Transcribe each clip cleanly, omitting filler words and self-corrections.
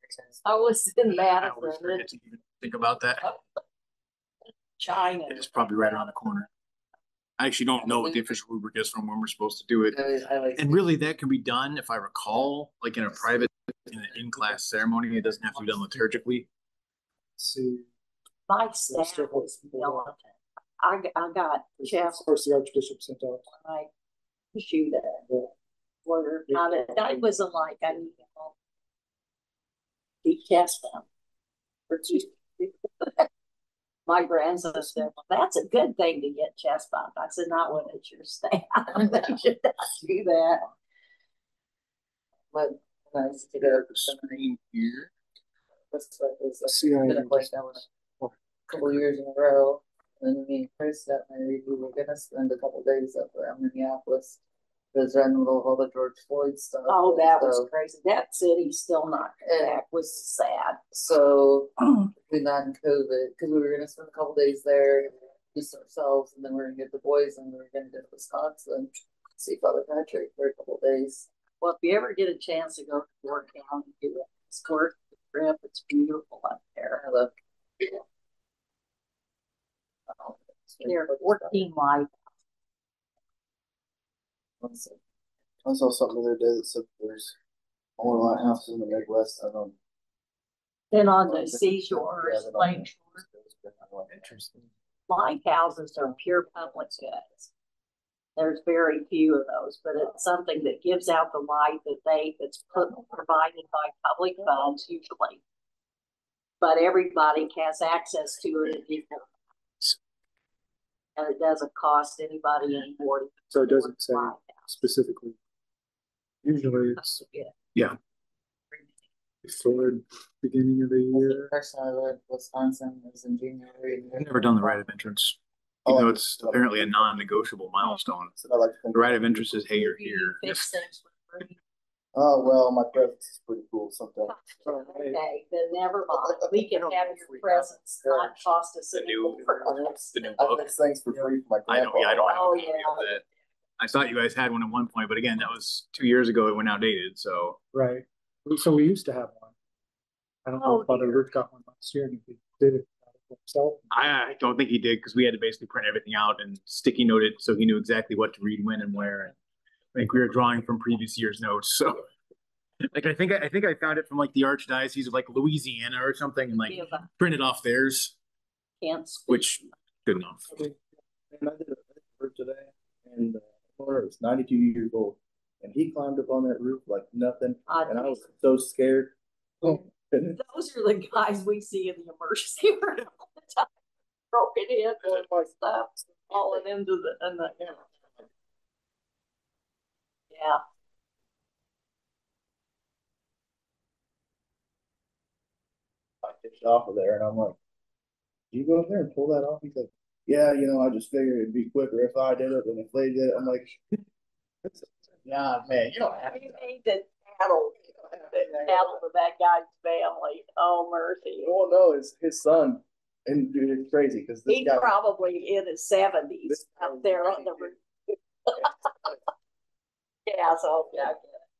I was in I always Madison, forget to even think about that. China. It's probably right around the corner. I actually don't know what the official rubric is from when we're supposed to do it. And really, that can be done, if I recall, like in a private, in an in-class ceremony. It doesn't have to be done liturgically. See, My staff was militant. I got chest. of course, the Archbishop sent out. I shoot at order. I wasn't like I need to be chest them. My grandson said, "Well, that's a good thing to get chest bump." I said, "Not when it's your staff. They should not do that." But nice to go The screen here. That's like this. See, I Been a place that was a couple years in a row. And then me and Chris got married. We were gonna spend a couple days up around Minneapolis. It was right in the middle of all the George Floyd stuff. Oh, that was crazy. That city's still not back. Was sad. So we got in COVID because we were gonna spend a couple days there, just ourselves, and then we are gonna get the boys, and we were gonna go to Wisconsin, see Father Patrick for a couple days. Well, if you ever get a chance to go to Fort County, do it. It's worth the trip. It's beautiful up there. I love it. There are 14 live. I saw something the other day that said there's more lighthouses in the Midwest than on. Then on the seashores, lake shores. Interesting. Lighthouses are pure public goods. There's very few of those, but it's something that gives out the light that's provided by public funds usually. But everybody has access to it equal. And it doesn't cost anybody any more. So it doesn't say specifically. Usually it's Yeah. before the beginning of the year. The person I lived in Wisconsin was in January. I've never done the rite of entrance, even though it's apparently a non-negotiable milestone. The rite of entrance is, hey, you're here. Oh, well, my presence is pretty cool sometimes. Okay, then never mind. We can have your presence not cost us The new I book. fix things for free for my I grandpa. don't. Yeah, I don't have Oh, a copy of that. I thought you guys had one at one point, but again, that was 2 years ago. It went outdated. So Right. So we used to have one. I don't know if Father Luke got one last year and if he did it himself. I don't think he did, because we had to basically print everything out and sticky note it so he knew exactly what to read when and where. And I think we were drawing from previous year's notes. So like I think I found it from like the Archdiocese of like Louisiana or something, and like printed off theirs, which good enough. And I did a work today, and the owner was 92 years old, and he climbed up on that roof like nothing, and I was so scared. Oh, those are the guys we see in the emergency room all the time, broken in and stuff falling into the yeah. I pitched off of there, and I'm like, "You go up there and pull that off?" He's like, "Yeah, I just figured it'd be quicker if I did it than if they did it." I'm like, "Yeah, man, you don't have to." You need to tattle to that guy's family. Oh, mercy. Well, no, it's his son, and dude, it's crazy because he's probably in his 70s up there on the roof. Yeah, so yeah.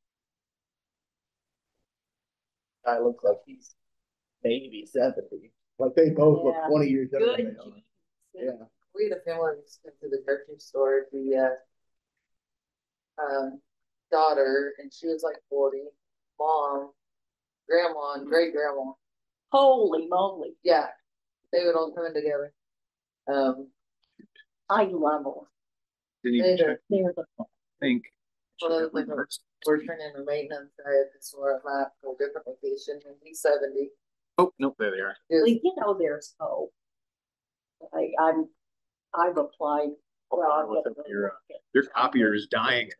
I look like he's maybe 70. Like they both look 20 years younger than they are. Yeah. We had a family that went to the grocery store. The daughter, and she was like 40. Mom, grandma, and great grandma. Holy moly! Yeah, they would all come in together. I love them. They're the I think. Well, like we're turning the maintenance guy at the store. I'm at a different location, and he's 70. Oh no, there they are. Well, there's hope. I've applied. Well, your copier is dying.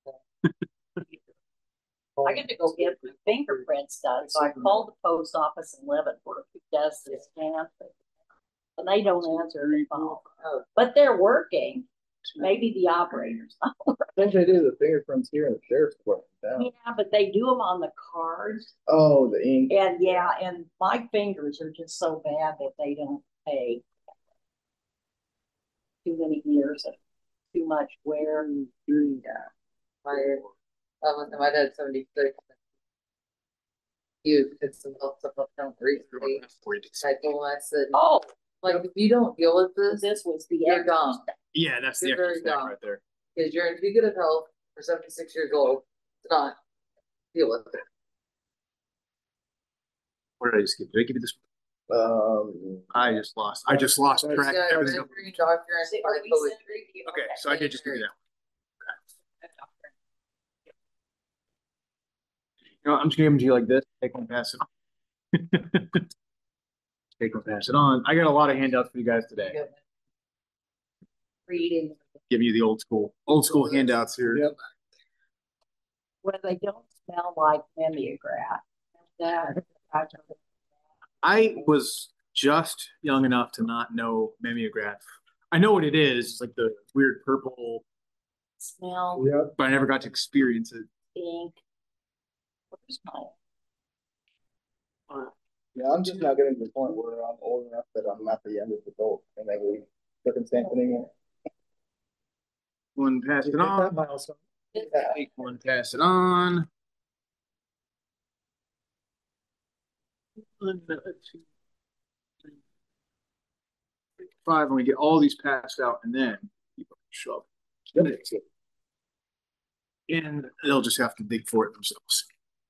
I get to go get my fingerprints done, so I called the post office in Leavenworth who does this stamp, and they don't answer the phone. But they're working. Maybe the operators. I think they do the fingerprints here in the sheriff's department. Yeah, but they do them on the cards. Oh, the ink. And and my fingers are just so bad that they don't pay. Too many years of too much wear. Yeah. My dad's 76. it's some help stuff up down recently. I told him, I said, oh, like if you don't deal with this was the you're dumb. Yeah, that's the You're very dumb right there. Because you're in too good of health for 76 years old to not deal with it. What did I just give? Did I give you this? I just lost track. Yeah, Okay, so I did just give you that. You know, I'm just gonna give them to you like this. Take one, pass it on. Take one, pass it on. I got a lot of handouts for you guys today. Reading. Give you the old school handouts here. Yep. Where they don't smell like mimeograph. I was just young enough to not know mimeograph. I know what it is. It's like the weird purple smell. Yep. But I never got to experience it. Ink. Where's my? Yeah, I'm just now getting to the point where I'm old enough that I'm at the end of the adult and every circumstance anymore. One, pass it on. Take one, pass it on. Five, and we get all these passed out, and then people show up. And they'll just have to dig for it themselves.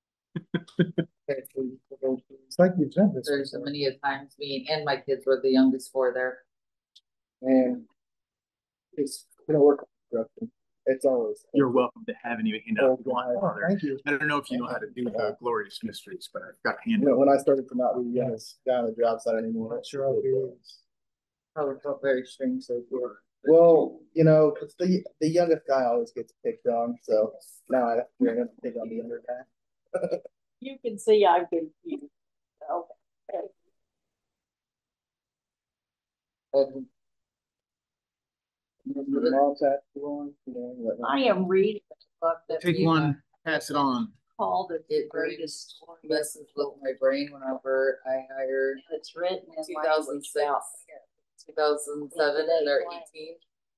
It's like you've done this. There's so many times me and my kids were the youngest four there. And it's gonna work on construction. It's always. You're welcome to have any handout you want. Thank you. I don't know if you know how to do the glorious mysteries, but I've got a handout. You know, when I started to not be the youngest guy on the job site anymore, not sure I'll be. I felt very strange so far. Well, you know, because the youngest guy always gets picked on, so now I have to pick on the younger guy. You can see I've been confused. Okay. I am reading a book that take one, pass it on. Called it greatest messes with my brain whenever I hired. It's written in 2006, 2007, and they're 18.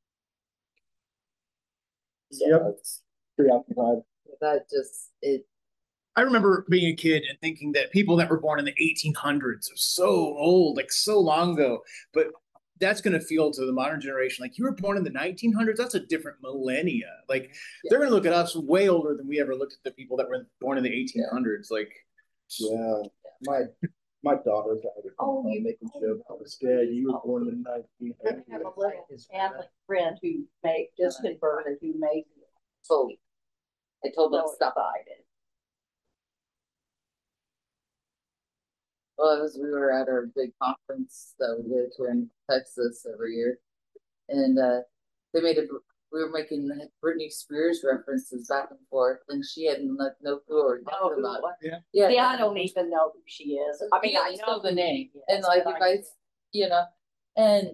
Yep, it's preoccupied. That just it. I remember being a kid and thinking that people that were born in the 1800s are so old, like so long ago. But that's going to feel to the modern generation like you were born in the 1900s. That's a different millennia. Like they're going to look at us way older than we ever looked at the people that were born in the 1800s. Like, yeah, my daughter's making jokes. I was dead. You were born in the 1900s. I have a little Catholic friend who just converted, who made so I told them stuff I did. Well, we were at our big conference that we go to in Texas every year, and they made we were making Britney Spears references back and forth, and she had no clue or nothing about it. Yeah. See, I don't even know who she is. I mean, I know the name, yes, and like if I, you know, and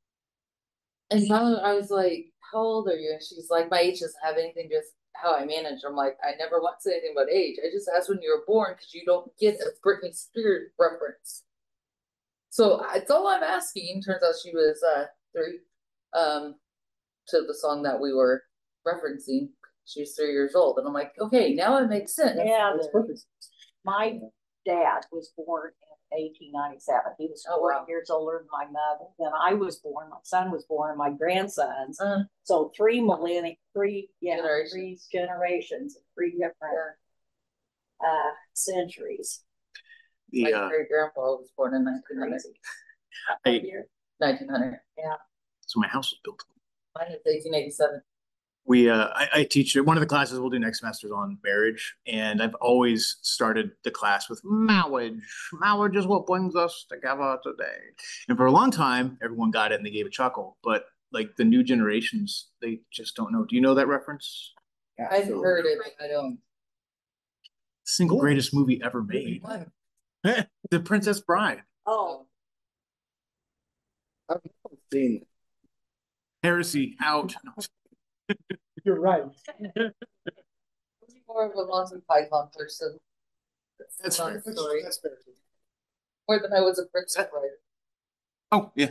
I was like, "How old are you?" And she's like, "My age doesn't have anything to do with how I manage." I'm like, "I never want to say anything about age. I just asked when you were born because you don't get a Britney Spears reference." So it's all I'm asking. Turns out she was 3. To the song that we were referencing, she was 3 years old, and I'm like, okay, now it makes sense. Yeah, that's perfect. My dad was born in 1897. He was 4 years older than my mother. Then I was born. My son was born, and my grandsons. So 3 generations, 3 different centuries. My great grandpa was born in 1900. 1900. Yeah. So my house was built. Mine is 1887. I teach one of the classes we'll do next semester is on marriage, and I've always started the class with marriage. Marriage is what brings us together today. And for a long time, everyone got it and they gave a chuckle. But like the new generations, they just don't know. Do you know that reference? I've heard it, but I don't. Single greatest movie ever made. The Princess Bride. Oh. I've seen it. Heresy out. You're right. I'm more of a Monty Python person. That's not a story. More than I was a Princess Bride. Oh yeah.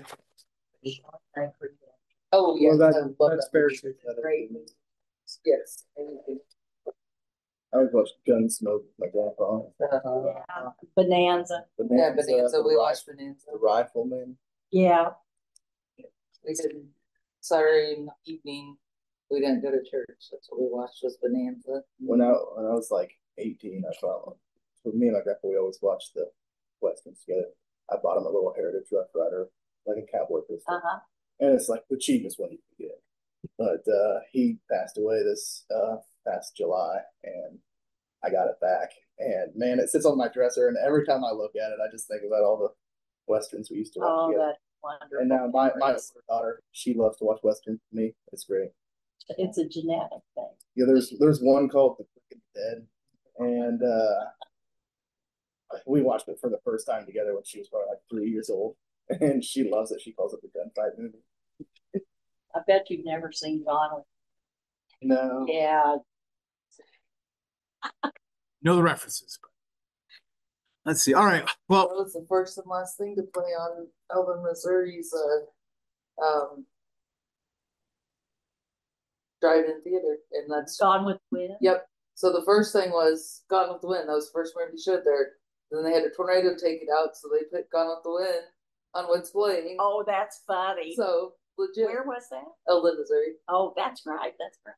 Oh yeah. Well, that's fair. Great. Yes. I would watch Gunsmoke with my grandpa. Yeah. Bonanza. Yeah, Bonanza, we watched Bonanza. The Rifleman. Yeah. We did Saturday evening, we didn't go to church, that's what we watched was Bonanza. When I was like 18, I found with me and my grandpa, we always watched the westerns together. I bought him a little Heritage Rough Rider, like a cowboy pistol. And it's like the cheapest one you can get. But he passed away this past July, and I got it back. And man, it sits on my dresser, and every time I look at it, I just think about all the westerns we used to watch together. That's wonderful. And now my older daughter, she loves to watch westerns with me. It's great. It's a genetic thing. Yeah, there's one called The Quick and Dead, and we watched it for the first time together when she was probably like 3 years old, and she loves it. She calls it the gunfight movie. I bet you've never seen Gone. No. Yeah. Know the references. Let's see. All right. Well, that was the first and last thing to play on Elvin, Missouri's drive-in theater, and that's Gone with the Wind. Yep. So the first thing was Gone with the Wind. That was the first movie showed there. Then they had a tornado take it out, so they put Gone with the Wind on what's playing. Oh, that's funny. So legit. Where was that? Elvin, Missouri. Oh, that's right. That's right.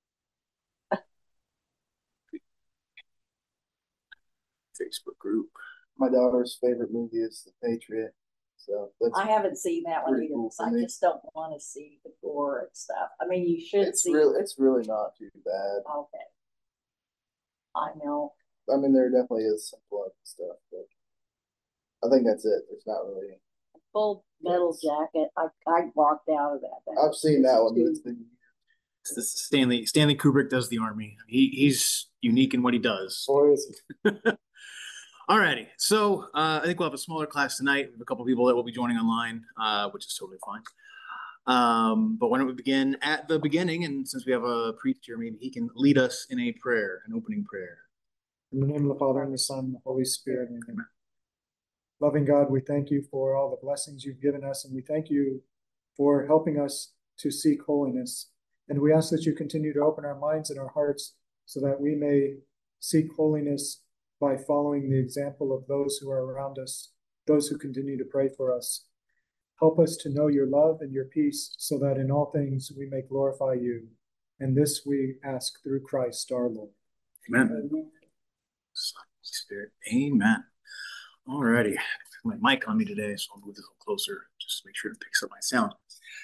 Facebook group. My daughter's favorite movie is The Patriot. So I haven't seen that one either. Cool I just don't want to see the gore and stuff. I mean, you should it's see. It's really not too bad. Okay. I know. I mean, there definitely is some blood and stuff, but I think that's it. There's not really Full Metal Jacket. I walked out of that. I've seen that one, but it's been Stanley Kubrick does the Army. He's unique in what he does. boy, is he. Alrighty, so I think we'll have a smaller class tonight. We have a couple people that will be joining online, which is totally fine. But why don't we begin at the beginning? And since we have a priest here, maybe he can lead us in a prayer, an opening prayer. In the name of the Father, and the Son, and the Holy Spirit, amen. Loving God, we thank you for all the blessings you've given us, and we thank you for helping us to seek holiness. And we ask that you continue to open our minds and our hearts so that we may seek holiness by following the example of those who are around us, those who continue to pray for us. Help us to know your love and your peace so that in all things we may glorify you. And this we ask through Christ our Lord. Amen. Spirit. Amen. Alrighty. My mic on me today, so I'll move this a little closer just to make sure it picks up my sound.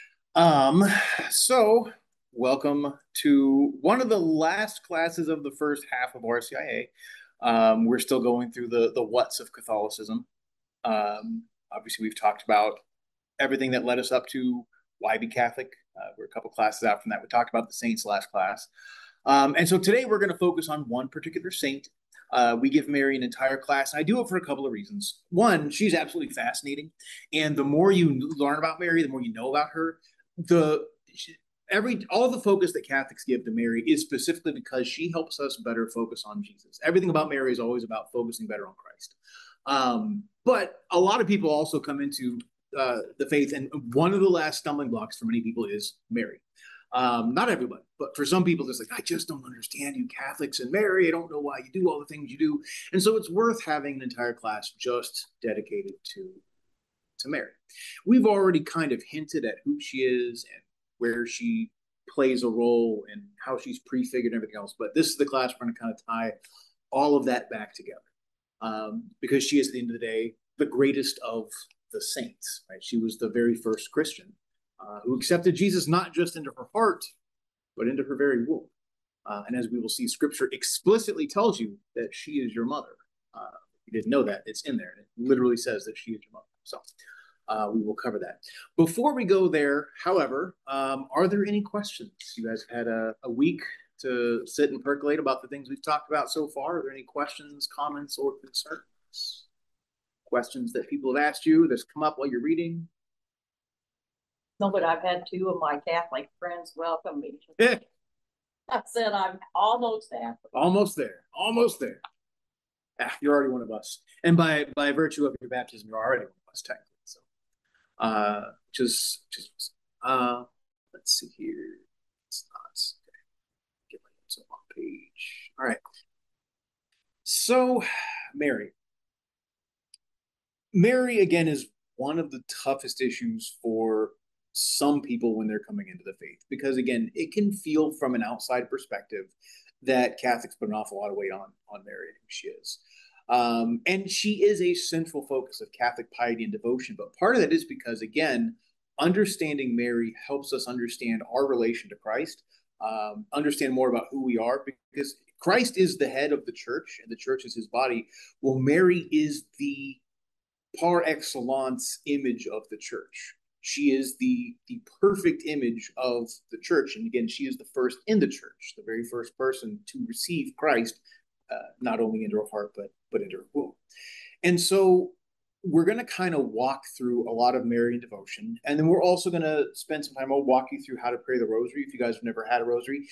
So welcome to one of the last classes of the first half of RCIA. We're still going through the what's of Catholicism. Obviously, we've talked about everything that led us up to why be Catholic. We're a couple classes out from that. We talked about the saints last class. And so today we're going to focus on one particular saint. We give Mary an entire class, and I do it for a couple of reasons. One, she's absolutely fascinating, and the more you learn about Mary, the more you know about her. All the focus that Catholics give to Mary is specifically because she helps us better focus on Jesus. Everything about Mary is always about focusing better on Christ. But a lot of people also come into the faith, and one of the last stumbling blocks for many people is Mary. Not everybody, but for some people, it's like, I just don't understand you Catholics and Mary. I don't know why you do all the things you do. And so it's worth having an entire class just dedicated to Mary. We've already kind of hinted at who she is and where she plays a role and how she's prefigured and everything else. But this is the class we're going to kind of tie all of that back together, because she is, at the end of the day, the greatest of the saints. Right? She was the very first Christian who accepted Jesus not just into her heart, but into her very womb. And as we will see, Scripture explicitly tells you that she is your mother. If you didn't know that, it's in there. It literally says that she is your mother. So we will cover that. Before we go there, however, are there any questions? You guys have had a week to sit and percolate about the things we've talked about so far. Are there any questions, comments, or concerns? Questions that people have asked you that's come up while you're reading? No, but I've had two of my Catholic friends welcome me. I said I'm almost there. Almost there. Almost there. You're already one of us. And by virtue of your baptism, you're already one of us, technically. So, let's see here. It's not. Okay. Get my notes up on page. All right. So, Mary. Mary, again, is one of the toughest issues for some people when they're coming into the faith, because, again, it can feel from an outside perspective that Catholics put an awful lot of weight on Mary and who she is. And she is a central focus of Catholic piety and devotion. But part of that is because, again, understanding Mary helps us understand our relation to Christ, understand more about who we are, because Christ is the head of the church and the church is his body. Well, Mary is the par excellence image of the church. She is the perfect image of the church. And again, she is the first in the church, the very first person to receive Christ, not only into her heart, but into her womb. And so we're going to kind of walk through a lot of Marian devotion. And then we're also going to spend some time, I'll walk you through how to pray the rosary if you guys have never had a rosary.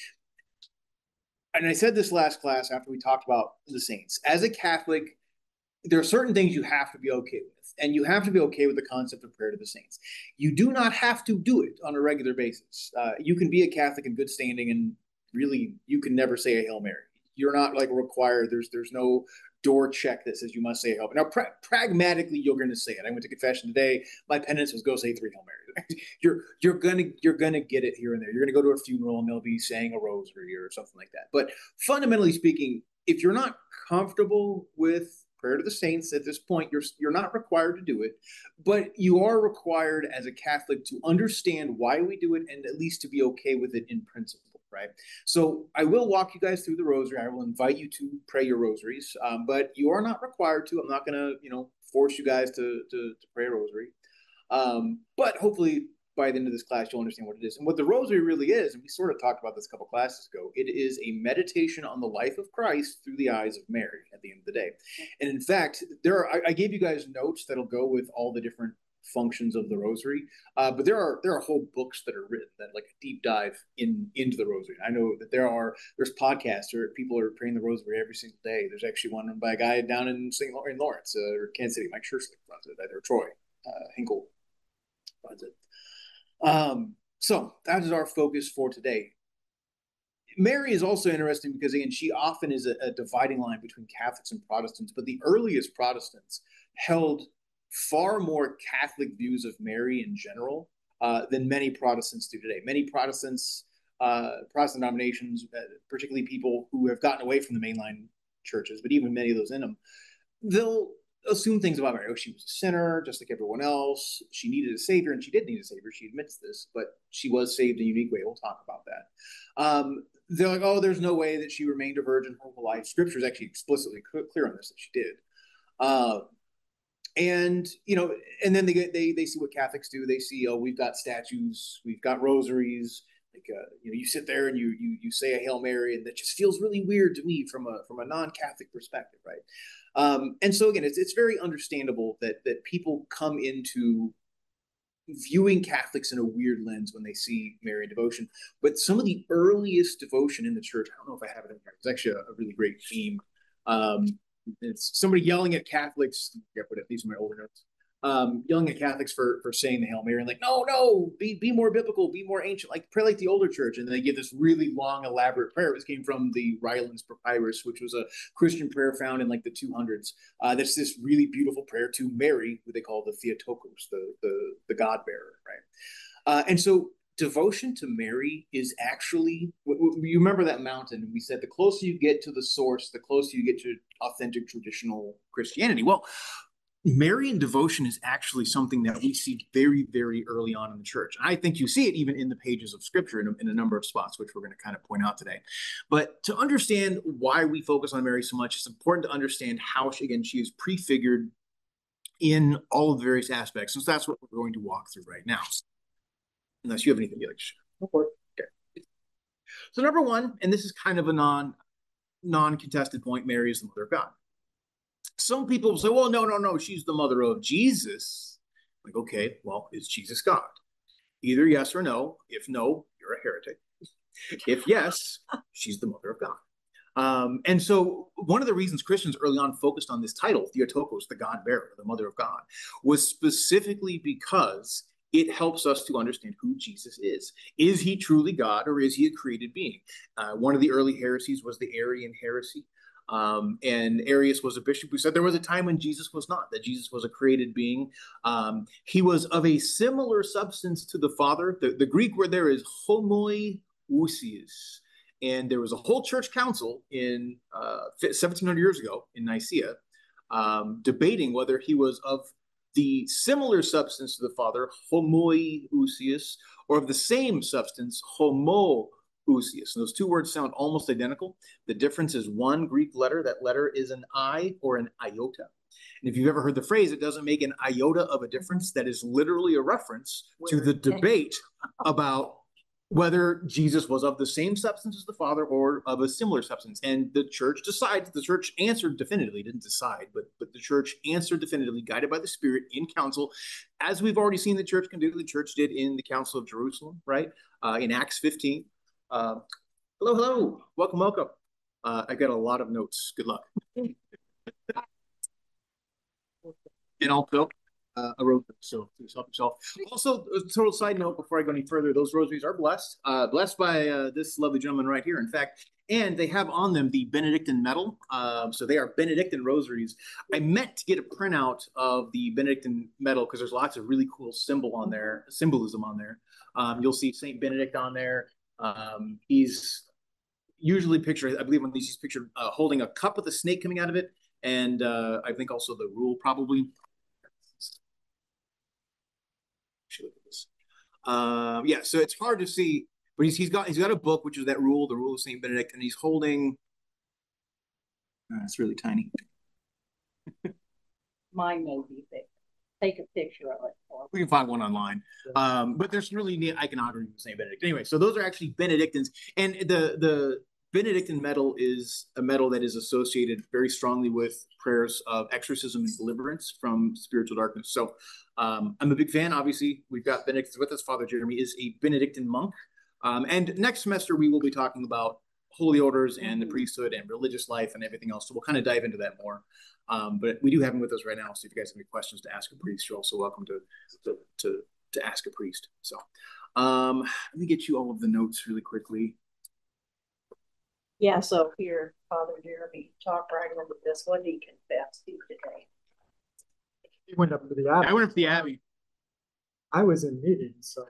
And I said this last class after we talked about the saints. As a Catholic, there are certain things you have to be okay with, and you have to be okay with the concept of prayer to the saints. You do not have to do it on a regular basis. You can be a Catholic in good standing, and really, you can never say a Hail Mary. You're not like required. There's no door check that says you must say a Hail Mary. Now, pragmatically, you're going to say it. I went to confession today. My penance was go say 3 Hail Marys. you're gonna get it here and there. You're gonna go to a funeral and they'll be saying a rosary or something like that. But fundamentally speaking, if you're not comfortable with prayer to the saints at this point, you're not required to do it, but you are required as a Catholic to understand why we do it and at least to be okay with it in principle, right? So I will walk you guys through the rosary. I will invite you to pray your rosaries, but you are not required to. I'm not going to, force you guys to pray a rosary. But hopefully by the end of this class, you'll understand what it is. And what the rosary really is, and we sort of talked about this a couple classes ago, it is a meditation on the life of Christ through the eyes of Mary at the end of the day. And in fact, I gave you guys notes that'll go with all the different functions of the rosary. But there are whole books that are written that like a deep dive into the rosary. I know that there's podcasts where people are praying the rosary every single day. There's actually one by a guy down in Lawrence or Kansas City, Mike Scherschlik runs it, or Troy Hinkle runs it. So that is our focus for today. Mary is also interesting because, again, she often is a dividing line between Catholics and Protestants, but the earliest Protestants held far more Catholic views of Mary in general than many Protestants do today. Many Protestant denominations, particularly people who have gotten away from the mainline churches, but even many of those in them, they'll assume things about Mary. Oh, she was a sinner, just like everyone else. She needed a savior, and she did need a savior. She admits this, but she was saved in a unique way. We'll talk about that. They're like, oh, there's no way that she remained a virgin her whole life. Scripture is actually explicitly clear on this, that she did. And then they see what Catholics do. They see, oh, we've got statues, we've got rosaries. Like, you sit there and you say a Hail Mary, and that just feels really weird to me from a non-Catholic perspective, right? And so again, it's very understandable that people come into viewing Catholics in a weird lens when they see Marian devotion. But some of the earliest devotion in the church, I don't know if I have it in here. It's actually a really great theme. It's somebody yelling at Catholics. I put it, these are my older notes. Yelling at Catholics for saying the Hail Mary and like, no, be more biblical, be more ancient, like pray like the older church. And then they give this really long, elaborate prayer. This came from the Rylands Papyrus, which was a Christian prayer found in like the 200s. That's this really beautiful prayer to Mary, who they call the Theotokos, the God bearer, right? And so devotion to Mary is actually, you remember that mountain, and we said the closer you get to the source, the closer you get to authentic traditional Christianity. Well, Marian devotion is actually something that we see very, very early on in the church. And I think you see it even in the pages of Scripture in a number of spots, which we're going to kind of point out today. But to understand why we focus on Mary so much, it's important to understand how, she is prefigured in all of the various aspects. And so that's what we're going to walk through right now. Unless you have anything you'd like to share. Go for it. Okay. So number one, and this is kind of a non-contested point, Mary is the mother of God. Some people say, well, no, she's the mother of Jesus. Like, okay, well, is Jesus God? Either yes or no. If no, you're a heretic. If yes, she's the mother of God. And so one of the reasons Christians early on focused on this title, Theotokos, the God bearer, the mother of God, was specifically because it helps us to understand who Jesus is. Is he truly God, or is he a created being? One of the early heresies was the Arian heresy. And Arius was a bishop who said there was a time when Jesus was not, that Jesus was a created being. He was of a similar substance to the Father. The Greek word there is homoiousios. And there was a whole church council in 1700 years ago in Nicaea debating whether he was of the similar substance to the Father, homoiousios, or of the same substance, homoousios. And those two words sound almost identical. The difference is one Greek letter. That letter is an I or an iota. And if you've ever heard the phrase, it doesn't make an iota of a difference. That is literally a reference to the debate about whether Jesus was of the same substance as the Father or of a similar substance. And the church answered definitively, didn't decide, but the church answered definitively, guided by the Spirit in council, as we've already seen the church can do. The church did in the Council of Jerusalem, right? In Acts 15. Hello. Welcome. I've got a lot of notes. Good luck. And also a rosary, so please help yourself. Also, a total side note before I go any further, those rosaries are blessed by this lovely gentleman right here. In fact, and they have on them the Benedictine medal. So they are Benedictine rosaries. I meant to get a printout of the Benedictine medal because there's lots of really cool symbolism on there. You'll see Saint Benedict on there. He's usually pictured, I believe, when he's pictured holding a cup with a snake coming out of it, and I think also the rule probably. Look at this. Yeah, so it's hard to see, but he's got a book which is that rule, the Rule of Saint Benedict, and he's holding. It's really tiny. Mine may be big. Take a picture of it. We can find one online, but there's really neat iconography of Saint Benedict. Anyway, so those are actually Benedictines, and the Benedictine medal is a medal that is associated very strongly with prayers of exorcism and deliverance from spiritual darkness. So I'm a big fan. Obviously, we've got Benedict with us. Father Jeremy is a Benedictine monk. And next semester, we will be talking about holy orders and the priesthood and religious life and everything else. So we'll kind of dive into that more. But we do have him with us right now. So if you guys have any questions to ask a priest, you're also welcome to ask a priest. So let me get you all of the notes really quickly. Yeah, so here, Father Jeremy, talk right into this. What did he confess to today? He went up to the Abbey. I went up to the Abbey. I was in meetings, so.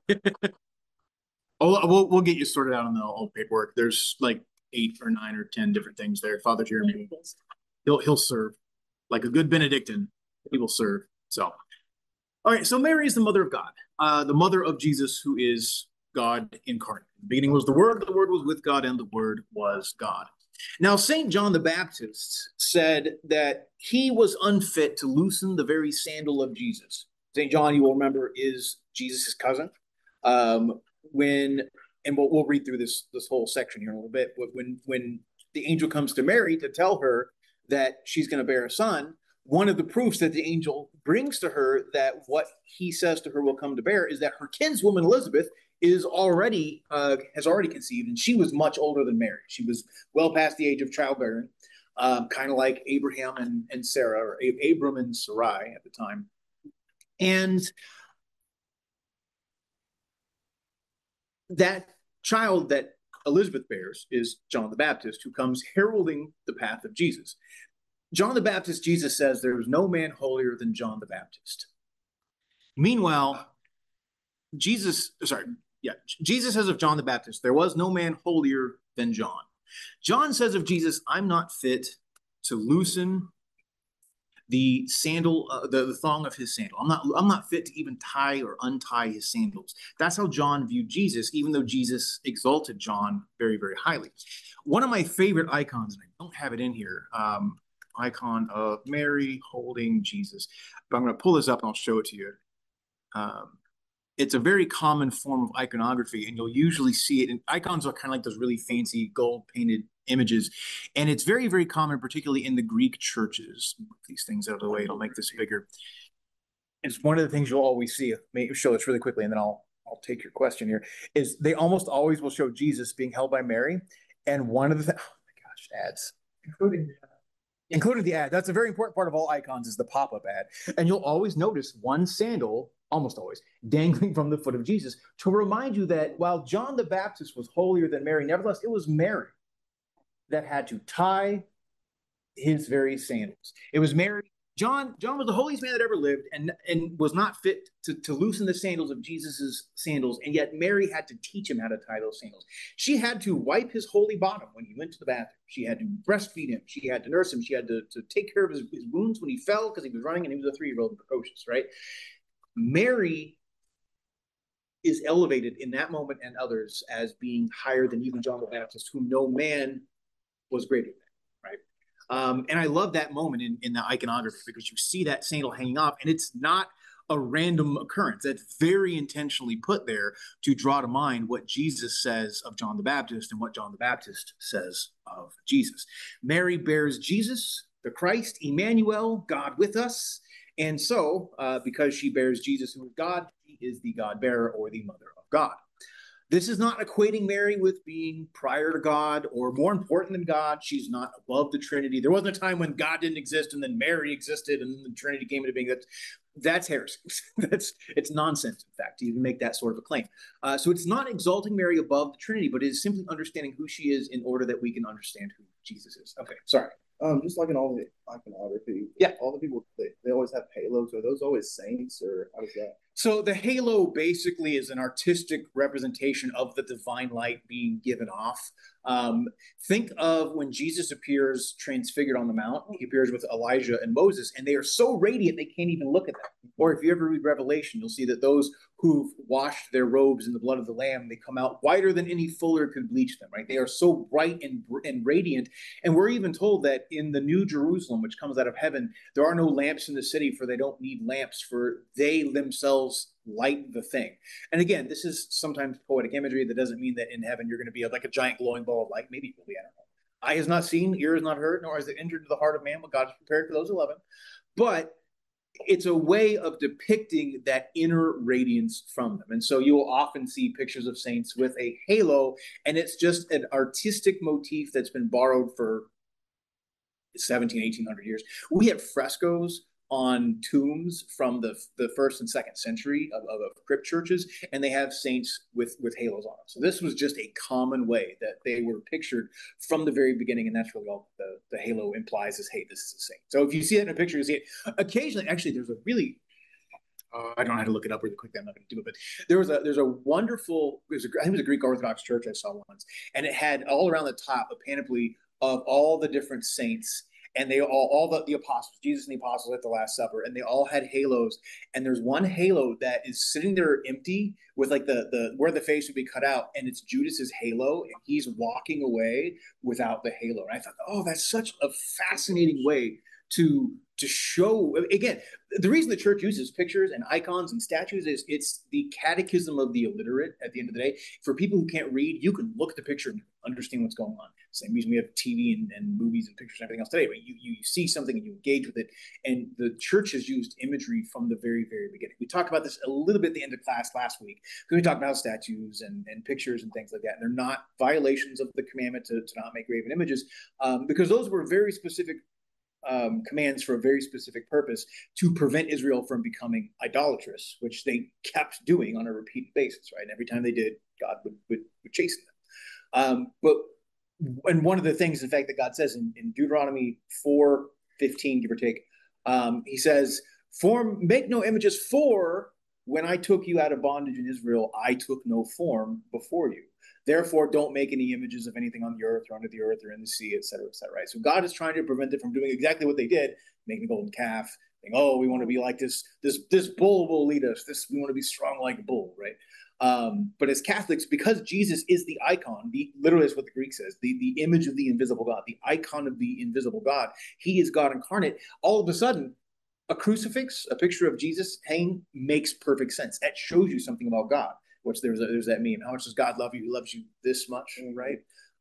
We'll get you sorted out on the old paperwork. There's like 8 or 9 or 10 different things there. Father Jeremy, he'll serve like a good Benedictine. He will serve. So, all right. So Mary is the mother of God, the mother of Jesus, who is God incarnate. The beginning was the Word was with God, and the Word was God. Now, St. John the Baptist said that he was unfit to loosen the very sandal of Jesus. St. John, you will remember, is Jesus' cousin. And we'll read through this whole section here in a little bit. When the angel comes to Mary to tell her that she's going to bear a son, one of the proofs that the angel brings to her that what he says to her will come to bear is that her kinswoman Elizabeth has already conceived, and she was much older than Mary. She was well past the age of childbearing, kind of like Abraham and Sarah, or Abram and Sarai at the time. And that child that Elizabeth bears is John the Baptist, who comes heralding the path of Jesus. John the Baptist, Jesus says, there is no man holier than John the Baptist. Meanwhile, Jesus says of John the Baptist, there was no man holier than John. John says of Jesus, I'm not fit to loosen the sandal, the thong of his sandal. I'm not fit to even tie or untie his sandals. That's how John viewed Jesus, even though Jesus exalted John very, very highly. One of my favorite icons, and I don't have it in here, icon of Mary holding Jesus. But I'm going to pull this up and I'll show it to you. It's a very common form of iconography, and you'll usually see it. And icons are kind of like those really fancy gold-painted images, and it's very, very common, particularly in the Greek churches. Move these things out of the way; it'll make this bigger. It's one of the things you'll always see. Maybe show this really quickly, and then I'll take your question here. Is they almost always will show Jesus being held by Mary, and one of the oh my gosh, ads, including the ad. That's a very important part of all icons is the pop-up ad, and you'll always notice one sandal. Almost always, dangling from the foot of Jesus, to remind you that while John the Baptist was holier than Mary, nevertheless, it was Mary that had to tie his very sandals. It was Mary. John was the holiest man that ever lived, and was not fit to loosen the sandals of Jesus's sandals, and yet Mary had to teach him how to tie those sandals. She had to wipe his holy bottom when he went to the bathroom. She had to breastfeed him. She had to nurse him. She had to take care of his wounds when he fell because he was running and he was a 3-year-old precocious, right? Mary is elevated in that moment and others as being higher than even John the Baptist, whom no man was greater than, right? And I love that moment in the iconography because you see that sandal hanging off, and it's not a random occurrence. That's very intentionally put there to draw to mind what Jesus says of John the Baptist and what John the Baptist says of Jesus. Mary bears Jesus, the Christ, Emmanuel, God with us. And so, because she bears Jesus, who is God, she is the God bearer or the mother of God. This is not equating Mary with being prior to God or more important than God. She's not above the Trinity. There wasn't a time when God didn't exist and then Mary existed and the Trinity came into being. That's heresy. It's nonsense, in fact, to even make that sort of a claim. So it's not exalting Mary above the Trinity, but it is simply understanding who she is in order that we can understand who Jesus is. Okay, sorry. Just like in all the iconography, all the people they always have halos. Are those always saints, or how does that? So the halo basically is an artistic representation of the divine light being given off. Think of when Jesus appears transfigured on the mount. He appears with Elijah and Moses, and they are so radiant they can't even look at them. Or if you ever read Revelation, you'll see that those who've washed their robes in the blood of the Lamb, they come out whiter than any fuller could bleach them, right? They are so bright and radiant. And we're even told that in the New Jerusalem, which comes out of heaven, there are no lamps in the city, for they don't need lamps, for they themselves light the thing. And again, this is sometimes poetic imagery. That doesn't mean that in heaven you're going to be like a giant glowing ball of light. Maybe it will be, I don't know. Eye has not seen, ear has not heard, nor has it entered into the heart of man what God has prepared for those who love him. But it's a way of depicting that inner radiance from them. And so you will often see pictures of saints with a halo, and it's just an artistic motif that's been borrowed for 1800 years. We have frescoes on tombs from the first and second century of crypt churches, and they have saints with halos on them. So this was just a common way that they were pictured from the very beginning, and that's really all the halo implies is, hey, this is a saint. So if you see it in a picture, you see it. Occasionally, actually, there's a really I don't know how to look it up really quickly. I'm not going to do it, but there's a wonderful. I think it was a Greek Orthodox church I saw once, and it had all around the top a panoply of all the different saints. And they all the apostles, Jesus and the apostles at the Last Supper, and they all had halos. And there's one halo that is sitting there empty with like the where the face would be cut out, and it's Judas's halo, and he's walking away without the halo. And I thought, oh, that's such a fascinating way to show. Again, the reason the church uses pictures and icons and statues is it's the catechism of the illiterate. At the end of the day, for people who can't read, you can look at the picture and understand what's going on. Same reason we have TV and movies and pictures and everything else today. But you see something and you engage with it. And the church has used imagery from the very, very beginning. We talked about this a little bit at the end of class last week because we talked about statues and pictures and things like that. And they're not violations of the commandment to not make graven images, because those were very specific commands for a very specific purpose to prevent Israel from becoming idolatrous, which they kept doing on a repeated basis, right? And every time they did, God would chasten them. And one of the things, in fact, that God says in Deuteronomy 4:15, give or take, he says, make no images, for when I took you out of bondage in Israel, I took no form before you. Therefore, don't make any images of anything on the earth or under the earth or in the sea, etc., etc. Right? So God is trying to prevent it from doing exactly what they did, making a golden calf, saying, oh, we want to be like this bull will lead us. We want to be strong like a bull, right? But as Catholics, because Jesus is the icon, literally is what the Greek says, the image of the invisible God, the icon of the invisible God, he is God incarnate. All of a sudden, a crucifix, a picture of Jesus hanging, makes perfect sense. That shows you something about God. Which there's that meme. How much does God love you? He loves you this much, right?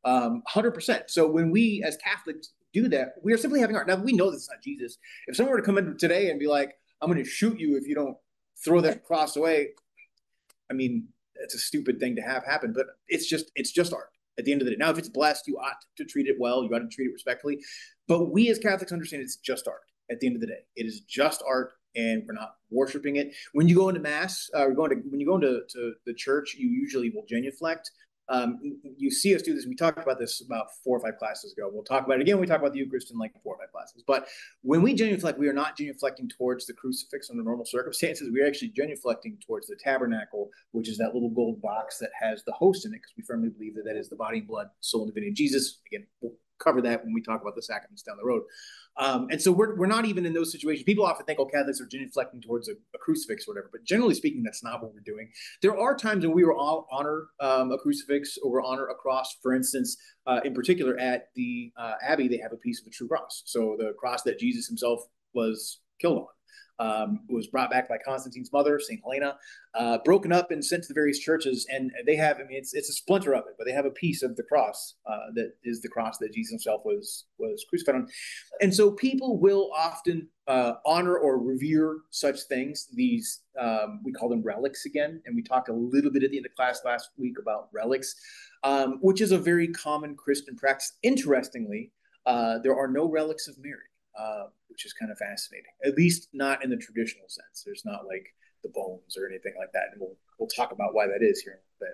100%. So when we as Catholics do that, we are simply having art. Now we know this is not Jesus. If someone were to come in today and be like, "I'm going to shoot you if you don't throw that cross away," I mean, it's a stupid thing to have happen, but it's just art. At the end of the day, now if it's blessed, you ought to treat it well. You ought to treat it respectfully. But we as Catholics understand it's just art. At the end of the day, it is just art. And we're not worshiping it. When you go into mass, when you go into the church, you usually will genuflect. You see us do this. We talked about this about 4 or 5 classes ago. We'll talk about it again. We talk about the Eucharist in like 4 or 5 classes. But when we genuflect, we are not genuflecting towards the crucifix under normal circumstances. We're actually genuflecting towards the tabernacle, which is that little gold box that has the host in it, because we firmly believe that that is the body and blood, soul, and divinity of Jesus. Again, we'll cover that when we talk about the sacraments down the road. And so we're not even in those situations. People often think, oh, Catholics are genuflecting towards a crucifix or whatever, but generally speaking, that's not what we're doing. There are times when we will honor a crucifix or honor a cross. For instance, in particular at the Abbey, they have a piece of the true cross. So the cross that Jesus himself was killed on. Was brought back by Constantine's mother, St. Helena, broken up and sent to the various churches. And they have, I mean, it's a splinter of it, but they have a piece of the cross that is the cross that Jesus himself was crucified on. And so people will often honor or revere such things. These, we call them relics again. And we talked a little bit at the end of class last week about relics, which is a very common Christian practice. Interestingly, there are no relics of Mary. Which is kind of fascinating, at least not in the traditional sense. There's not like the bones or anything like that. And we'll talk about why that is here in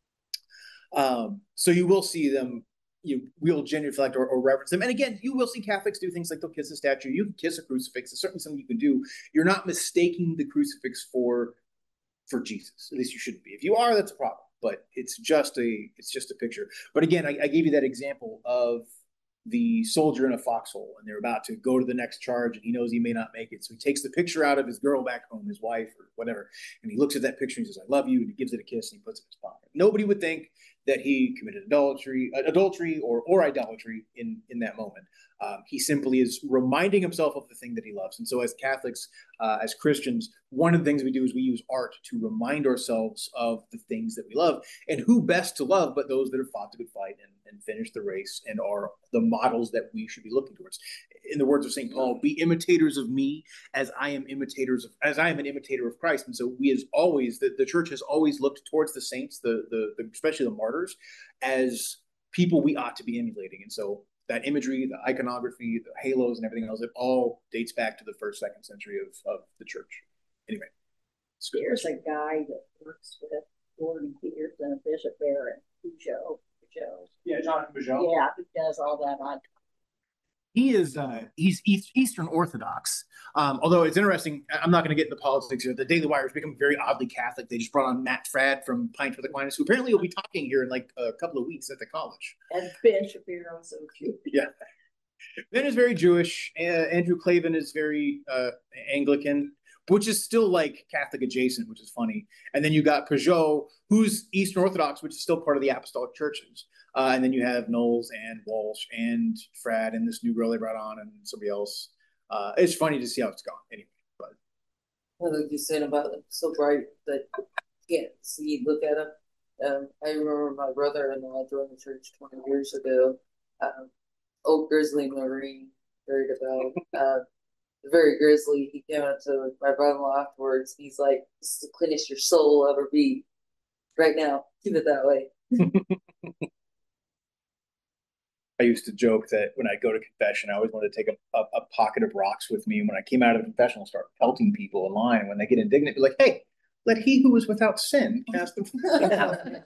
a bit. So you will see them, we'll genuflect or reverence them. And again, you will see Catholics do things like they'll kiss a statue. You can kiss a crucifix. It's certainly something you can do. You're not mistaking the crucifix for Jesus. At least you shouldn't be. If you are, that's a problem. But it's just a picture. But again, I gave you that example of the soldier in a foxhole, and they're about to go to the next charge, and he knows he may not make it. So he takes the picture out of his girl back home, his wife or whatever, and he looks at that picture and he says, I love you, and he gives it a kiss and he puts it in his pocket. Nobody would think that he committed adultery or idolatry in that moment. He simply is reminding himself of the thing that he loves. And so as Catholics, as Christians, one of the things we do is we use art to remind ourselves of the things that we love. And who best to love but those that have fought the good fight and finish the race and are the models that we should be looking towards. In the words of St. Paul, be imitators of me as I am an imitator of Christ. And so we as always, the church has always looked towards the saints, especially the martyrs, as people we ought to be emulating. And so that imagery, the iconography, the halos and everything else, it all dates back to the 1st, 2nd century of the church. Anyway. There's a guy that works with Gordon Peters and Bishop Barron, Peugeot. Yeah, Jonathan Peugeot. Yeah, he does all that. He is he's Eastern Orthodox. Although it's interesting, I'm not going to get into politics here. The Daily Wire has become very oddly Catholic. They just brought on Matt Fradd from Pint for the Aquinas, who apparently will be talking here in like a couple of weeks at the college. And Ben Shapiro is so cute. Yeah. Ben is very Jewish. Andrew Clavin is very Anglican, which is still like Catholic adjacent, which is funny. And then you got Peugeot, who's Eastern Orthodox, which is still part of the Apostolic Churches. And then you have Knowles and Walsh and Fradd and this new girl they brought on and somebody else. It's funny to see how it's gone anyway. But like you said about it, so bright that you can't see, look at them. I remember my brother-in-law joined the church 20 years ago. Old Grizzly Marine, very devout. Very grizzly. He came up to my brother-in-law afterwards. He's like, "This is the cleanest your soul will ever be. Right now, keep it that way." I used to joke that when I go to confession, I always wanted to take a pocket of rocks with me. And when I came out of the confessional, start pelting people in line. When they get indignant, be like, "Hey, let he who is without sin cast the."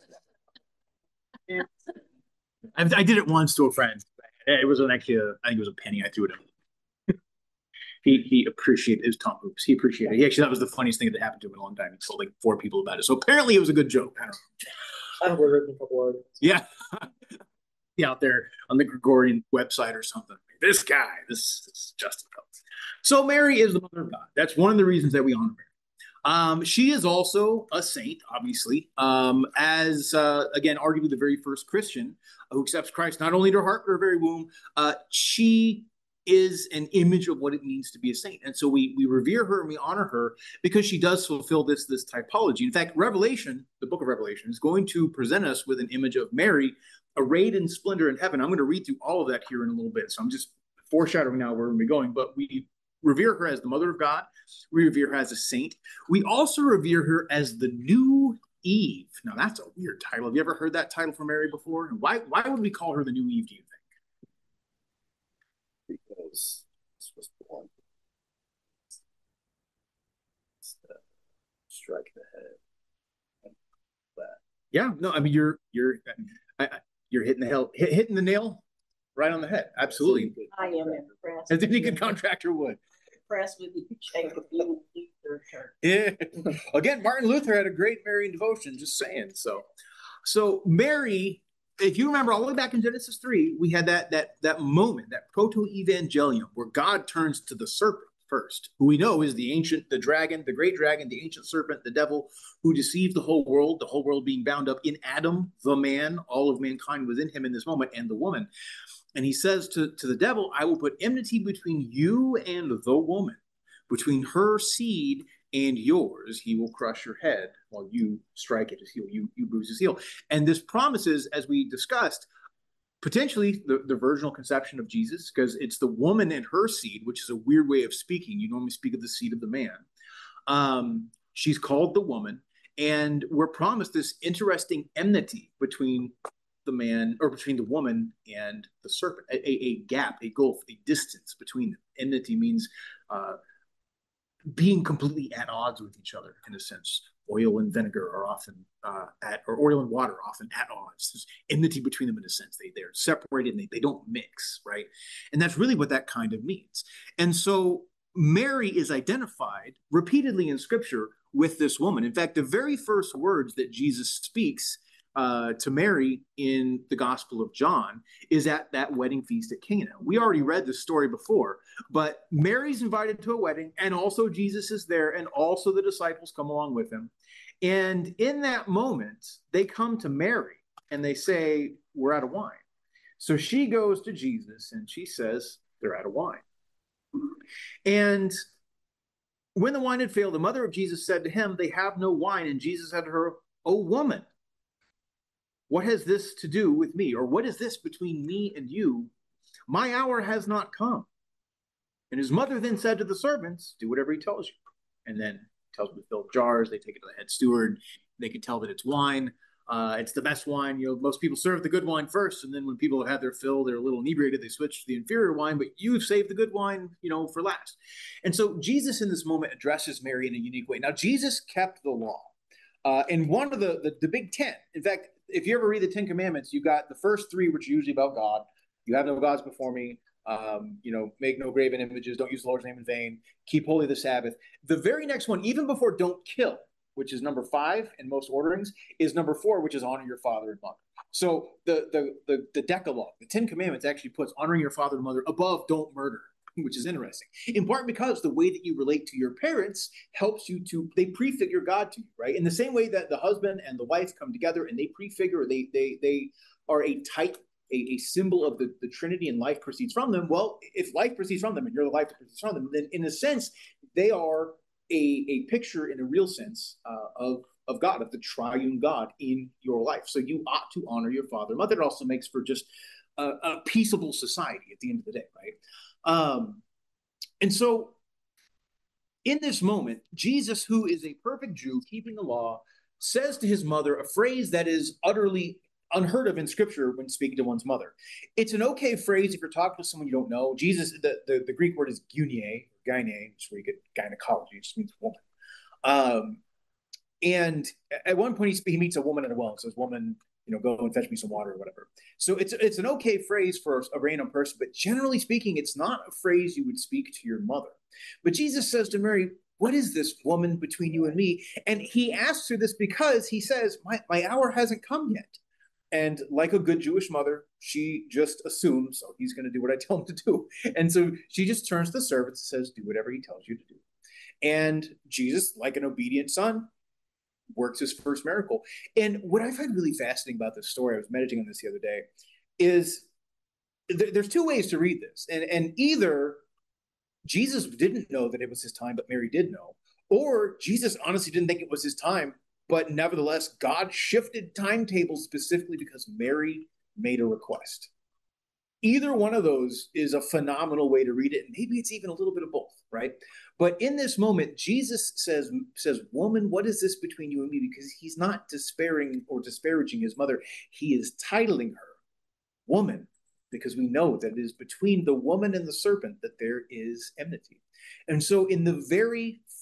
I did it once to a friend. It was I think it was a penny. I threw it at him. He appreciated it. Was Tom Hoops. He appreciated it. He actually, that was the funniest thing that happened to him in a long time. He told like 4 people about it. So apparently it was a good joke. I don't know. I've written a couple articles. Yeah. Out there on the Gregorian website or something. This is Justin Phelps. So Mary is the mother of God. That's one of the reasons that we honor her. She is also a saint, obviously, as again, arguably the very first Christian who accepts Christ, not only in her heart, but her very womb. She is an image of what it means to be a saint. And so we revere her and we honor her because she does fulfill this typology. In fact, Revelation, the book of Revelation, is going to present us with an image of Mary arrayed in splendor in heaven. I'm going to read through all of that here in a little bit. So I'm just foreshadowing now where we're going to be going. But we revere her as the mother of God. We revere her as a saint. We also revere her as the new Eve. Now, that's a weird title. Have you ever heard that title for Mary before? Why would we call her the new Eve, do you think? Because this was born. Strike the head. That. Yeah, no, I mean you're hitting the nail right on the head. Absolutely. I am impressed. As any good contractor would. Impressed with you, Jacob. You Luther. Yeah. Again, Martin Luther had a great Marian devotion, just saying. So Mary, if you remember all the way back in Genesis 3, we had that moment, that proto-evangelium, where God turns to the serpent first, who we know is the dragon, the great dragon, the ancient serpent, the devil, who deceived the whole world being bound up in Adam, the man, all of mankind was in him in this moment, and the woman. And he says to the devil, I will put enmity between you and the woman, between her seed and yours. He will crush your head while you strike at his heel. You bruise his heel. And this promises, as we discussed, potentially the virginal conception of Jesus, because it's the woman and her seed, which is a weird way of speaking. You normally speak of the seed of the man. She's called the woman, and we're promised this interesting enmity between the man, or between the woman and the serpent, a gap, a gulf, a distance between them. Enmity means being completely at odds with each other, in a sense. Oil and vinegar are often or oil and water are often at odds. There's enmity between them in a sense. They're separated and they don't mix, right? And that's really what that kind of means. And so Mary is identified repeatedly in Scripture with this woman. In fact, the very first words that Jesus speaks to Mary in the Gospel of John is at that wedding feast at Cana. We already read this story before, but Mary's invited to a wedding, and also Jesus is there, and also the disciples come along with him. And in that moment, they come to Mary and they say, we're out of wine. So she goes to Jesus and she says, they're out of wine. And when the wine had failed, the mother of Jesus said to him, they have no wine. And Jesus said to her, O woman, what has this to do with me? Or what is this between me and you? My hour has not come. And his mother then said to the servants, do whatever he tells you. And then tells them to fill jars. They take it to the head steward. They can tell that it's wine. It's the best wine. Most people serve the good wine first, and then when people have had their fill, they're a little inebriated, they switch to the inferior wine, but you've saved the good wine, for last. And so Jesus in this moment addresses Mary in a unique way. Now, Jesus kept the law. And one of the Big Ten, in fact, if you ever read the Ten Commandments, you got the first three, which are usually about God. You have no gods before me. Make no graven images. Don't use the Lord's name in vain. Keep holy the Sabbath. The very next one, even before don't kill, which is number 5 in most orderings, is number 4, which is honor your father and mother. So the Decalogue, the 10 Commandments, actually puts honoring your father and mother above don't murder, which is interesting. In part because the way that you relate to your parents helps you they prefigure God to you, right? In the same way that the husband and the wife come together and they prefigure, they are a type, a symbol of the Trinity, and life proceeds from them. Well, if life proceeds from them and you're the life that proceeds from them, then in a sense, they are a picture in a real sense of God, of the triune God in your life. So you ought to honor your father and mother. It also makes for just a peaceable society at the end of the day, right? And so in this moment, Jesus, who is a perfect Jew keeping the law, says to his mother a phrase that is utterly unheard of in Scripture when speaking to one's mother. It's an okay phrase if you're talking to someone you don't know. Jesus, the Greek word is gyne, which is where you get gynecology, it just means woman. And at one point he meets a woman at a well and says, woman, go and fetch me some water or whatever. So it's an okay phrase for a random person, but generally speaking, it's not a phrase you would speak to your mother. But Jesus says to Mary, what is this woman between you and me? And he asks her this because he says, my hour hasn't come yet. And like a good Jewish mother, she just assumes, oh, he's going to do what I tell him to do. And so she just turns to the servants and says, do whatever he tells you to do. And Jesus, like an obedient son, works his first miracle. And what I find really fascinating about this story, I was meditating on this the other day, is there's 2 ways to read this. And either Jesus didn't know that it was his time, but Mary did know, or Jesus honestly didn't think it was his time, but nevertheless, God shifted timetables specifically because Mary made a request. Either one of those is a phenomenal way to read it, and maybe it's even a little bit of both, right? But in this moment, Jesus says, woman, what is this between you and me? Because he's not despairing or disparaging his mother. He is titling her woman, because we know that it is between the woman and the serpent that there is enmity. And so in the very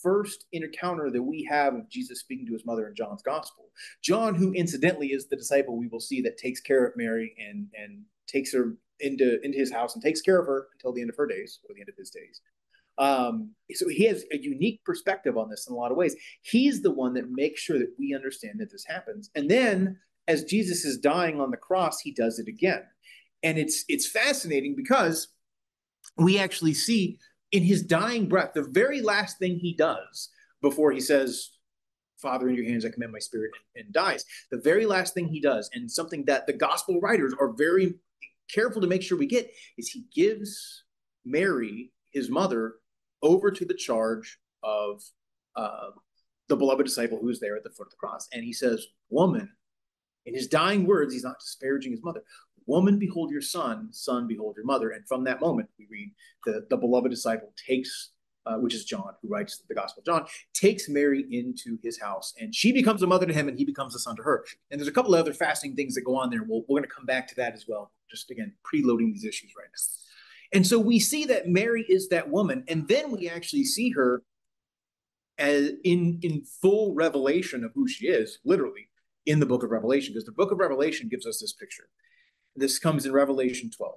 first encounter that we have of Jesus speaking to his mother in John's gospel. John, who incidentally is the disciple we will see that takes care of Mary and takes her into his house and takes care of her until the end of her days, or the end of his days. So he has a unique perspective on this in a lot of ways. He's the one that makes sure that we understand that this happens. And then as Jesus is dying on the cross, he does it again. And it's fascinating because we actually see in his dying breath, the very last thing he does before he says, Father, in your hands I commend my spirit, and dies. The very last thing he does, and something that the gospel writers are very careful to make sure we get, is he gives Mary, his mother, over to the charge of the beloved disciple who is there at the foot of the cross. And he says, woman, in his dying words, he's not disparaging his mother. Woman, behold your son, son, behold your mother. And from that moment, we read the beloved disciple takes, which is John, who writes the Gospel of John, takes Mary into his house. And she becomes a mother to him, and he becomes a son to her. And there's a couple of other fascinating things that go on there. We're going to come back to that as well. Just, again, preloading these issues right now. And so we see that Mary is that woman, and then we actually see her as in full revelation of who she is, literally, in the book of Revelation, because the book of Revelation gives us this picture. This comes in Revelation 12.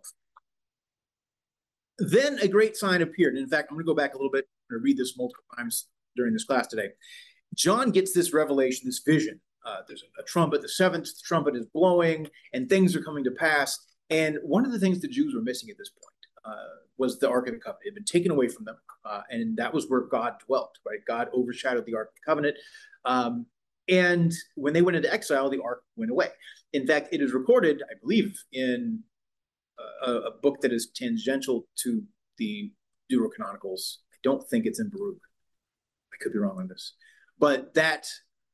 Then a great sign appeared. And in fact, I'm going to go back a little bit and read this multiple times during this class today. John gets this revelation, this vision. There's a trumpet, the seventh trumpet is blowing, and things are coming to pass. And one of the things the Jews were missing at this point was the Ark of the Covenant. It had been taken away from them, and that was where God dwelt, right? God overshadowed the Ark of the Covenant. And when they went into exile, the Ark went away. In fact, it is recorded, I believe, in a book that is tangential to the Deuterocanonicals. I don't think it's in Baruch. I could be wrong on this. But that,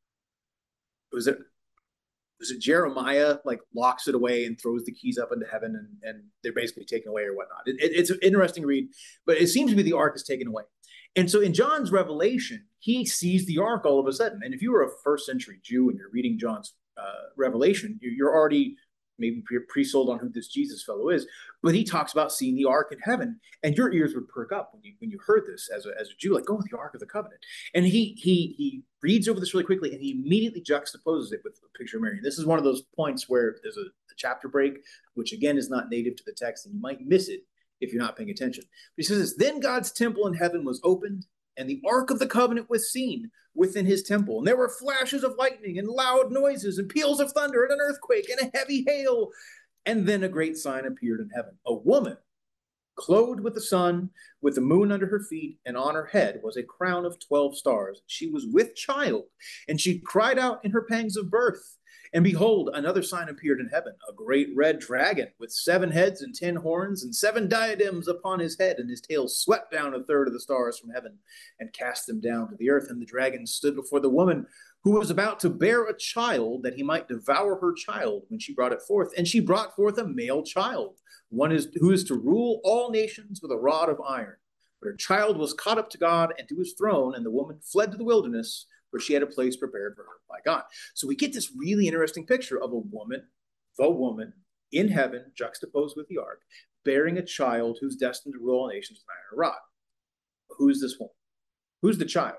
was it Jeremiah, like, locks it away and throws the keys up into heaven, and they're basically taken away or whatnot. It's an interesting read, but it seems to be the Ark is taken away. And so in John's revelation, he sees the Ark all of a sudden. And if you were a first century Jew and you're reading John's revelation, you're already maybe pre-sold on who this Jesus fellow is. But he talks about seeing the Ark in heaven, and your ears would perk up when you heard this as a Jew, like, oh, the Ark of the Covenant. And he reads over this really quickly, and he immediately juxtaposes it with a picture of Mary. And this is one of those points where there's a chapter break, which again is not native to the text, and you might miss it if you're not paying attention. But he says this, then God's temple in heaven was opened, and the Ark of the Covenant was seen within his temple. And there were flashes of lightning and loud noises and peals of thunder and an earthquake and a heavy hail. And then a great sign appeared in heaven. A woman clothed with the sun, with the moon under her feet, and on her head was a crown of 12 stars. She was with child, and she cried out in her pangs of birth. And behold, another sign appeared in heaven, a great red dragon with 7 heads and 10 horns and 7 diadems upon his head, and his tail swept down a third of the stars from heaven and cast them down to the earth. And the dragon stood before the woman who was about to bear a child, that he might devour her child when she brought it forth. And she brought forth a male child, who is to rule all nations with a rod of iron. But her child was caught up to God and to his throne, and the woman fled to the wilderness, where she had a place prepared for her by God. So we get this really interesting picture of the woman in heaven, juxtaposed with the Ark, bearing a child who's destined to rule all nations with an iron rod. Who's this woman? Who's the child?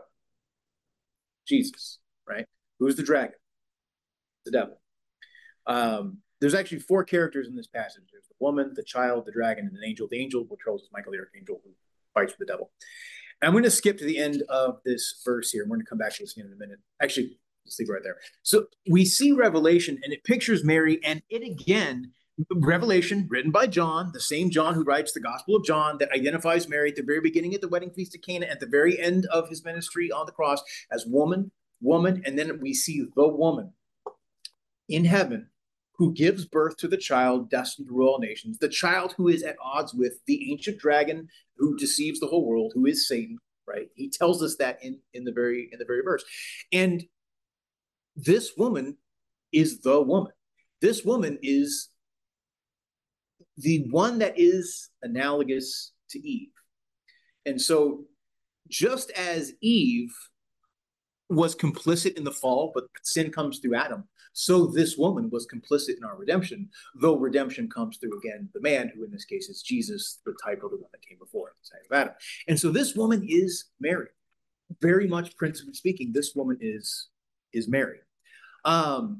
Jesus, right? Who's the dragon? The devil. There's actually 4 characters in this passage. There's the woman, the child, the dragon, and an angel. The angel portrays Michael the archangel, who fights with the devil. I'm going to skip to the end of this verse here. I'm going to come back to this in a minute. Actually, let's leave it right there. So we see Revelation, and it pictures Mary, and it again, Revelation, written by John, the same John who writes the Gospel of John, that identifies Mary at the very beginning at the wedding feast of Cana, at the very end of his ministry on the cross, as woman, and then we see the woman in heaven who gives birth to the child destined to rule all nations, the child who is at odds with the ancient dragon who deceives the whole world, who is Satan, right? He tells us that in the very verse. And this woman is the woman. This woman is the one that is analogous to Eve. And so just as Eve was complicit in the fall, but sin comes through Adam, so this woman was complicit in our redemption, though redemption comes through, again, the man, who in this case is Jesus, the type of the one that came before, the type of Adam. And so this woman is Mary. very much, principally speaking, this woman is Mary. And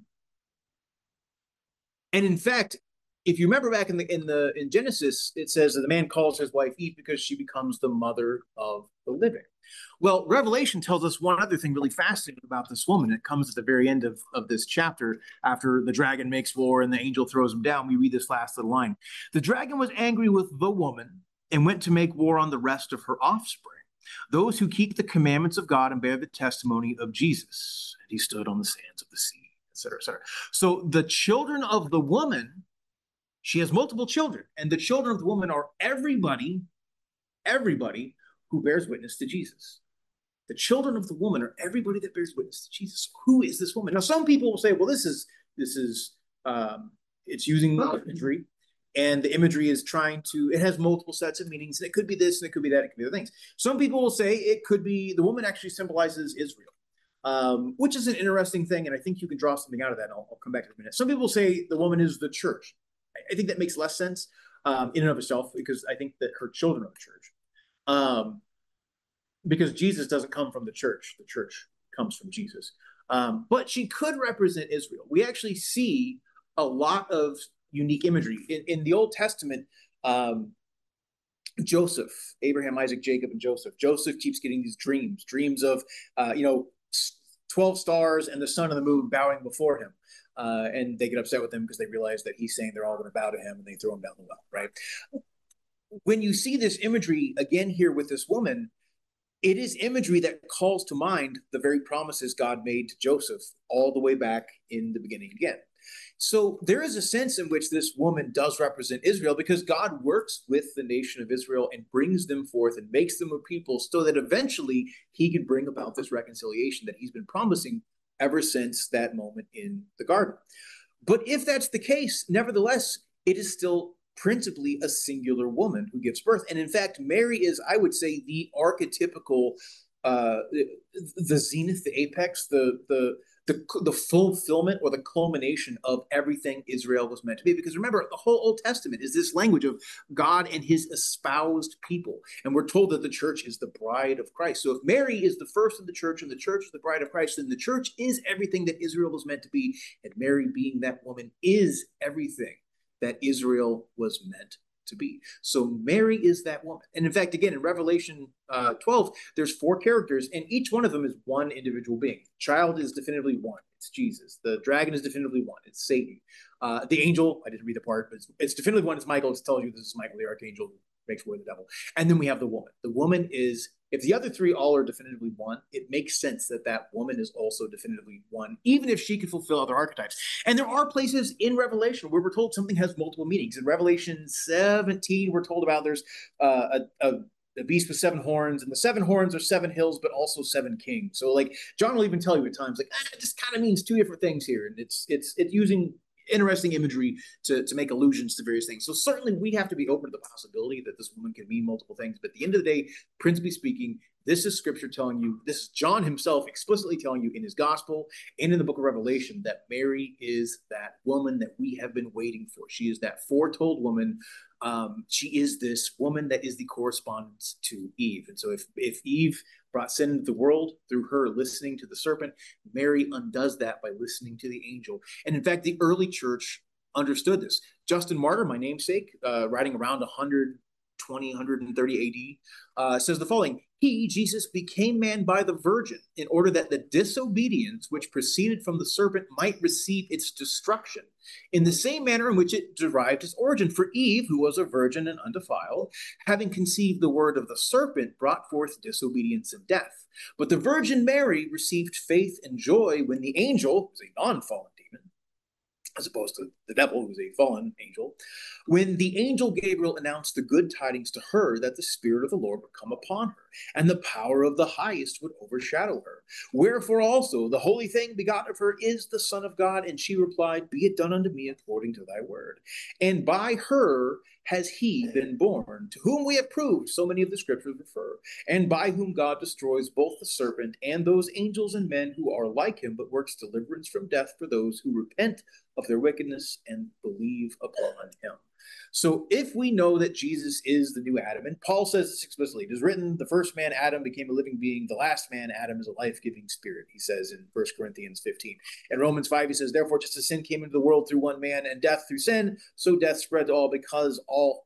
in fact, if you remember back in Genesis, it says that the man calls his wife Eve because she becomes the mother of the living. Well, Revelation tells us one other thing really fascinating about this woman. It comes at the very end of this chapter, after the dragon makes war and the angel throws him down. We read this last little line. The dragon was angry with the woman and went to make war on the rest of her offspring, those who keep the commandments of God and bear the testimony of Jesus. And he stood on the sands of the sea, etc., etc. So the children of the woman, she has multiple children, and the children of the woman are everybody who bears witness to Jesus. The children of the woman are everybody that bears witness to Jesus. Who is this woman? Now, some people will say, well, this is it's using imagery, and the imagery is it has multiple sets of meanings, and it could be this, and it could be that, it could be other things. Some people will say it could be the woman actually symbolizes Israel, which is an interesting thing, and I think you can draw something out of that. I'll come back to it in a minute. Some people say the woman is the church. I think that makes less sense in and of itself, because I think that her children are the church. Because Jesus doesn't come from the church comes from Jesus. But she could represent Israel. We actually see a lot of unique imagery. In the Old Testament, Joseph, Abraham, Isaac, Jacob, and Joseph. Joseph keeps getting these dreams of 12 stars and the sun and the moon bowing before him. And they get upset with him because they realize that he's saying they're all going to bow to him, and they throw him down the well, right? When you see this imagery again here with this woman, it is imagery that calls to mind the very promises God made to Joseph all the way back in the beginning again. So there is a sense in which this woman does represent Israel, because God works with the nation of Israel and brings them forth and makes them a people so that eventually he can bring about this reconciliation that he's been promising ever since that moment in the garden. But if that's the case, nevertheless, it is still principally a singular woman who gives birth. And in fact, Mary is, I would say, the archetypical, the zenith, the apex, the fulfillment or the culmination of everything Israel was meant to be. Because remember, the whole Old Testament is this language of God and his espoused people. And we're told that the church is the bride of Christ. So if Mary is the first of the church and the church is the bride of Christ, then the church is everything that Israel was meant to be. And Mary, being that woman, is everything that Israel was meant to be. So Mary is that woman. And in fact, again, in Revelation 12, there's 4 characters, and each one of them is one individual being. Child is definitively one. It's Jesus. The dragon is definitively one. It's Satan. The angel, I didn't read the part, but it's definitively one. It's Michael. It tells you this is Michael, the archangel, who makes war with the devil. And then we have the woman. The woman is, if the other 3 all are definitively one, it makes sense that that woman is also definitively one, even if she could fulfill other archetypes. And there are places in Revelation where we're told something has multiple meanings. In Revelation 17, we're told about there's a beast with 7 horns, and the 7 horns are 7 hills, but also 7 kings. So like John will even tell you at times, like, it just kind of means 2 different things here. And it's using interesting imagery to make allusions to various things. So certainly we have to be open to the possibility that this woman can mean multiple things. But at the end of the day, principally speaking, this is scripture telling you, this is John himself explicitly telling you in his gospel and in the book of Revelation, that Mary is that woman that we have been waiting for. She is that foretold woman. She is this woman that is the correspondence to Eve. And so if Eve brought sin into the world through her listening to the serpent, Mary undoes that by listening to the angel. And in fact, the early church understood this. Justin Martyr, my namesake, writing around 120, 130 AD, says the following: He, Jesus, became man by the virgin in order that the disobedience which proceeded from the serpent might receive its destruction in the same manner in which it derived its origin. For Eve, who was a virgin and undefiled, having conceived the word of the serpent, brought forth disobedience and death. But the Virgin Mary received faith and joy when the angel, who's a non-fallen demon, as opposed to the devil, who's a fallen angel, when the angel Gabriel announced the good tidings to her that the Spirit of the Lord would come upon her, and the power of the highest would overshadow her. Wherefore also the holy thing begotten of her is the Son of God. And she replied, Be it done unto me according to thy word. And by her has he been born, to whom we have proved so many of the scriptures refer, and by whom God destroys both the serpent and those angels and men who are like him, but works deliverance from death for those who repent of their wickedness and believe upon him. So if we know that Jesus is the new Adam, and Paul says this explicitly, it is written, the first man, Adam, became a living being. The last man, Adam, is a life-giving spirit, he says in 1 Corinthians 15. In Romans 5, he says, therefore, just as sin came into the world through one man and death through sin, so death spread to all because all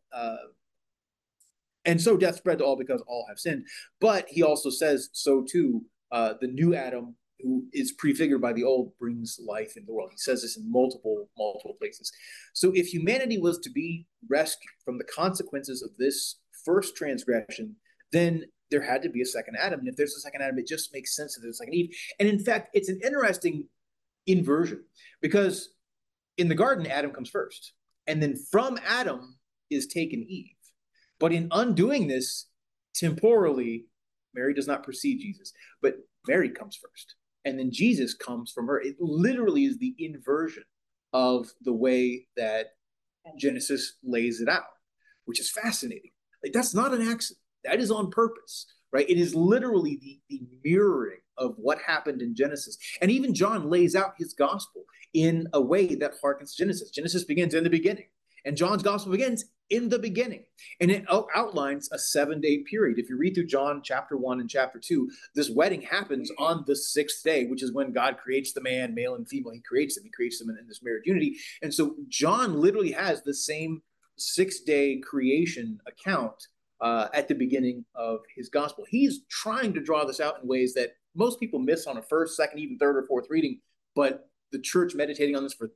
have sinned. But he also says, so too, the new Adam, who is prefigured by the old, brings life into the world. He says this in multiple places. So if humanity was to be rescued from the consequences of this first transgression, then there had to be a second Adam. And if there's a second Adam, it just makes sense that there's a second Eve. And in fact, it's an interesting inversion, because in the garden, Adam comes first. And then from Adam is taken Eve. But in undoing this, temporally, Mary does not precede Jesus, but Mary comes first. And then Jesus comes from her. It literally is the inversion of the way that Genesis lays it out, which is fascinating. Like, that's not an accident. That is on purpose, right? It is literally the mirroring of what happened in Genesis. And even John lays out his gospel in a way that harkens to Genesis. Genesis begins in the beginning, and John's gospel begins in the beginning. And it outlines a 7-day period. If you read through John chapter 1 and chapter 2, this wedding happens on the 6th day, which is when God creates the man, male and female. He creates them. He creates them in this marriage unity. And so John literally has the same 6-day creation account at the beginning of his gospel. He's trying to draw this out in ways that most people miss on a first, second, even third or fourth reading. But the church, meditating on this for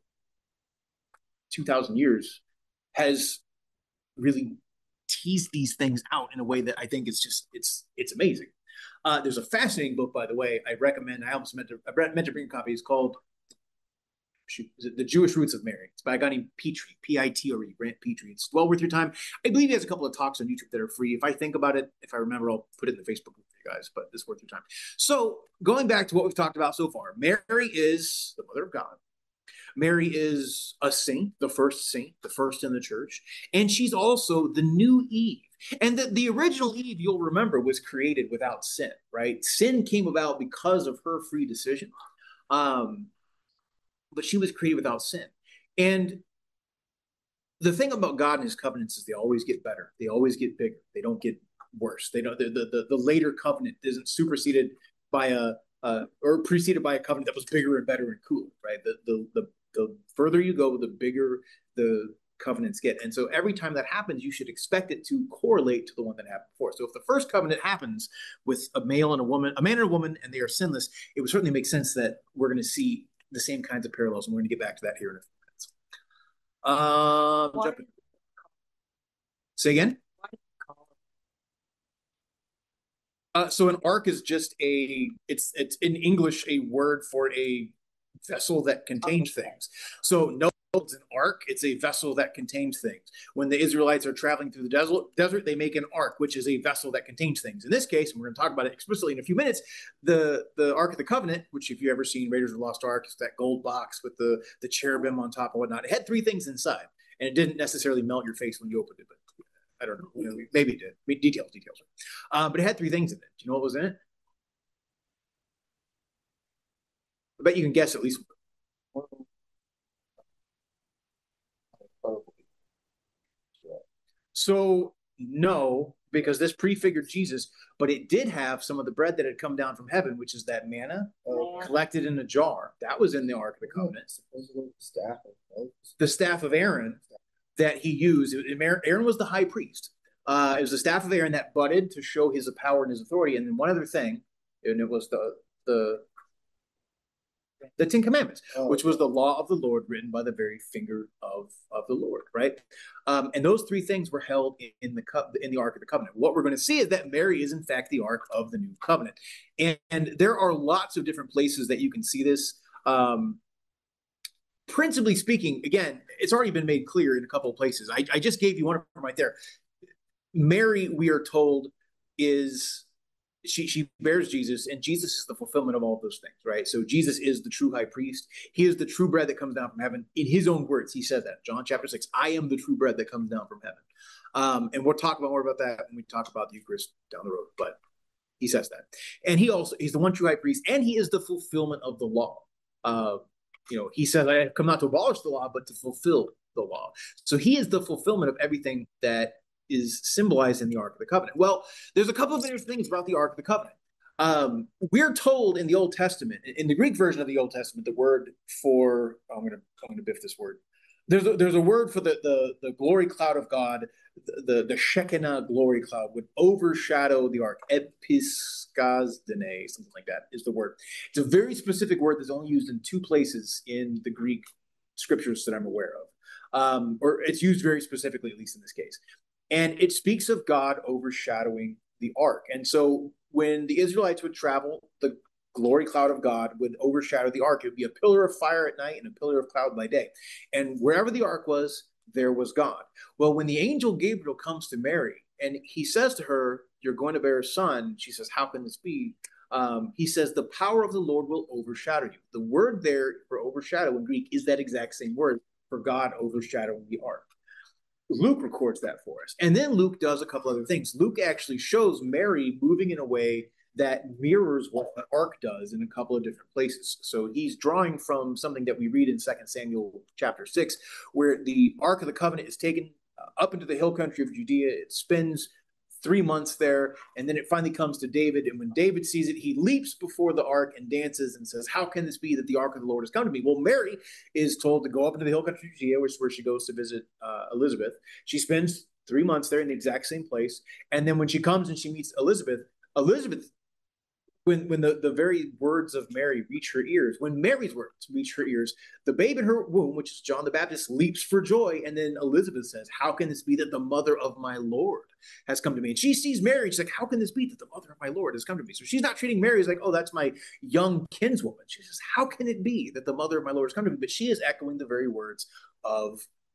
2,000 years, has really teased these things out in a way that I think is just, it's amazing. There's a fascinating book, by the way, I recommend. I meant to bring a copy. It's called, is it The Jewish Roots of Mary? It's by a guy named Petrie, P-I-T-R-E, Grant Petrie. It's well worth your time. I believe he has a couple of talks on YouTube that are free. If I think about it, if I remember, I'll put it in the Facebook group for you guys, but it's worth your time. So going back to what we've talked about so far, Mary is the mother of God. Mary is a saint, the first in the church, and she's also the new Eve. And the original Eve, you'll remember, was created without sin, right? Sin came about because of her free decision, but she was created without sin. And the thing about God and his covenants is they always get better. They always get bigger. They don't get worse. They don't. The later covenant isn't superseded by or preceded by a covenant that was bigger and better and cooler, right? The further you go, the bigger the covenants get. And so every time that happens, you should expect it to correlate to the one that happened before. So if the first covenant happens with a male and a woman, a man and a woman, and they are sinless, it would certainly make sense that we're going to see the same kinds of parallels. And we're going to get back to that here in a few minutes. Say again? So an ark is just it's in English a word for a vessel that contains things. So no, it's an ark. It's a vessel that contains things. When the Israelites are traveling through the desert, they make an ark, which is a vessel that contains things. In this case, and we're going to talk about it explicitly in a few minutes, the Ark of the Covenant, which if you've ever seen Raiders of the Lost Ark, it's that gold box with the cherubim on top and whatnot. It had 3 things inside, and it didn't necessarily melt your face when you opened it, but I don't know. Maybe it did. Details. But it had 3 things in it. Do you know what was in it? I bet you can guess at least. So no, because this prefigured Jesus, but it did have some of the bread that had come down from heaven, which is that manna collected in a jar. That was in the Ark of the Covenant. The staff of Aaron that he used. Aaron was the high priest. It was the staff of Aaron that budded to show his power and his authority. And then one other thing, and it was the 10 Commandments, which was the law of the Lord written by the very finger of the Lord, right? And those 3 things were held in the Ark of the Covenant. What we're going to see is that Mary is in fact the Ark of the New Covenant. And there are lots of different places that you can see this. Principally speaking, again, it's already been made clear in a couple of places. I just gave you one of them right there. Mary, we are told, is she bears Jesus, and Jesus is the fulfillment of all of those things, right? So Jesus is the true high priest. He is the true bread that comes down from heaven. In his own words, he said that. John chapter 6, I am the true bread that comes down from heaven. And we'll talk more about that when we talk about the Eucharist down the road, but he says that. And he's the one true high priest, and he is the fulfillment of the law. he says, I have come not to abolish the law, but to fulfill the law. So he is the fulfillment of everything that is symbolized in the Ark of the Covenant. Well, there's a couple of interesting things about the Ark of the Covenant. We're told in the Old Testament, in the Greek version of the Old Testament, the word for, I'm gonna biff this word. There's a word for the glory cloud of God, the Shekinah glory cloud would overshadow the ark. Episkazdene, something like that is the word. It's a very specific word that's only used in 2 places in the Greek scriptures that I'm aware of. Or it's used very specifically, at least in this case. And it speaks of God overshadowing the ark. And so when the Israelites would travel, the glory cloud of God would overshadow the ark. It would be a pillar of fire at night and a pillar of cloud by day. And wherever the ark was, there was God. Well, when the angel Gabriel comes to Mary and he says to her, you're going to bear a son, she says, how can this be? He says, the power of the Lord will overshadow you. The word there for overshadow in Greek is that exact same word for God overshadowing the ark. Luke records that for us. And then Luke does a couple other things. Luke actually shows Mary moving in a way that mirrors what the ark does in a couple of different places. So he's drawing from something that we read in 2 Samuel chapter 6, where the Ark of the Covenant is taken up into the hill country of Judea. It spends 3 months there, and then it finally comes to David. And when David sees it, he leaps before the ark and dances and says, how can this be that the ark of the Lord has come to me? Well, Mary is told to go up into the hill country of Judea, which is where she goes to visit Elizabeth. She spends 3 months there in the exact same place. And then when she comes and she meets Elizabeth, when the very words of Mary reach her ears, when Mary's words reach her ears, the babe in her womb, which is John the Baptist, leaps for joy. And then Elizabeth says, how can this be that the mother of my Lord has come to me? And she sees Mary. She's like, how can this be that the mother of my Lord has come to me? So she's not treating Mary as like, oh, that's my young kinswoman. She says, how can it be that the mother of my Lord has come to me? But she is echoing the very words of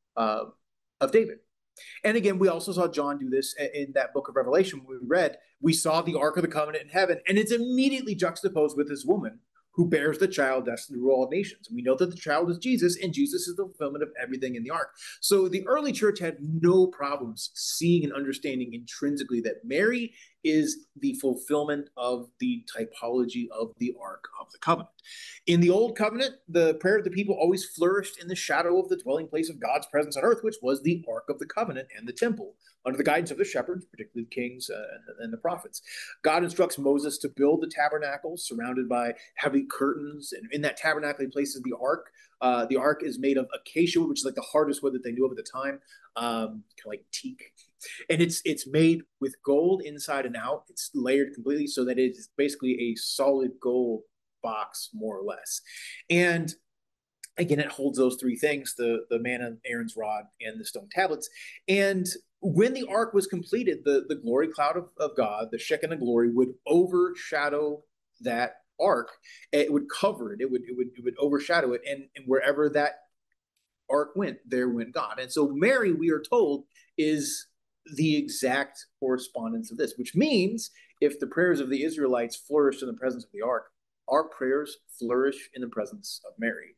David. And again, we also saw John do this in that book of Revelation we read. We saw the Ark of the Covenant in heaven, and it's immediately juxtaposed with this woman who bears the child destined to rule all nations. And we know that the child is Jesus, and Jesus is the fulfillment of everything in the ark. So the early church had no problems seeing and understanding intrinsically that Mary is the fulfillment of the typology of the Ark of the Covenant. In the Old Covenant, the prayer of the people always flourished in the shadow of the dwelling place of God's presence on earth, which was the Ark of the Covenant and the temple, under the guidance of the shepherds, particularly the kings and the prophets. God instructs Moses to build the tabernacle surrounded by heavy curtains, and in that tabernacle he places the ark. The ark is made of acacia, which is like the hardest wood that they knew of at the time, kind of like teak. And it's made with gold inside and out. It's layered completely so that it is basically a solid gold box, more or less. And again, it holds those 3 things, the manna, Aaron's rod, and the stone tablets. And when the ark was completed, the glory cloud of God, the Shekinah glory, would overshadow that ark. It would cover it. It would overshadow it. And wherever that ark went, there went God. And so Mary, we are told, is the exact correspondence of this, which means if the prayers of the Israelites flourished in the presence of the ark, our prayers flourish in the presence of Mary.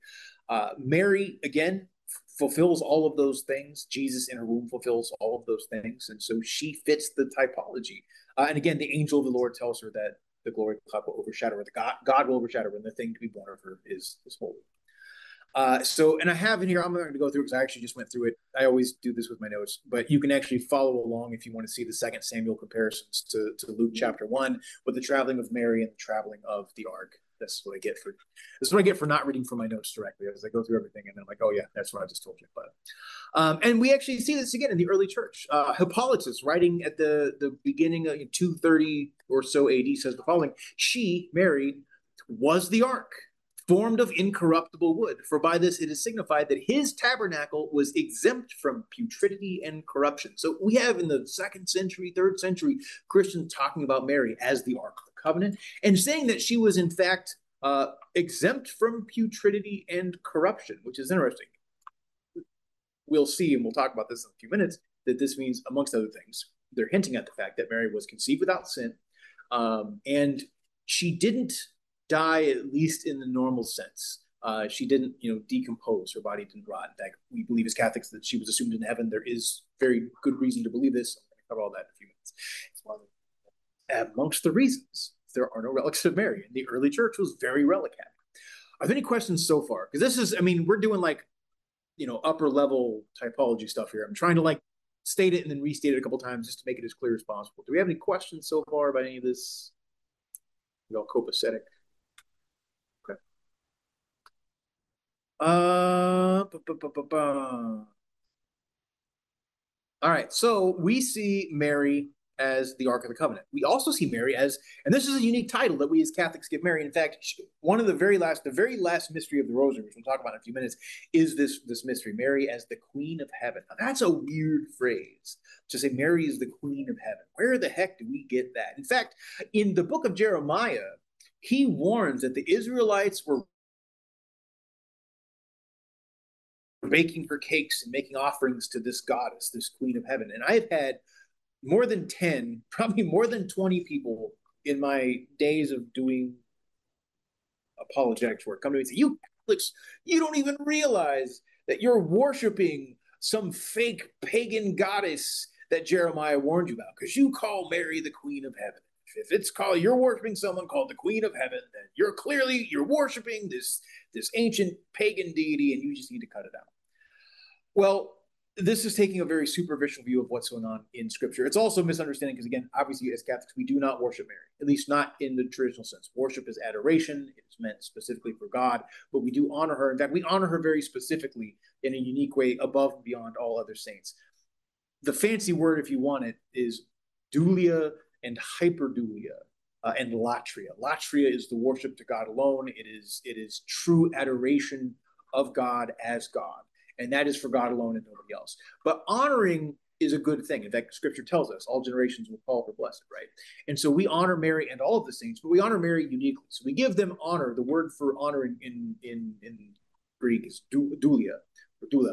Mary, again, fulfills all of those things. Jesus in her womb fulfills all of those things. And so she fits the typology. And again, the angel of the Lord tells her that the glory cloud will overshadow her. God will overshadow her, and the thing to be born of her is holy. And I have in here, I'm not going to go through it because I actually just went through it. I always do this with my notes, but you can actually follow along if you want to see the 2 Samuel comparisons to Luke chapter 1 with the traveling of Mary and the traveling of the ark. This is what I get for not reading from my notes directly, as I go through everything and I'm like, oh yeah, that's what I just told you. But and we actually see this again in the early church. Hippolytus, writing at the beginning of 230 or so AD, says the following: she, Mary, was the ark, formed of incorruptible wood, for by this it is signified that his tabernacle was exempt from putridity and corruption. So we have in the 2nd century, 3rd century Christians talking about Mary as the Ark of the Covenant and saying that she was in fact exempt from putridity and corruption, which is interesting. We'll see, and we'll talk about this in a few minutes, that this means, amongst other things, they're hinting at the fact that Mary was conceived without sin, and she didn't die, at least in the normal sense. She didn't, decompose. Her body didn't rot. In fact, we believe as Catholics that she was assumed in heaven. There is very good reason to believe this. I'm going to cover all that in a few minutes. Amongst the reasons, there are no relics of Mary. And the early church was very relic happy. Are there any questions so far? Because this is, I mean, we're doing like, upper level typology stuff here. I'm trying to like state it and then restate it a couple times just to make it as clear as possible. Do we have any questions so far about any of this? All copacetic. Okay. All right, so we see Mary as the Ark of the Covenant. We also see Mary as, and this is a unique title that we as Catholics give Mary. In fact, one of the very last mystery of the Rosary, which we'll talk about in a few minutes, is this mystery, Mary as the Queen of Heaven. Now, that's a weird phrase to say Mary is the Queen of Heaven. Where the heck do we get that? In fact, in the book of Jeremiah, he warns that the Israelites were baking her cakes and making offerings to this goddess, this Queen of Heaven. And I've had more than 10, probably more than 20 people in my days of doing apologetics work come to me and say, you Catholics, you don't even realize that you're worshiping some fake pagan goddess that Jeremiah warned you about, because you call Mary the Queen of Heaven. If it's called, you're worshiping someone called the Queen of Heaven, then you're worshiping this ancient pagan deity, and you just need to cut it out. Well, this is taking a very superficial view of what's going on in Scripture. It's also a misunderstanding because, again, obviously as Catholics, we do not worship Mary, at least not in the traditional sense. Worship is adoration. It's meant specifically for God, but we do honor her. In fact, we honor her very specifically in a unique way above and beyond all other saints. The fancy word, if you want it, is dulia and hyperdulia. And latria. Latria is the worship to God alone. It is true adoration of God as God. And that is for God alone and nobody else. But honoring is a good thing. In fact, Scripture tells us all generations will call her blessed, right? And so we honor Mary and all of the saints, but we honor Mary uniquely. So we give them honor. The word for honor in Greek is dulia. Or dula.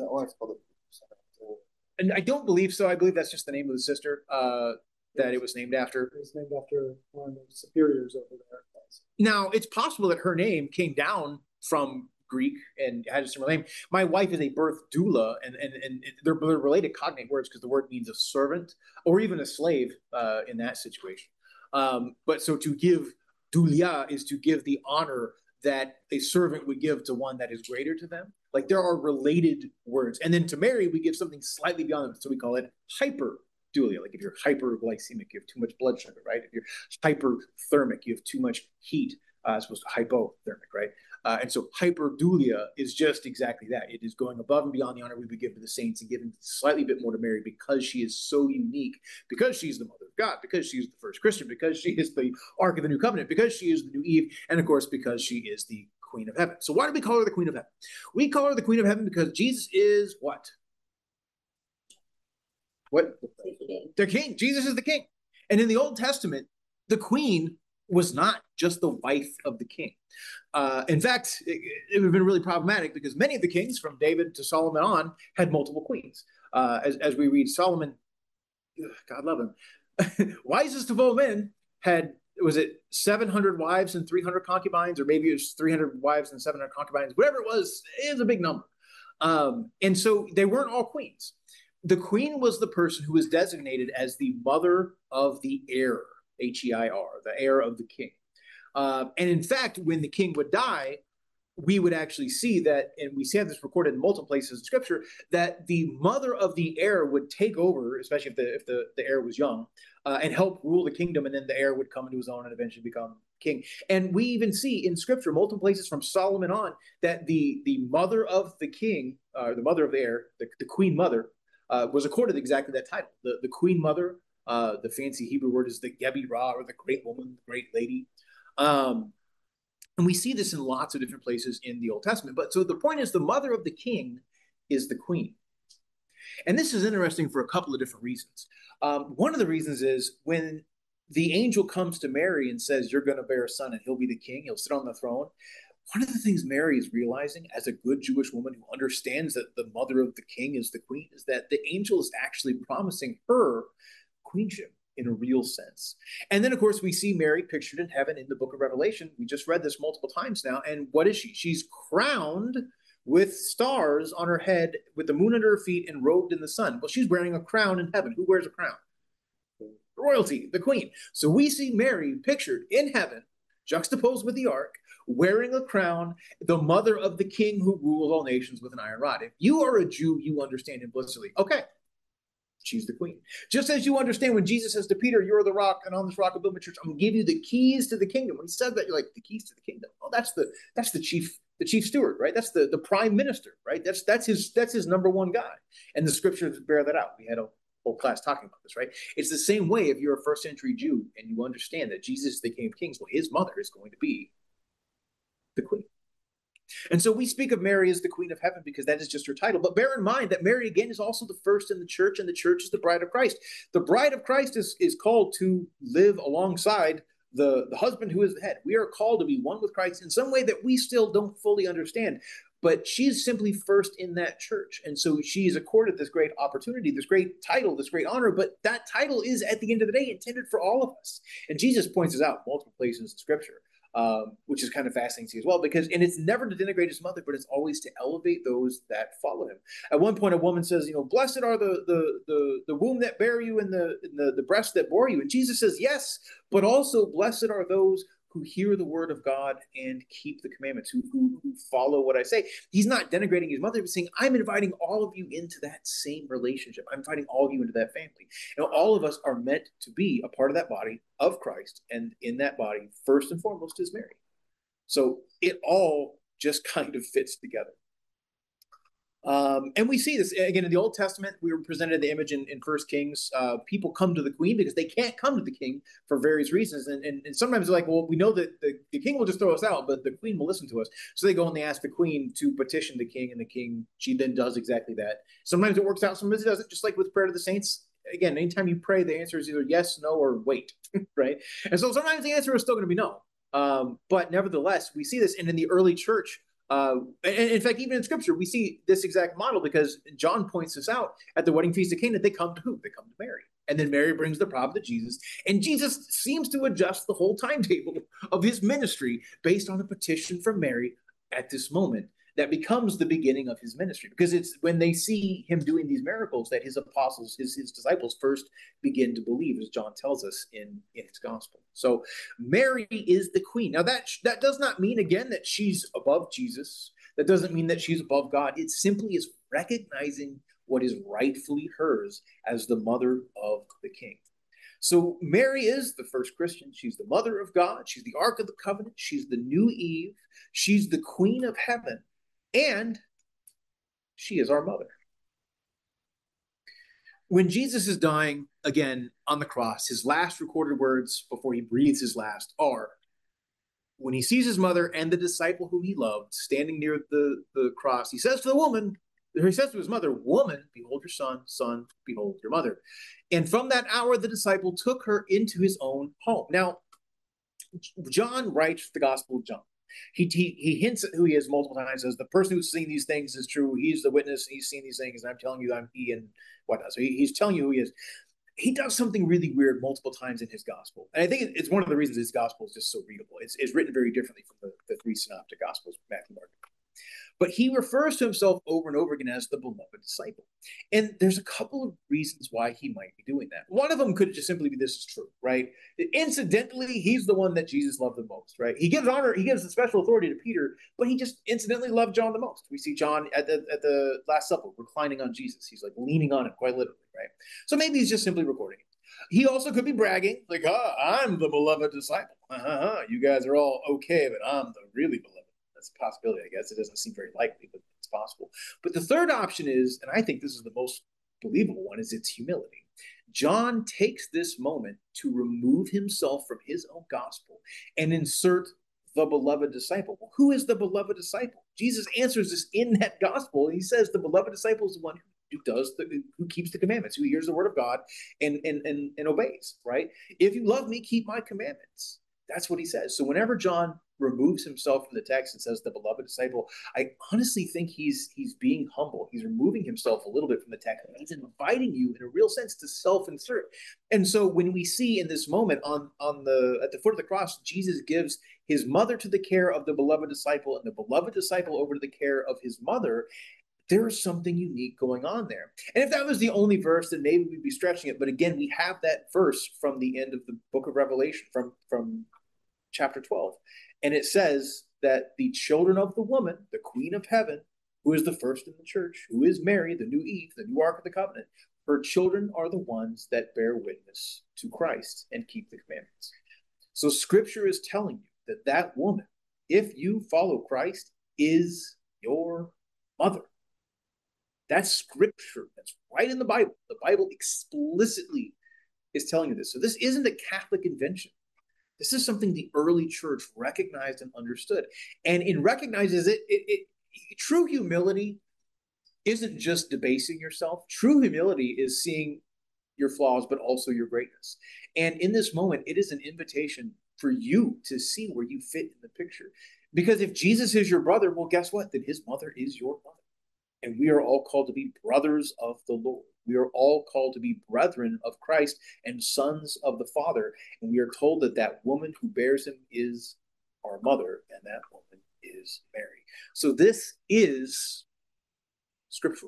And I don't believe so. I believe that's just the name of the sister that it was named after. It was named after one of the superiors over there. Now, it's possible that her name came down from Greek and had a similar name. My wife is a birth doula, and they're related cognate words because the word means a servant or even a slave in that situation. But so to give dulia is to give the honor that a servant would give to one that is greater to them. Like there are related words. And then to Mary, we give something slightly beyond them. So we call it hyperdulia. Like if you're hyperglycemic, you have too much blood sugar, right? If you're hyperthermic, you have too much heat, as opposed to hypothermic, right? And so hyperdulia is just exactly that. It is going above and beyond the honor we would give to the saints and giving slightly bit more to Mary because she is so unique, because she's the mother of God, because she's the first Christian, because she is the Ark of the New Covenant, because she is the new Eve, and of course, because she is the Queen of Heaven. So why do we call her the Queen of Heaven? We call her the Queen of Heaven because Jesus is what? What? The King. Jesus is the King. And in the Old Testament, the Queen was not just the wife of the king. In fact, it would have been really problematic because many of the kings from David to Solomon on had multiple queens. As we read, Solomon, God love him, wisest of all men, had, was it 700 wives and 300 concubines, or maybe it was 300 wives and 700 concubines, whatever it was a big number. And so they weren't all queens. The queen was the person who was designated as the mother of the heir, H-E-I-R, the heir of the king. And in fact, when the king would die, we would actually see that, and we see this recorded in multiple places in Scripture, that the mother of the heir would take over, especially if the heir was young, and help rule the kingdom, and then the heir would come into his own and eventually become king. And we even see in Scripture, multiple places from Solomon on, that the mother of the king, the mother of the heir, the queen mother, was accorded exactly that title. The queen mother, the fancy Hebrew word is the Gebi Ra, or the great woman, the great lady. And we see this in lots of different places in the Old Testament. But so the point is, the mother of the king is the queen. And this is interesting for a couple of different reasons. One of the reasons is when the angel comes to Mary and says, you're going to bear a son and he'll be the king, he'll sit on the throne. One of the things Mary is realizing as a good Jewish woman who understands that the mother of the king is the queen is that the angel is actually promising her queenship in a real sense. And then, of course, we see Mary pictured in heaven in the book of Revelation. We just read this multiple times now. And what is she? She's crowned with stars on her head, with the moon under her feet, and robed in the sun. Well, she's wearing a crown in heaven. Who wears a crown? Royalty, the queen. So we see Mary pictured in heaven, juxtaposed with the ark, wearing a crown, the mother of the king who rules all nations with an iron rod. If you are a Jew, you understand implicitly, okay, she's the queen. Just as you understand when Jesus says to Peter, you're the rock, and on this rock I'll build my church, I'm going to give you the keys to the kingdom. When he says that, you're like, the keys to the kingdom? Oh, that's the chief steward, right? That's the prime minister, right? That's his number one guy. And the scriptures bear that out. We had a whole class talking about this, right? It's the same way if you're a first century Jew and you understand that Jesus is the King of Kings, well, his mother is going to be the queen. And so we speak of Mary as the Queen of Heaven because that is just her title. But bear in mind that Mary, again, is also the first in the church, and the church is the bride of Christ. The bride of Christ is called to live alongside the husband who is the head. We are called to be one with Christ in some way that we still don't fully understand. But she's simply first in that church. And so she is accorded this great opportunity, this great title, this great honor. But that title is, at the end of the day, intended for all of us. And Jesus points this out multiple places in Scripture. Which is kind of fascinating to see as well, because, and it's never to denigrate his mother, but it's always to elevate those that follow him. At one point, a woman says, blessed are the womb that bare you and the breast that bore you. And Jesus says, yes, but also blessed are those who hear the word of God and keep the commandments, who follow what I say. He's not denigrating his mother, he's saying, I'm inviting all of you into that same relationship. I'm inviting all of you into that family. All of us are meant to be a part of that body of Christ, and in that body, first and foremost, is Mary. So it all just kind of fits together. And we see this again in the Old Testament. We were presented the image in 1 Kings. People come to the queen because they can't come to the king for various reasons. And sometimes they're like, well, we know that the king will just throw us out, but the queen will listen to us. So they go and they ask the queen to petition the king, and the king, she then does exactly that. Sometimes it works out, sometimes it doesn't, just like with prayer to the saints. Again, anytime you pray, the answer is either yes, no, or wait, right? And so sometimes the answer is still going to be no. But nevertheless, we see this, and in the early church, and in fact, even in Scripture, we see this exact model because John points this out at the wedding feast of Cana. They come to who? They come to Mary. And then Mary brings the problem to Jesus. And Jesus seems to adjust the whole timetable of his ministry based on a petition from Mary at this moment. That becomes the beginning of his ministry, because it's when they see him doing these miracles that his apostles, his disciples first begin to believe, as John tells us in his gospel. So Mary is the queen. Now that does not mean, again, that she's above Jesus. That doesn't mean that she's above God. It simply is recognizing what is rightfully hers as the mother of the king. So Mary is the first Christian. She's the mother of God. She's the Ark of the Covenant. She's the new Eve. She's the Queen of Heaven. And she is our mother. When Jesus is dying, again, on the cross, his last recorded words before he breathes his last are, when he sees his mother and the disciple whom he loved standing near the cross, he says to the woman, he says to his mother, woman, behold your son, son, behold your mother. And from that hour, the disciple took her into his own home. Now, John writes the Gospel of John. He hints at who he is multiple times, says the person who's seen these things is true. He's the witness. He's seen these things, and I'm telling you I'm he and whatnot. So he's telling you who he is. He does something really weird multiple times in his gospel. And I think it's one of the reasons his gospel is just so readable. It's written very differently from the three synoptic gospels, Matthew, Mark, but he refers to himself over and over again as the beloved disciple. And there's a couple of reasons why he might be doing that. One of them could just simply be this is true, right? Incidentally, he's the one that Jesus loved the most, right? He gives honor, he gives the special authority to Peter, but he just incidentally loved John the most. We see John at the Last Supper reclining on Jesus. He's like leaning on him quite literally, right? So maybe he's just simply recording it. He also could be bragging, like, I'm the beloved disciple. You guys are all okay, but I'm the really beloved. That's a possibility, I guess. It doesn't seem very likely, but it's possible. But the third option is, and I think this is the most believable one, is it's humility. John takes this moment to remove himself from his own gospel and insert the beloved disciple. Well, who is the beloved disciple? Jesus answers this in that gospel. He says the beloved disciple is the one who keeps the commandments, who hears the word of God and obeys, right? If you love me, keep my commandments. That's what he says. So whenever John removes himself from the text and says the beloved disciple, I honestly think he's being humble. He's removing himself a little bit from the text. He's inviting you in a real sense to self-insert. And so when we see in this moment at the foot of the cross, Jesus gives his mother to the care of the beloved disciple and the beloved disciple over to the care of his mother, there's something unique going on there. And if that was the only verse, then maybe we'd be stretching it. But again, we have that verse from the end of the book of Revelation, from chapter 12. And it says, that the children of the woman, the queen of heaven, who is the first in the church, who is Mary, the new Eve, the new Ark of the Covenant, her children are the ones that bear witness to Christ and keep the commandments. So Scripture is telling you that that woman, if you follow Christ, is your mother. That's Scripture. That's right in the Bible. The Bible explicitly is telling you this. So this isn't a Catholic invention. This is something the early church recognized and understood. And in recognizes it, true humility isn't just debasing yourself. True humility is seeing your flaws, but also your greatness. And in this moment, it is an invitation for you to see where you fit in the picture. Because if Jesus is your brother, well, guess what? Then his mother is your mother. And we are all called to be brothers of the Lord. We are all called to be brethren of Christ and sons of the Father. And we are told that that woman who bears him is our mother, and that woman is Mary. So this is scriptural.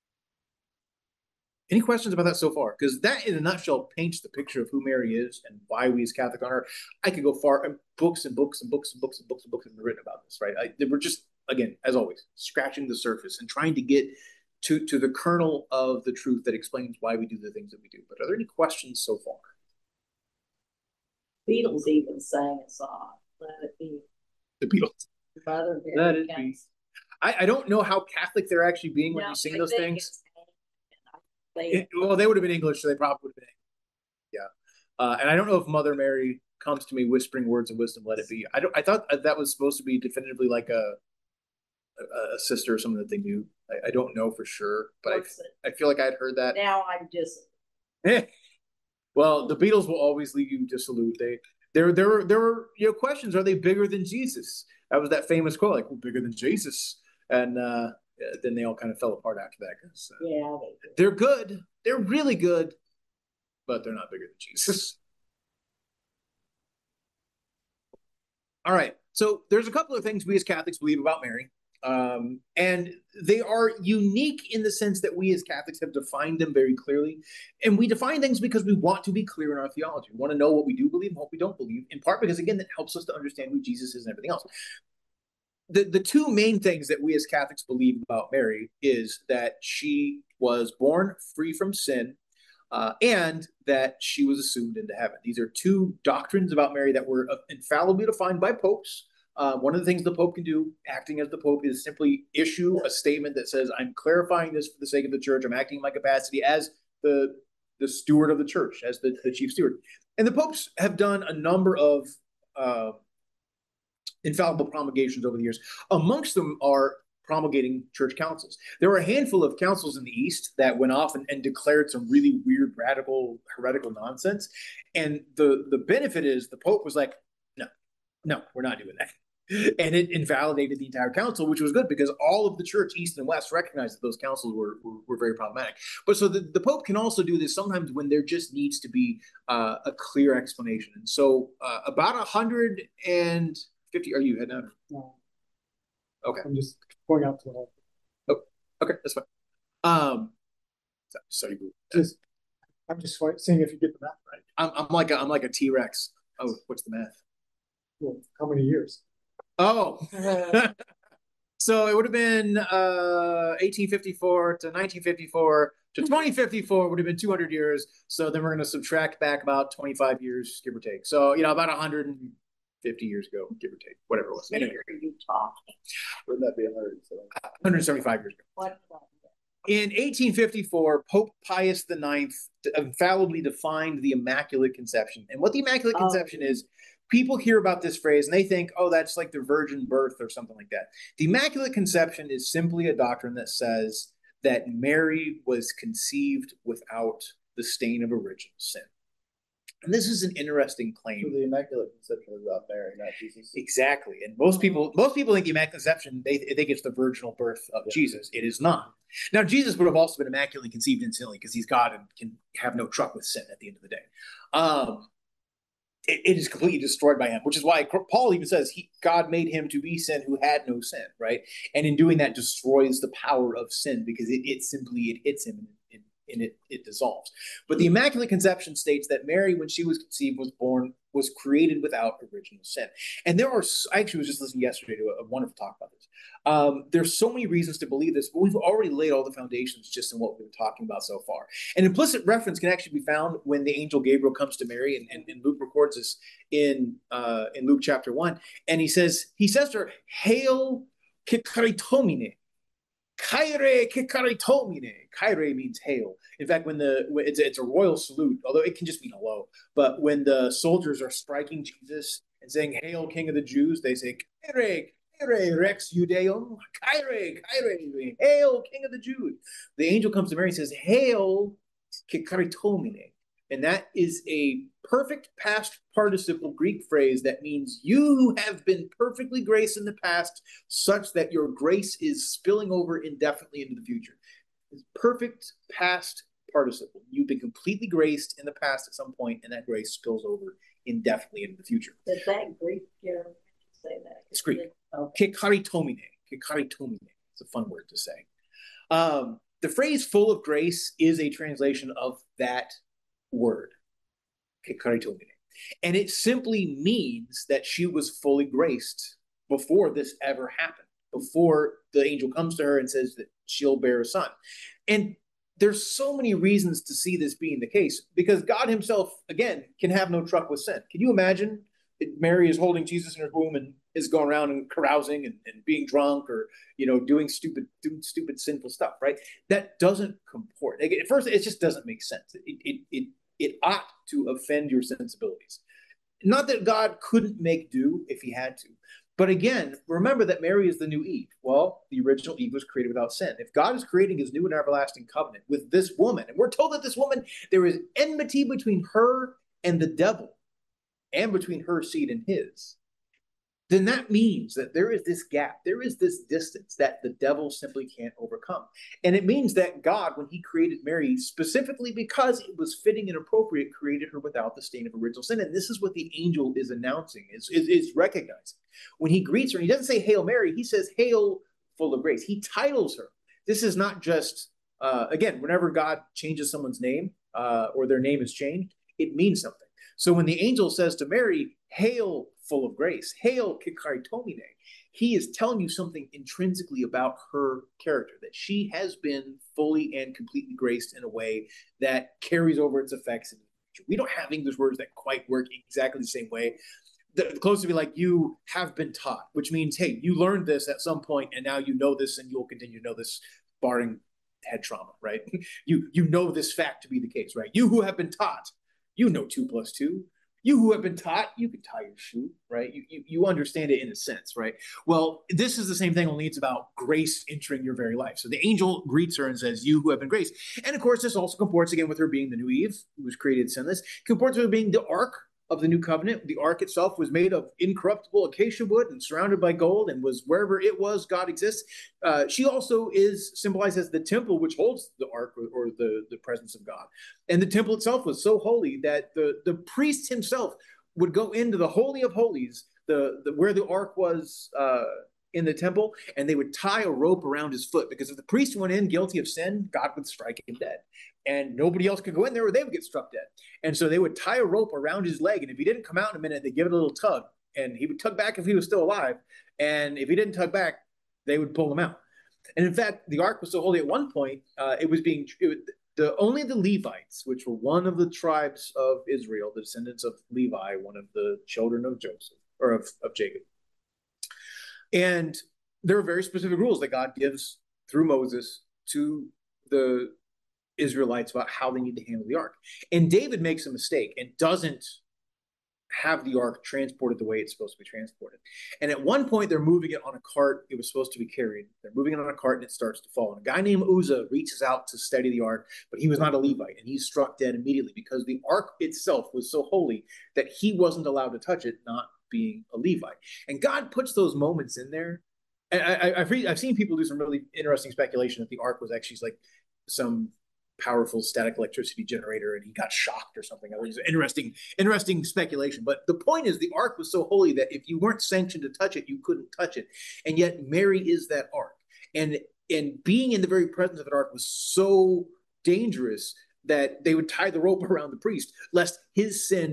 Any questions about that so far? Because that, in a nutshell, paints the picture of who Mary is and why we as Catholic honor her. I could go far, and books and books and books and books and books and books have been written about this, right? We're just, again, as always, scratching the surface and trying to get to the kernel of the truth that explains why we do the things that we do. But are there any questions so far? Beatles even sang a song, Let It Be. The Beatles. Let It Be. I don't know how Catholic they're actually being when you sing those things. Well, they would have been English, so they probably would have been English. Yeah. And I don't know if Mother Mary comes to me whispering words of wisdom, let it be. I thought that was supposed to be definitively like a sister or something that they knew. I don't know for sure, but I feel like I'd heard that. Now I'm just. Well, the Beatles will always leave you dissolute. There were questions. Are they bigger than Jesus? That was that famous quote, like, well, bigger than Jesus. And then they all kind of fell apart after that. Cause, they're good. They're really good, but they're not bigger than Jesus. All right. So there's a couple of things we as Catholics believe about Mary. And they are unique in the sense that we as Catholics have defined them very clearly. And we define things because we want to be clear in our theology. We want to know what we do believe and what we don't believe, in part because, again, that helps us to understand who Jesus is and everything else. The two main things that we as Catholics believe about Mary is that she was born free from sin, and that she was assumed into heaven. These are two doctrines about Mary that were infallibly defined by popes. One of the things the Pope can do, acting as the Pope, is simply issue a statement that says, I'm clarifying this for the sake of the church. I'm acting in my capacity as the steward of the church, as the chief steward. And the popes have done a number of infallible promulgations over the years. Amongst them are promulgating church councils. There were a handful of councils in the East that went off and declared some really weird, radical, heretical nonsense. And the benefit is the Pope was like, no, we're not doing that. And it invalidated the entire council, which was good because all of the church, East and West, recognized that those councils were very problematic. But so the Pope can also do this sometimes when there just needs to be a clear explanation. And so about 150, are you heading out? No. Okay. I'm just going out to the hall. Oh, okay, that's fine. Sorry, I'm just seeing if you get the math right. I'm like a T-Rex. Oh, what's the math? Well, how many years? Oh, so it would have been 1854 to 1954 to 2054 would have been 200 years. So then we're going to subtract back about 25 years, give or take. So, about 150 years ago, give or take, whatever it was. Anyway, are you talking? Wouldn't that be 175 years ago. What? In 1854, Pope Pius IX infallibly defined the Immaculate Conception. And what the Immaculate Conception is, people hear about this phrase and they think, oh, that's like the virgin birth or something like that. The Immaculate Conception is simply a doctrine that says that Mary was conceived without the stain of original sin. And this is an interesting claim. So the Immaculate Conception is about Mary, not Jesus. Exactly. And most people think the Immaculate Conception, they think it's the virginal birth of Jesus. It is not. Now, Jesus would have also been immaculately conceived instantly because he's God and can have no truck with sin at the end of the day. It is completely destroyed by him, which is why Paul even says God made him to be sin who had no sin, right? And in doing that, destroys the power of sin because it hits him and it dissolves. But the Immaculate Conception states that Mary, when she was conceived, was born was created without original sin. And I actually was just listening yesterday to a wonderful talk about this. There's so many reasons to believe this, but we've already laid all the foundations just in what we've been talking about so far. An implicit reference can actually be found when the angel Gabriel comes to Mary, and Luke records this in Luke chapter 1. And he says to her, "Hail, kikaritomine." Kyrie kikaritomine. Kyrie means hail. In fact, it's a royal salute, although it can just mean hello. But when the soldiers are striking Jesus and saying, "Hail, King of the Jews," they say, "Kyrie, Kyrie, Rex Judeum, Kyrie, Kyrie, hail, King of the Jews." The angel comes to Mary and says, "Hail, kikaritomine." And that is a perfect past participle Greek phrase that means you have been perfectly graced in the past such that your grace is spilling over indefinitely into the future. It's perfect past participle. You've been completely graced in the past at some point, and that grace spills over indefinitely into the future. Is that Greek? Yeah, say that. It's Greek. Kikaritomine. Kikaritomine. It's a fun word to say. The phrase "full of grace" is a translation of that word, and it simply means that she was fully graced before this ever happened, before the angel comes to her and says that she'll bear a son. And there's so many reasons to see this being the case, because God himself, again, can have no truck with sin. Can you imagine Mary is holding Jesus in her womb and is going around and carousing and being drunk, or doing stupid sinful stuff, right? That doesn't comport. At first, it just doesn't make sense. It ought to offend your sensibilities. Not that God couldn't make do if he had to. But again, remember that Mary is the new Eve. Well, the original Eve was created without sin. If God is creating his new and everlasting covenant with this woman, and we're told that this woman, there is enmity between her and the devil, and between her seed and his, then that means that there is this gap, there is this distance that the devil simply can't overcome. And it means that God, when he created Mary, specifically because it was fitting and appropriate, created her without the stain of original sin. And this is what the angel is announcing, is recognizing. When he greets her, he doesn't say "Hail Mary," he says "Hail, full of grace." He titles her. This is not just, again, whenever God changes someone's name, or their name is changed, it means something. So when the angel says to Mary, "Hail, full of grace," "Hail, kikaritomine," he is telling you something intrinsically about her character, that she has been fully and completely graced in a way that carries over its effects in the future. We don't have English words that quite work exactly the same way. The closest to be like, "You have been taught," which means, hey, you learned this at some point and now you know this and you'll continue to know this, barring head trauma, right? You know this fact to be the case, right? "You who have been taught, you know 2 + 2. You who have been taught, you can tie your shoe," right? You understand it in a sense, right? Well, this is the same thing, only it's about grace entering your very life. So the angel greets her and says, "You who have been graced." And of course, this also comports again with her being the new Eve, who was created sinless. Comports with her being the ark of the new covenant. The ark itself was made of incorruptible acacia wood and surrounded by gold, and was wherever it was, God exists. She also is symbolized as the temple which holds the ark, or the presence of God. And the temple itself was so holy that the priest himself would go into the Holy of Holies, where the ark was in the temple, and they would tie a rope around his foot, because if the priest went in guilty of sin, God would strike him dead. And nobody else could go in there or they would get struck dead. And so they would tie a rope around his leg, and if he didn't come out in a minute, they'd give it a little tug, and he would tug back if he was still alive. And if he didn't tug back, they would pull him out. And in fact, the ark was so holy at one point, only the Levites, which were one of the tribes of Israel, the descendants of Levi, one of the children of Joseph, or of Jacob. And there are very specific rules that God gives through Moses to the Israelites about how they need to handle the ark. And David makes a mistake and doesn't have the ark transported the way it's supposed to be transported. And at one point, they're moving it on a cart. It was supposed to be carried. They're moving it on a cart, and it starts to fall. And a guy named Uzzah reaches out to steady the ark, but he was not a Levite, and he's struck dead immediately, because the ark itself was so holy that he wasn't allowed to touch it, not being a Levite. And God puts those moments in there. And I've seen people do some really interesting speculation that the ark was actually like some powerful static electricity generator and he got shocked or something. It was interesting speculation. But the point is, the ark was so holy that if you weren't sanctioned to touch it, you couldn't touch it. And yet Mary is that ark. And being in the very presence of that ark was so dangerous that they would tie the rope around the priest, lest his sin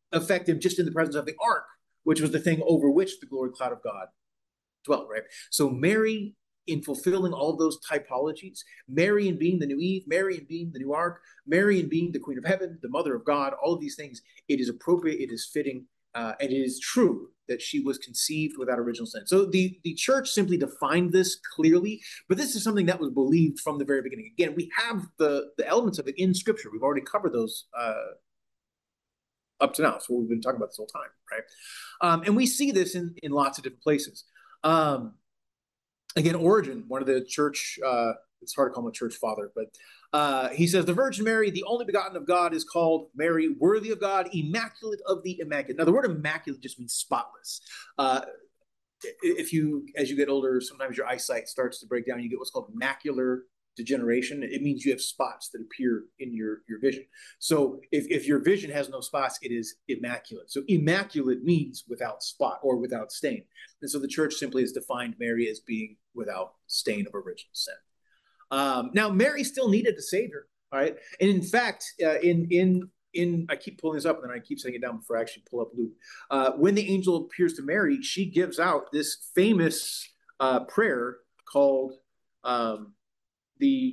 effective just in the presence of the ark, which was the thing over which the glory cloud of God dwelt, right? So Mary, in fulfilling all of those typologies, Mary in being the new Eve, Mary in being the new ark, Mary in being the queen of heaven, the mother of God, all of these things, it is appropriate, it is fitting, and it is true that she was conceived without original sin. So the church simply defined this clearly, but this is something that was believed from the very beginning. Again, we have the elements of it in Scripture. We've already covered those up to now. So we've been talking about this whole time, right? And we see this in lots of different places. Again, Origen, one of the church, it's hard to call him a church father, but he says, the Virgin Mary, the only begotten of God, is called Mary, worthy of God, immaculate of the immaculate. Now, the word immaculate just means spotless. As you get older, sometimes your eyesight starts to break down. You get what's called macular degeneration. It means you have spots that appear in your vision. So if your vision has no spots, it is immaculate. So immaculate means without spot or without stain. And so the church simply has defined Mary as being without stain of original sin. Now, Mary still needed a savior, all right? And in fact, I keep pulling this up and then I keep setting it down before I actually pull up Luke. When the angel appears to Mary, she gives out this famous prayer called the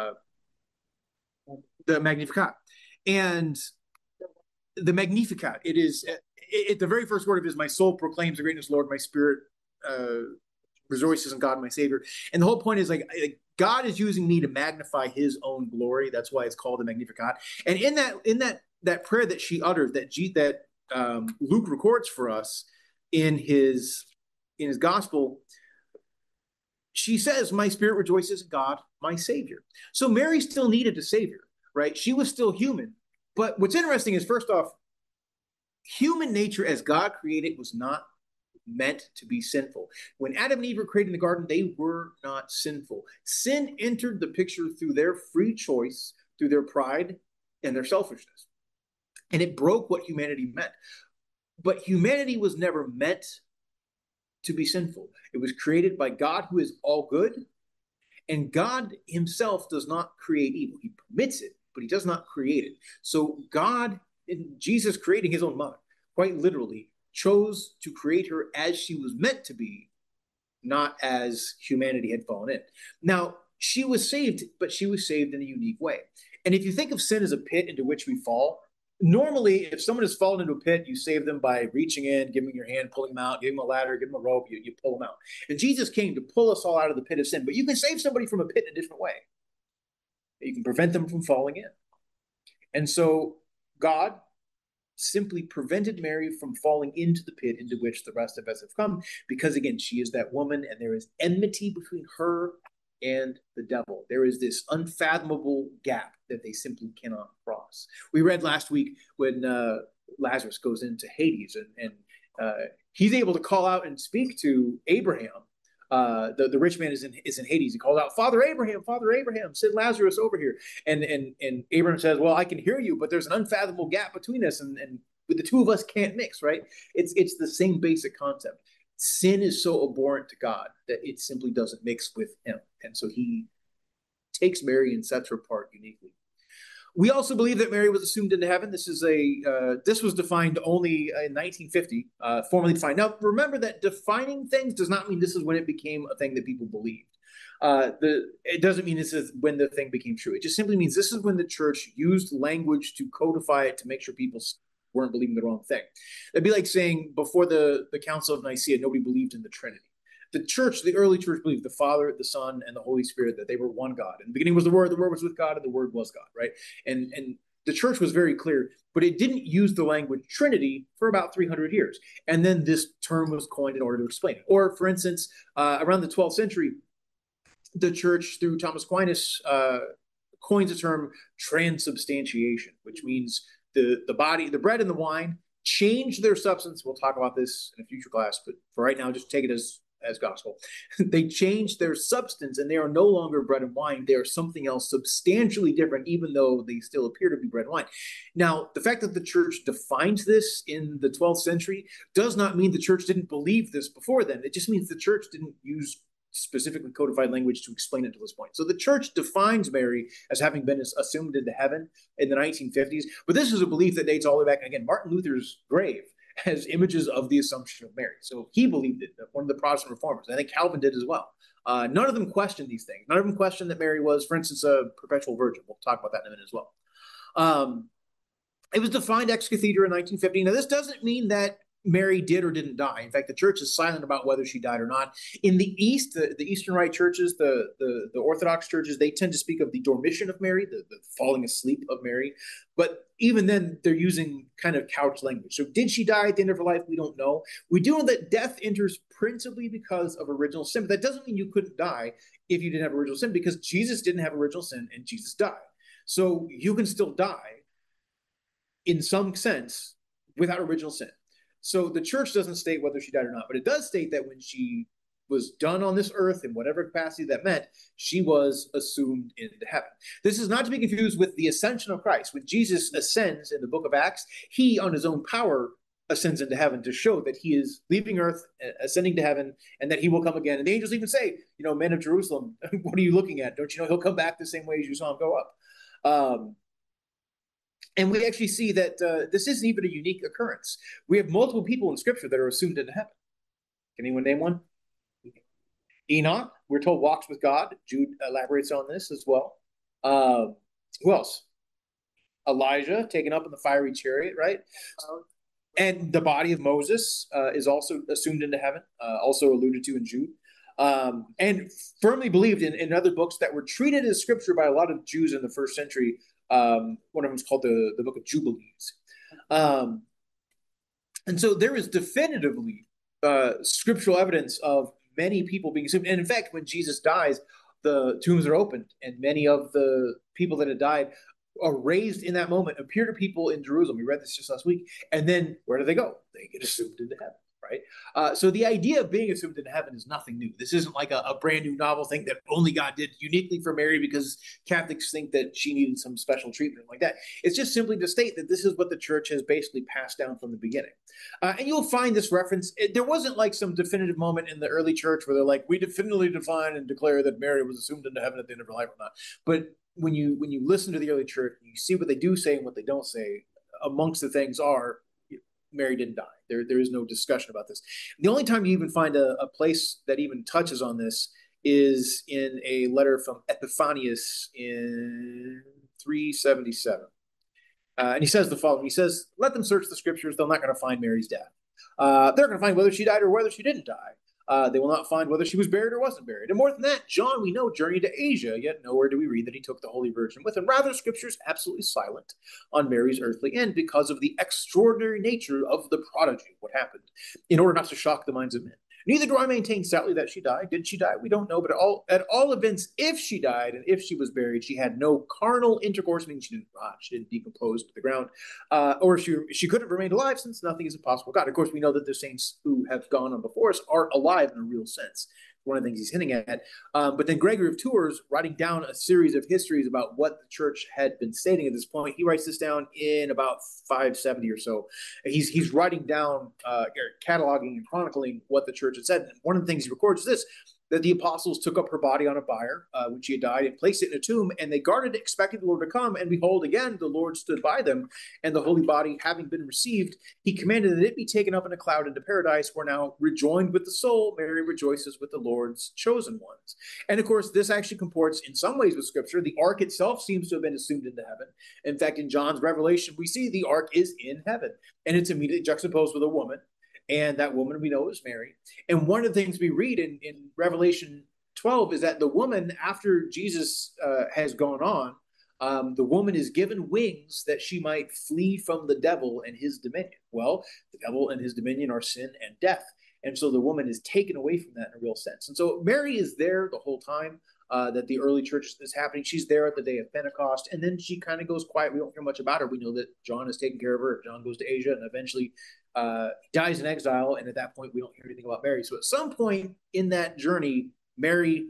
Magnificat. And the Magnificat, it is, the very first word of it is, my soul proclaims the greatness of the Lord, my spirit rejoices in God, my Savior. And the whole point is like God is using me to magnify his own glory. That's why it's called the Magnificat. And in that prayer that she uttered, that Luke records for us in his gospel, she says, my spirit rejoices in God, my Savior. So Mary still needed a Savior, right? She was still human. But what's interesting is, first off, human nature as God created was not meant to be sinful. When Adam and Eve were created in the garden, they were not sinful. Sin entered the picture through their free choice, through their pride and their selfishness. And it broke what humanity meant. But humanity was never meant to be sinful. It was created by God, who is all good. And God himself does not create evil. He permits it, but he does not create it. So God, in Jesus creating his own mother, quite literally, chose to create her as she was meant to be, not as humanity had fallen in. Now, she was saved, but she was saved in a unique way. And if you think of sin as a pit into which we fall, normally, if someone has fallen into a pit, you save them by reaching in, giving them your hand, pulling them out, giving them a ladder, giving them a rope, you pull them out. And Jesus came to pull us all out of the pit of sin, but you can save somebody from a pit in a different way. You can prevent them from falling in. And so God simply prevented Mary from falling into the pit into which the rest of us have come, because again, she is that woman, and there is enmity between her and the devil. There is this unfathomable gap that they simply cannot cross. We read last week when Lazarus goes into Hades, and he's able to call out and speak to Abraham. The rich man is in Hades. He called out, Father Abraham, send Lazarus over here. And Abraham says, well, I can hear you, but there's an unfathomable gap between us, and the two of us can't mix, right? It's the same basic concept. Sin is so abhorrent to God that it simply doesn't mix with him. And so he takes Mary and sets her apart uniquely. We also believe that Mary was assumed into heaven. This was defined only in 1950, formally defined. Now, remember that defining things does not mean this is when it became a thing that people believed. It doesn't mean this is when the thing became true. It just simply means this is when the church used language to codify it to make sure people weren't believing the wrong thing. It'd be like saying before the Council of Nicaea, nobody believed in the Trinity. The early church believed the Father, the Son, and the Holy Spirit, that they were one God. In the beginning was the Word was with God, and the Word was God, right? And the church was very clear, but it didn't use the language Trinity for about 300 years. And then this term was coined in order to explain it. Or, for instance, around the 12th century, the church, through Thomas Aquinas, coins the term transubstantiation, which means the body, the bread and the wine change their substance. We'll talk about this in a future class, but for right now, just take it as gospel. They change their substance, and they are no longer bread and wine. They are something else substantially different, even though they still appear to be bread and wine. Now, the fact that the church defines this in the 12th century does not mean the church didn't believe this before then. It just means the church didn't use specifically codified language to explain it to this point. So the church defines Mary as having been assumed into heaven in the 1950s, but this is a belief that dates all the way back. And again, Martin Luther's grave has images of the Assumption of Mary. So he believed it, one of the Protestant reformers. I think Calvin did as well. None of them questioned these things. None of them questioned that Mary was, for instance, a perpetual virgin. We'll talk about that in a minute as well. It was defined ex cathedra in 1950. Now, this doesn't mean that Mary did or didn't die. In fact, the church is silent about whether she died or not. In the East, the Eastern Rite churches, the Orthodox churches, they tend to speak of the dormition of Mary, the falling asleep of Mary. But even then, they're using kind of couch language. So did she die at the end of her life? We don't know. We do know that death enters principally because of original sin. But that doesn't mean you couldn't die if you didn't have original sin, because Jesus didn't have original sin and Jesus died. So you can still die in some sense without original sin. So the church doesn't state whether she died or not, but it does state that when she was done on this earth in whatever capacity that meant, she was assumed into heaven. This is not to be confused with the ascension of Christ. When Jesus ascends in the book of Acts, he on his own power ascends into heaven to show that he is leaving earth, ascending to heaven, and that he will come again. And the angels even say, men of Jerusalem, what are you looking at? Don't you know he'll come back the same way as you saw him go up? And we actually see that this isn't even a unique occurrence. We have multiple people in Scripture that are assumed into heaven. Can anyone name one? Enoch, we're told, walks with God. Jude elaborates on this as well. Who else? Elijah, taken up in the fiery chariot, right? And the body of Moses is also assumed into heaven, also alluded to in Jude. And firmly believed in other books that were treated as Scripture by a lot of Jews in the first century. One of them is called the Book of Jubilees. And so there is definitively scriptural evidence of many people being assumed. And in fact, when Jesus dies, the tombs are opened, and many of the people that had died are raised in that moment, appear to people in Jerusalem. We read this just last week. And then where do they go? They get assumed into heaven. Right? So the idea of being assumed into heaven is nothing new. This isn't like a brand new novel thing that only God did uniquely for Mary because Catholics think that she needed some special treatment like that. It's just simply to state that this is what the church has basically passed down from the beginning. And you'll find this reference. There wasn't like some definitive moment in the early church where they're like, we definitively define and declare that Mary was assumed into heaven at the end of her life or not. But when you listen to the early church, you see what they do say and what they don't say. Amongst the things are, Mary didn't die. There is no discussion about this. The only time you even find a place that even touches on this is in a letter from Epiphanius in 377. And he says the following. He says, let them search the scriptures. They're not going to find Mary's death. They're going to find whether she died or whether she didn't die. They will not find whether she was buried or wasn't buried. And more than that, John, we know, journeyed to Asia, yet nowhere do we read that he took the Holy Virgin with him. Rather, Scripture is absolutely silent on Mary's earthly end because of the extraordinary nature of the prodigy, what happened, in order not to shock the minds of men. Neither do I maintain stoutly that she died. Did she die? We don't know. But at all events, if she died and if she was buried, she had no carnal intercourse, meaning she didn't rot, she didn't decompose to the ground, or she could have remained alive, since nothing is impossible with God. Of course, we know that the saints who have gone on before us are alive in a real sense. One of the things he's hinting at. But then Gregory of Tours, writing down a series of histories about what the church had been stating at this point, he writes this down in about 570 or so. He's writing down, cataloging and chronicling what the church had said. And one of the things he records is this, that the apostles took up her body on a bier when she had died and placed it in a tomb, and they guarded it, expecting the Lord to come. And behold, again, the Lord stood by them, and the holy body having been received, he commanded that it be taken up in a cloud into paradise, where now, rejoined with the soul, Mary rejoices with the Lord's chosen ones. And of course, this actually comports in some ways with Scripture. The ark itself seems to have been assumed into heaven. In fact, in John's Revelation, we see the ark is in heaven, and it's immediately juxtaposed with a woman. And that woman we know is Mary. And one of the things we read in Revelation 12 is that the woman, after Jesus has gone on, the woman is given wings that she might flee from the devil and his dominion. Well, the devil and his dominion are sin and death. And so the woman is taken away from that in a real sense. And so Mary is there the whole time that the early church is happening. She's there at the day of Pentecost, and then she kind of goes quiet. We don't hear much about her. We know that John is taking care of her. John goes to Asia, and eventually dies in exile. And at that point, we don't hear anything about Mary. So at some point in that journey, Mary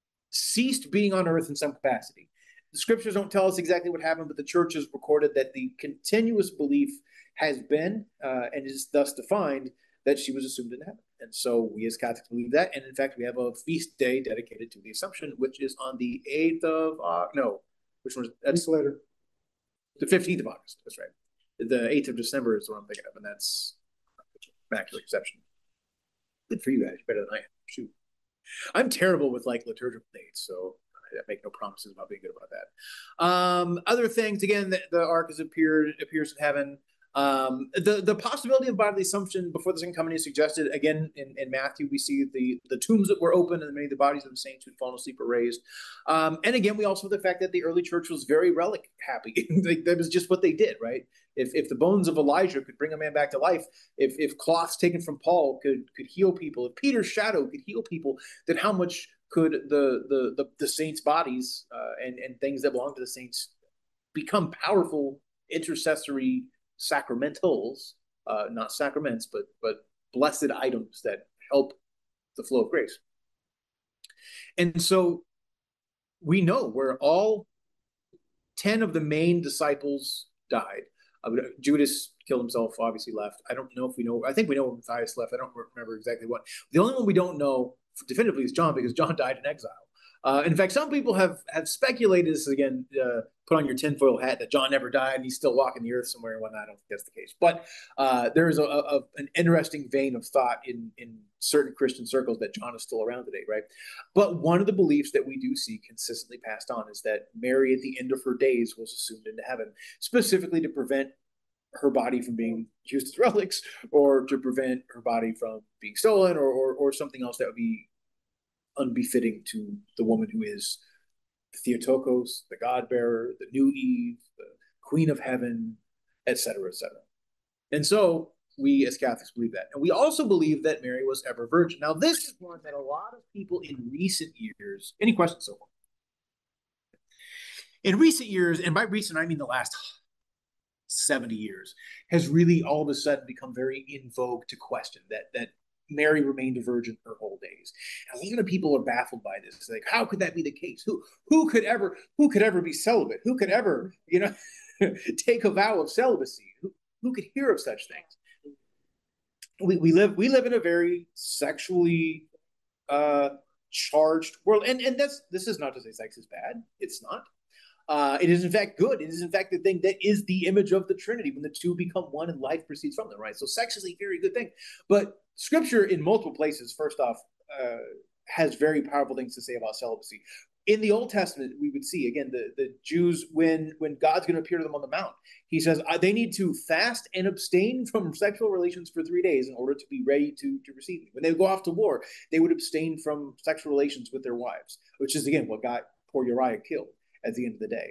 ceased being on earth in some capacity. The scriptures don't tell us exactly what happened, but the church has recorded that the continuous belief has been and is thus defined that she was assumed into heaven. And so we as Catholics believe that. And in fact, we have a feast day dedicated to the Assumption, which is on the 8th of, no, which one is that's later? The 15th of August. That's right. The 8th of December is what I'm thinking of, and that's Immaculate Conception. Good for you guys. Better than I am. Shoot. I'm terrible with like liturgical dates, so I make no promises about being good about that. Other things, again, the ark appears in heaven. The possibility of bodily assumption before the second coming is suggested. Again, in Matthew, we see the tombs that were open and many of the bodies of the saints who'd fallen asleep were raised. And again, we also have the fact that the early church was very relic happy. That was just what they did, right? If the bones of Elijah could bring a man back to life, if cloths taken from Paul could heal people, if Peter's shadow could heal people, then how much could the saints' bodies and things that belong to the saints become powerful intercessory sacramentals, not sacraments, but blessed items that help the flow of grace. And so we know where all 10 of the main disciples died. Judas killed himself, obviously left. I don't know if we know. I think we know when Matthias left. I don't remember exactly what. The only one we don't know definitively is John, because John died in exile. In fact, some people have speculated, this again, put on your tinfoil hat, that John never died and he's still walking the earth somewhere and whatnot. I don't think that's the case. But there is an interesting vein of thought in certain Christian circles that John is still around today, right? But one of the beliefs that we do see consistently passed on is that Mary, at the end of her days, was assumed into heaven, specifically to prevent her body from being used as relics, or to prevent her body from being stolen, or something else that would be unbefitting to the woman who is the Theotokos, the God-bearer, the new Eve, the Queen of Heaven, etc., etc. And so we as Catholics believe that. And we also believe that Mary was ever virgin. Now, this is one that a lot of people in recent years, any questions so far? In recent years, and by recent, I mean the last 70 years, has really all of a sudden become very in vogue to question that Mary remained a virgin her whole days. And a lot of people are baffled by this. Like, how could that be the case? Who could ever be celibate? Who could ever, take a vow of celibacy? Who could hear of such things? We live in a very sexually charged world, and this is not to say sex is bad. It's not. It is in fact good. It is in fact the thing that is the image of the Trinity, when the two become one and life proceeds from them, right? So sex is a very good thing. But Scripture in multiple places, first off, has very powerful things to say about celibacy. In the Old Testament, we would see, again, the Jews, when God's going to appear to them on the Mount, he says they need to fast and abstain from sexual relations for 3 days in order to be ready to receive me. When they would go off to war, they would abstain from sexual relations with their wives, which is, again, what got poor Uriah killed at the end of the day.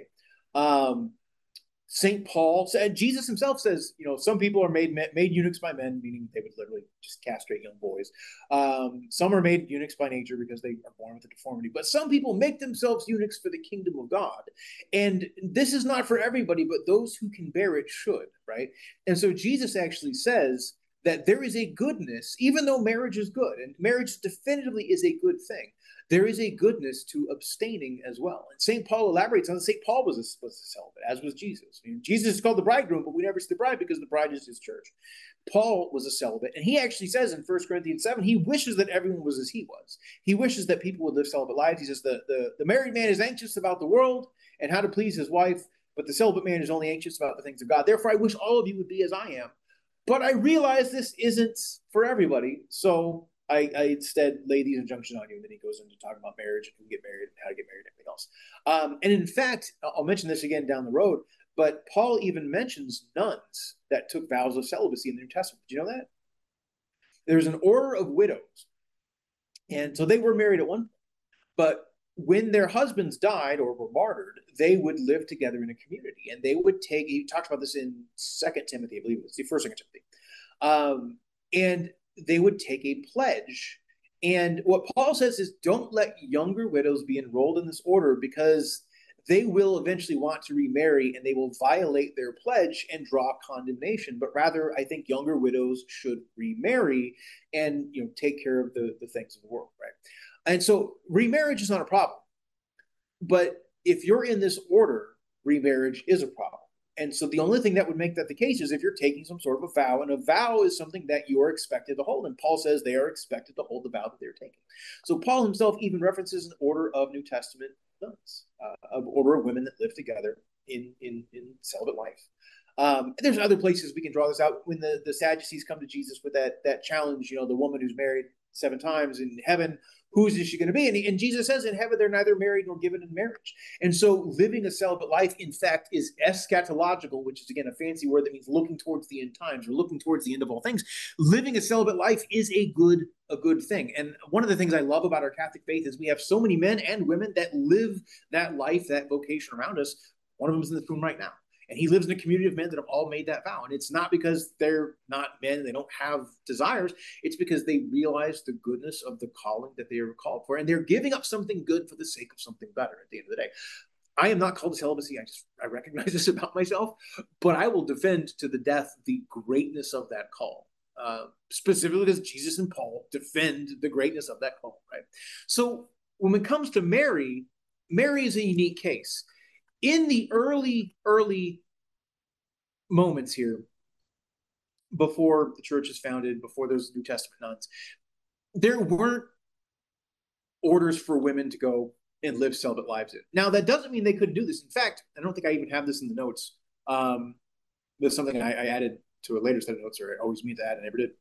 St. Paul said, Jesus himself says, some people are made eunuchs by men, meaning they would literally just castrate young boys. Some are made eunuchs by nature because they are born with a deformity. But some people make themselves eunuchs for the kingdom of God. And this is not for everybody, but those who can bear it should, right? And so Jesus actually says that there is a goodness, even though marriage is good, and marriage definitively is a good thing, there is a goodness to abstaining as well. And St. Paul elaborates on that. St. Paul was a celibate, as was Jesus. Jesus is called the bridegroom, but we never see the bride because the bride is his church. Paul was a celibate, and he actually says in 1 Corinthians 7, he wishes that everyone was as he was. He wishes that people would live celibate lives. He says the married man is anxious about the world and how to please his wife, but the celibate man is only anxious about the things of God. Therefore, I wish all of you would be as I am. But I realize this isn't for everybody, so I instead lay these injunctions on you. And then he goes into talking about marriage and who get married and how to get married and everything else. And in fact, I'll mention this again down the road, but Paul even mentions nuns that took vows of celibacy in the New Testament. Did you know that? There's an order of widows. And so they were married at one point. But when their husbands died or were martyred, they would live together in a community. And they would he talks about this in 2 Timothy, I believe it was the 1st 2 Timothy. And they would take a pledge. And what Paul says is, don't let younger widows be enrolled in this order, because they will eventually want to remarry and they will violate their pledge and draw condemnation. But rather, I think younger widows should remarry and take care of the things of the world, right? And so remarriage is not a problem. But if you're in this order, remarriage is a problem. And so the only thing that would make that the case is if you're taking some sort of a vow, and a vow is something that you're expected to hold. And Paul says they are expected to hold the vow that they're taking. So Paul himself even references an order of New Testament nuns, an order of women that live together in celibate life. There's other places we can draw this out. When the Sadducees come to Jesus with that challenge, the woman who's married 7 times in heaven, whose is she going to be? And Jesus says in heaven, they're neither married nor given in marriage. And so living a celibate life, in fact, is eschatological, which is, again, a fancy word that means looking towards the end times or looking towards the end of all things. Living a celibate life is a good thing. And one of the things I love about our Catholic faith is we have so many men and women that live that life, that vocation around us. One of them is in this room right now. And he lives in a community of men that have all made that vow. And it's not because they're not men, they don't have desires. It's because they realize the goodness of the calling that they are called for. And they're giving up something good for the sake of something better at the end of the day. I am not called to celibacy. I recognize this about myself. But I will defend to the death the greatness of that call. Specifically as Jesus and Paul defend the greatness of that call, right? So when it comes to Mary, Mary is a unique case. In the early moments here, before the church is founded, before those New Testament nuns, there weren't orders for women to go and live celibate lives in. Now, that doesn't mean they couldn't do this. In fact, I don't think I even have this in the notes. There's something I added to a later set of notes, or I always mean to add, I never did.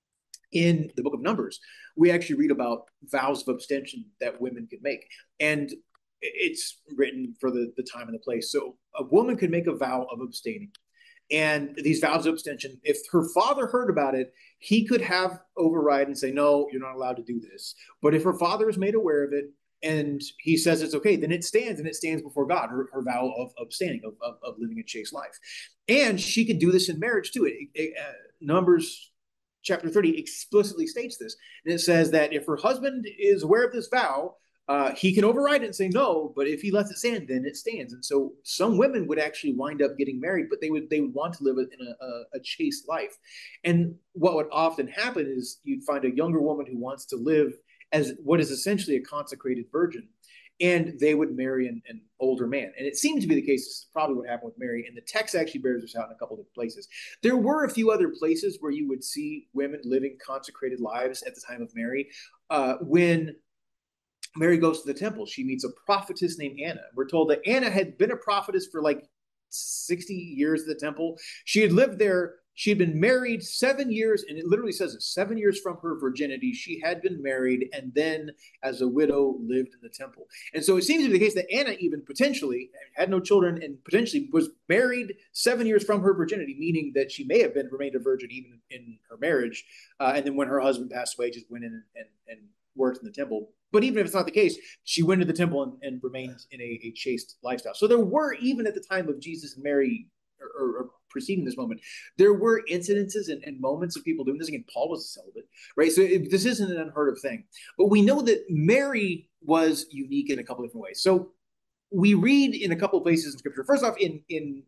In the book of Numbers, we actually read about vows of abstention that women could make. And it's written for the time and the place. So a woman could make a vow of abstaining. And these vows of abstention, if her father heard about it, he could have override and say, no, you're not allowed to do this. But if her father is made aware of it and he says it's okay, then it stands, and it stands before God, her vow of abstaining, of living a chaste life. And she could do this in marriage too. Numbers chapter 30 explicitly states this. And it says that if her husband is aware of this vow, he can override it and say no, but if he lets it stand, then it stands. And so some women would actually wind up getting married, but they would want to live in a chaste life. And what would often happen is you'd find a younger woman who wants to live as what is essentially a consecrated virgin, and they would marry an older man. And it seems to be the case. This is probably what happened with Mary, and the text actually bears this out in a couple of places. There were a few other places where you would see women living consecrated lives at the time of Mary. When Mary goes to the temple, she meets a prophetess named Anna. We're told that Anna had been a prophetess for like 60 years at the temple. She had lived there. She had been married 7 years, and it literally says it, 7 years from her virginity, she had been married, and then as a widow lived in the temple. And so it seems to be the case that Anna even potentially had no children and potentially was married 7 years from her virginity, meaning that she may have remained a virgin even in her marriage. And then when her husband passed away, just went in and worked in the temple. But even if it's not the case, she went to the temple and remained in a chaste lifestyle. So there were, even at the time of Jesus and Mary, or preceding this moment, there were incidences and moments of people doing this. Again, Paul was a celibate, right? So this isn't an unheard of thing. But we know that Mary was unique in a couple of different ways. So we read in a couple of places in Scripture. First off, in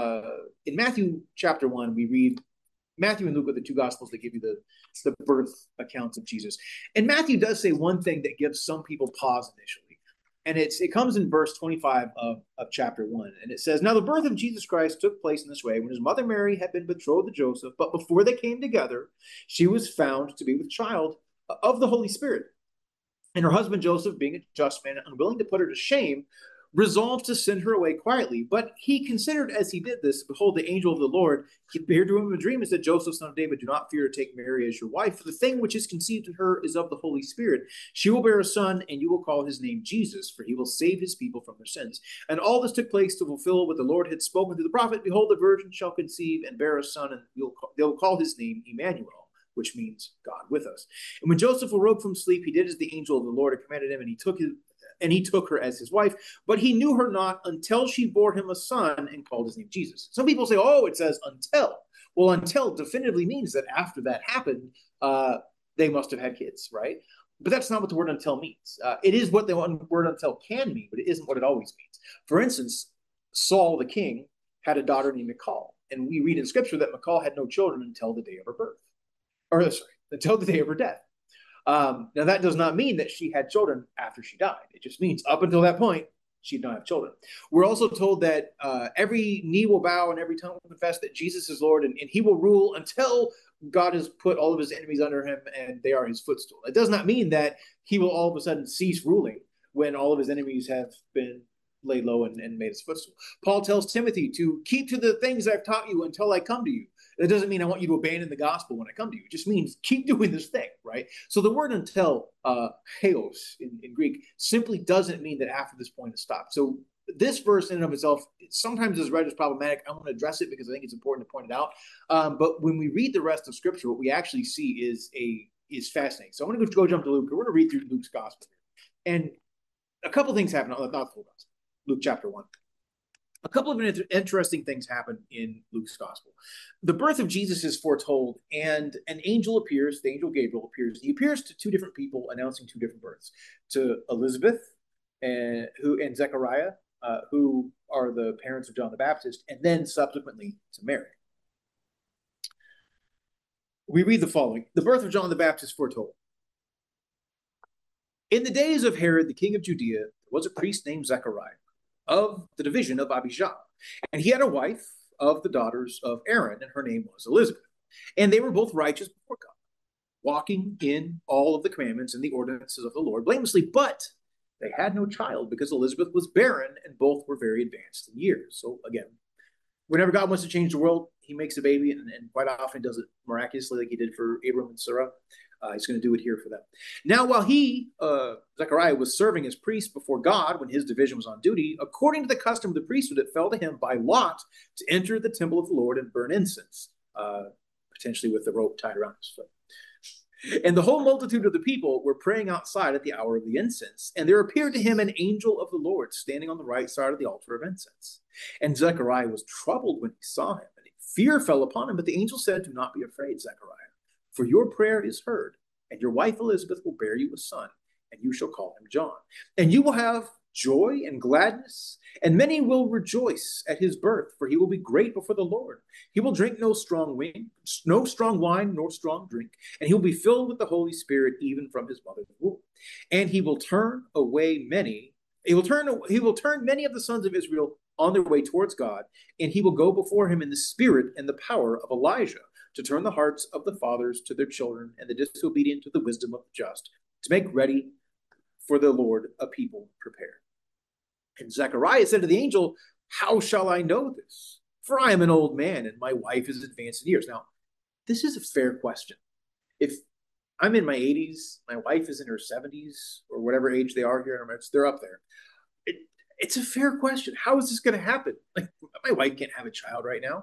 Matthew chapter 1, we read Matthew and Luke are the two Gospels that give you the birth accounts of Jesus. And Matthew does say one thing that gives some people pause initially. And it comes in verse 25 of chapter 1. And it says, now the birth of Jesus Christ took place in this way when his mother Mary had been betrothed to Joseph. But before they came together, she was found to be with child of the Holy Spirit. And her husband Joseph, being a just man, unwilling to put her to shame, resolved to send her away quietly. But he considered as he did this, behold, the angel of the Lord appeared to him in a dream and said, Joseph, son of David, do not fear to take Mary as your wife, for the thing which is conceived in her is of the Holy Spirit. She will bear a son, and you will call his name Jesus, for he will save his people from their sins. And all this took place to fulfill what the Lord had spoken through the prophet. Behold, the virgin shall conceive and bear a son, and they will call his name Emmanuel, which means God with us. And when Joseph awoke from sleep, he did as the angel of the Lord had commanded him, and he took her as his wife, but he knew her not until she bore him a son and called his name Jesus. Some people say, oh, it says until. Well, until definitively means that after that happened, they must have had kids, right? But that's not what the word until means. It is what the word until can mean, but it isn't what it always means. For instance, Saul the king had a daughter named Michal, and we read in Scripture that Michal had no children until the day of her birth. Until the day of her death. Now, that does not mean that she had children after she died. It just means up until that point, she'd not have children. We're also told that every knee will bow and every tongue will confess that Jesus is Lord, and he will rule until God has put all of his enemies under him and they are his footstool. It does not mean that he will all of a sudden cease ruling when all of his enemies have been laid low and made his footstool. Paul tells Timothy to keep to the things I've taught you until I come to you. That doesn't mean I want you to abandon the gospel when I come to you. It just means keep doing this thing, right? So the word until, heos in Greek, simply doesn't mean that after this point it stops. So this verse in and of itself sometimes is read as problematic. I want to address it because I think it's important to point it out. But when we read the rest of Scripture, what we actually see is fascinating. So I'm going to go jump to Luke. We're going to read through Luke's gospel. And a couple things happen, not the whole gospel, Luke chapter 1. A couple of interesting things happen in Luke's gospel. The birth of Jesus is foretold, and an angel appears, the angel Gabriel appears. He appears to two different people announcing two different births, to Elizabeth and Zechariah, who are the parents of John the Baptist, and then subsequently to Mary. We read the following. The birth of John the Baptist foretold. In the days of Herod, the king of Judea, there was a priest named Zechariah, of the division of Abijah. And he had a wife of the daughters of Aaron, and her name was Elizabeth. And they were both righteous before God, walking in all of the commandments and the ordinances of the Lord blamelessly. But they had no child because Elizabeth was barren, and both were very advanced in years. So again, whenever God wants to change the world, he makes a baby, and quite often does it miraculously like he did for Abram and Sarah. He's going to do it here for them. Now, while Zechariah, was serving as priest before God when his division was on duty, according to the custom of the priesthood, it fell to him by lot to enter the temple of the Lord and burn incense, potentially with the rope tied around his foot. And the whole multitude of the people were praying outside at the hour of the incense. And there appeared to him an angel of the Lord standing on the right side of the altar of incense. And Zechariah was troubled when he saw him, and fear fell upon him. But the angel said, "Do not be afraid, Zechariah, for your prayer is heard, and your wife Elizabeth will bear you a son, and you shall call him John. And you will have joy and gladness, and many will rejoice at his birth, for he will be great before the Lord. He will drink no strong wine, nor strong drink, and he will be filled with the Holy Spirit even from his mother's womb. And he will turn many of the sons of Israel on their way towards God, and he will go before him in the spirit and the power of Elijah, to turn the hearts of the fathers to their children and the disobedient to the wisdom of the just, to make ready for the Lord a people prepared." And Zechariah said to the angel, "How shall I know this? For I am an old man, and my wife is advanced in years." Now, this is a fair question. If I'm in my 80s, my wife is in her 70s, or whatever age they are here in America, they're up there. It's a fair question. How is this going to happen? Like, my wife can't have a child right now.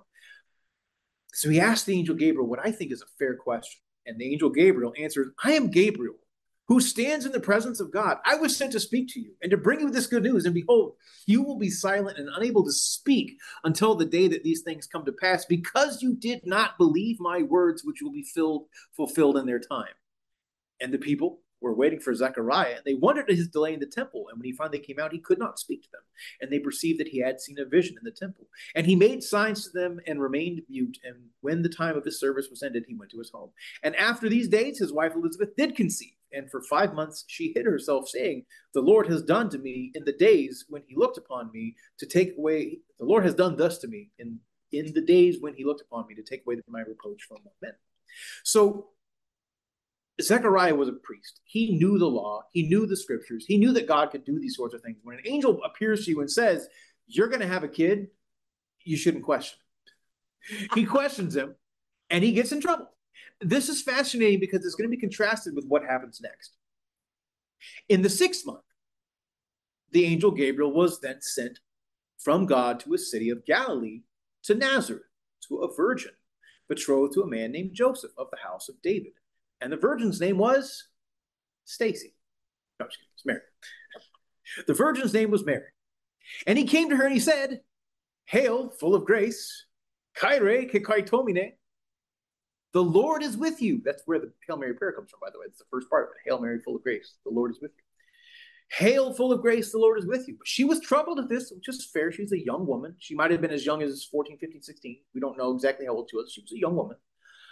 So he asked the angel Gabriel what I think is a fair question. And the angel Gabriel answered, "I am Gabriel, who stands in the presence of God. I was sent to speak to you and to bring you this good news. And behold, you will be silent and unable to speak until the day that these things come to pass, because you did not believe my words, which will be fulfilled in their time." And the people were waiting for Zechariah, and they wondered at his delay in the temple. And when he finally came out, he could not speak to them. And they perceived that he had seen a vision in the temple. And he made signs to them and remained mute. And when the time of his service was ended, he went to his home. And after these days, his wife Elizabeth did conceive. And for 5 months she hid herself, saying, "The Lord has done to me in the days when he looked upon me to take away, the Lord has done thus to me in the days when he looked upon me to take away my reproach from all men." So Zechariah was a priest. He knew the law. He knew the scriptures. He knew that God could do these sorts of things. When an angel appears to you and says, "You're going to have a kid," you shouldn't question him. He questions him, and he gets in trouble. This is fascinating because it's going to be contrasted with what happens next. In the 6th month, the angel Gabriel was then sent from God to a city of Galilee, to Nazareth, to a virgin betrothed to a man named Joseph of the house of David. And the virgin's name was Stacy. No, I'm just kidding. It's Mary. The virgin's name was Mary. And he came to her and he said, "Hail, full of grace, Kyrie ke kaitomine. The Lord is with you." That's where the Hail Mary prayer comes from, by the way. It's the first part of it. Hail Mary, full of grace, the Lord is with you. "Hail, full of grace, the Lord is with you." But she was troubled at this, which is fair. She's a young woman. She might have been as young as 14, 15, 16. We don't know exactly how old she was. She was a young woman.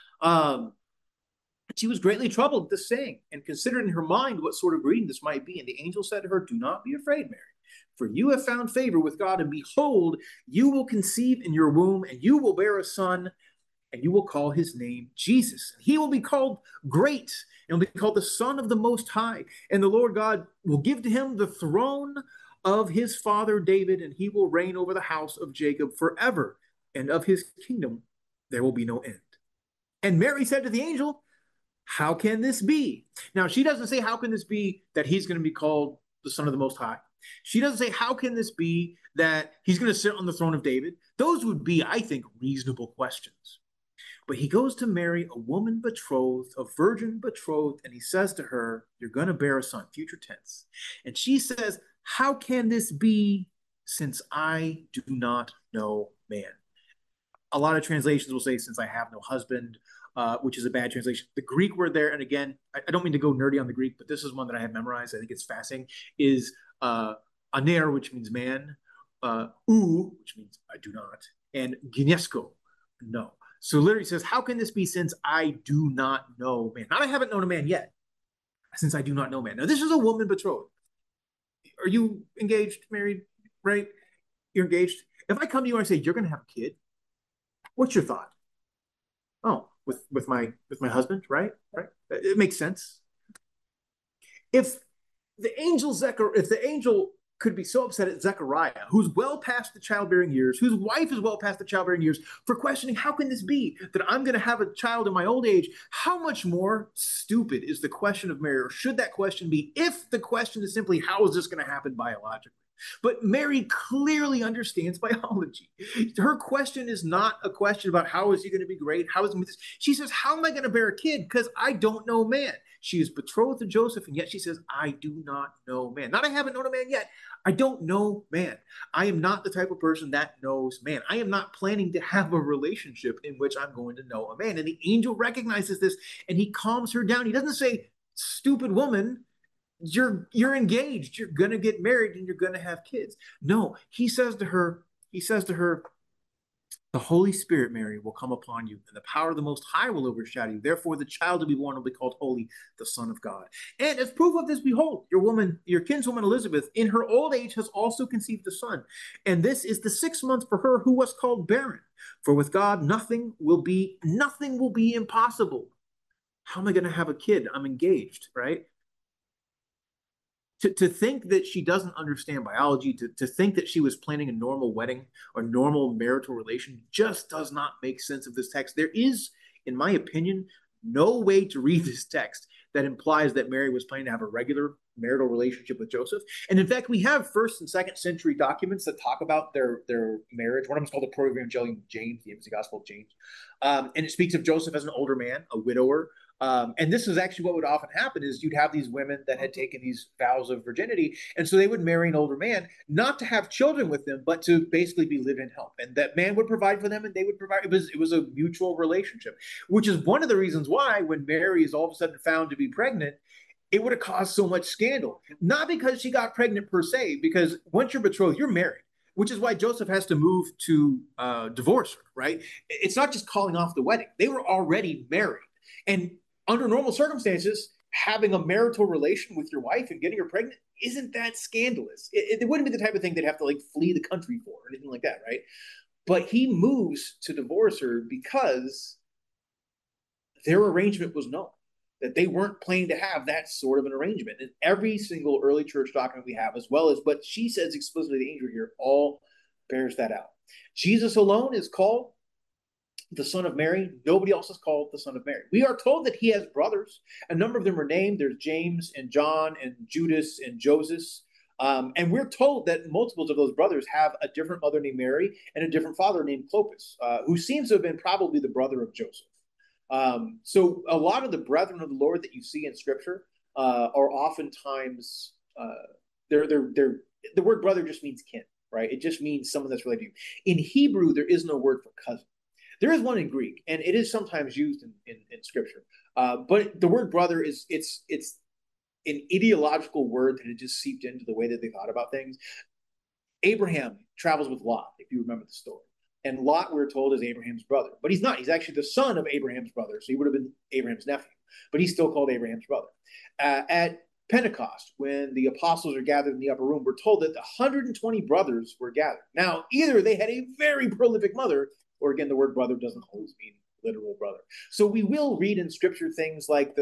She was greatly troubled at this saying, and considered in her mind what sort of greeting this might be. And the angel said to her, "Do not be afraid, Mary, For you have found favor with God, and behold, you will conceive in your womb, and you will bear a son, and you will call his name Jesus. He will be called great, and will be called the Son of the Most High. And the Lord God will give to him the throne of his father David, and he will reign over the house of Jacob forever, and of his kingdom there will be no end. And Mary said to the angel, how can this be? Now, she doesn't say, how can this be that he's going to be called the Son of the Most High? She doesn't say, how can this be that he's going to sit on the throne of David? Those would be, I think, reasonable questions. But he goes to Mary, a woman betrothed, a virgin betrothed, and he says to her, you're going to bear a son, future tense. And she says, how can this be since I do not know man? A lot of translations will say, since I have no husband, which is a bad translation. The Greek word there, and again, I don't mean to go nerdy on the Greek, but this is one that I have memorized. I think it's fascinating, is aner, which means man, which means I do not, and ginesko, no. So literally says, how can this be since I do not know man? Not I haven't known a man yet, since I do not know man. Now, this is a woman betrothed. Are you engaged, married, right? You're engaged. If I come to you and I say, you're going to have a kid, what's your thought? Oh, with my husband, right? Right? It makes sense. If the angel could be so upset at Zechariah, who's well past the childbearing years, whose wife is well past the childbearing years, for questioning, how can this be that I'm going to have a child in my old age? How much more stupid is the question of Mary, or should that question be, if the question is simply, how is this going to happen biologically? But Mary clearly understands biology. Her question is not a question about how is he going to be great? How is he? She says, how am I going to bear a kid? Because I don't know man. She is betrothed to Joseph, and yet she says, I do not know man. Not I haven't known a man yet. I don't know man. I am not the type of person that knows man. I am not planning to have a relationship in which I'm going to know a man. And the angel recognizes this, and he calms her down. He doesn't say, stupid woman, you're engaged, you're gonna get married, and you're gonna have kids. No, he says to her, the Holy Spirit, Mary, will come upon you, and the power of the Most High will overshadow you. Therefore, the child to be born will be called Holy, the Son of God. And as proof of this, behold, your kinswoman Elizabeth, in her old age, has also conceived a son. And this is the 6th month for her who was called barren. For with God, nothing will be impossible. How am I going to have a kid? I'm engaged, right? To think that she doesn't understand biology, to think that she was planning a normal wedding or normal marital relation just does not make sense of this text. There is, in my opinion, no way to read this text that implies that Mary was planning to have a regular marital relationship with Joseph. And in fact, we have 1st and 2nd century documents that talk about their marriage. One of them is called the Proevangelium of James, the Gospel of James. And it speaks of Joseph as an older man, a widower. And this is actually what would often happen is you'd have these women that had taken these vows of virginity. And so they would marry an older man, not to have children with them, but to basically be live-in help. And that man would provide for them and they would provide. It was a mutual relationship, which is one of the reasons why when Mary is all of a sudden found to be pregnant, it would have caused so much scandal. Not because she got pregnant per se, because once you're betrothed, you're married. Which is why Joseph has to move to divorce her, right? It's not just calling off the wedding. They were already married. And under normal circumstances, having a marital relation with your wife and getting her pregnant, isn't that scandalous? It wouldn't be the type of thing they'd have to like flee the country for or anything like that, right? But he moves to divorce her because their arrangement was known, that they weren't planning to have that sort of an arrangement. And every single early church document we have, as well as what she says explicitly, the angel here, all bears that out. Jesus alone is called the Son of Mary. Nobody else is called the Son of Mary. We are told that he has brothers. A number of them are named. There's James and John and Judas and Joseph. And we're told that multiples of those brothers have a different mother named Mary and a different father named Clopas, who seems to have been probably the brother of Joseph. So a lot of the brethren of the Lord that you see in Scripture are oftentimes the word brother just means kin, right? It just means someone that's related to you. In Hebrew, there is no word for cousin. There is one in Greek, and it is sometimes used in Scripture. But the word brother it's an ideological word that had just seeped into the way that they thought about things. Abraham travels with Lot, if you remember the story. And Lot, we're told, is Abraham's brother. But he's not. He's actually the son of Abraham's brother. So he would have been Abraham's nephew. But he's still called Abraham's brother. At Pentecost, when the apostles are gathered in the upper room, we're told that 120 brothers were gathered. Now, either they had a very prolific mother, or again, the word brother doesn't always mean literal brother. So we will read in scripture things like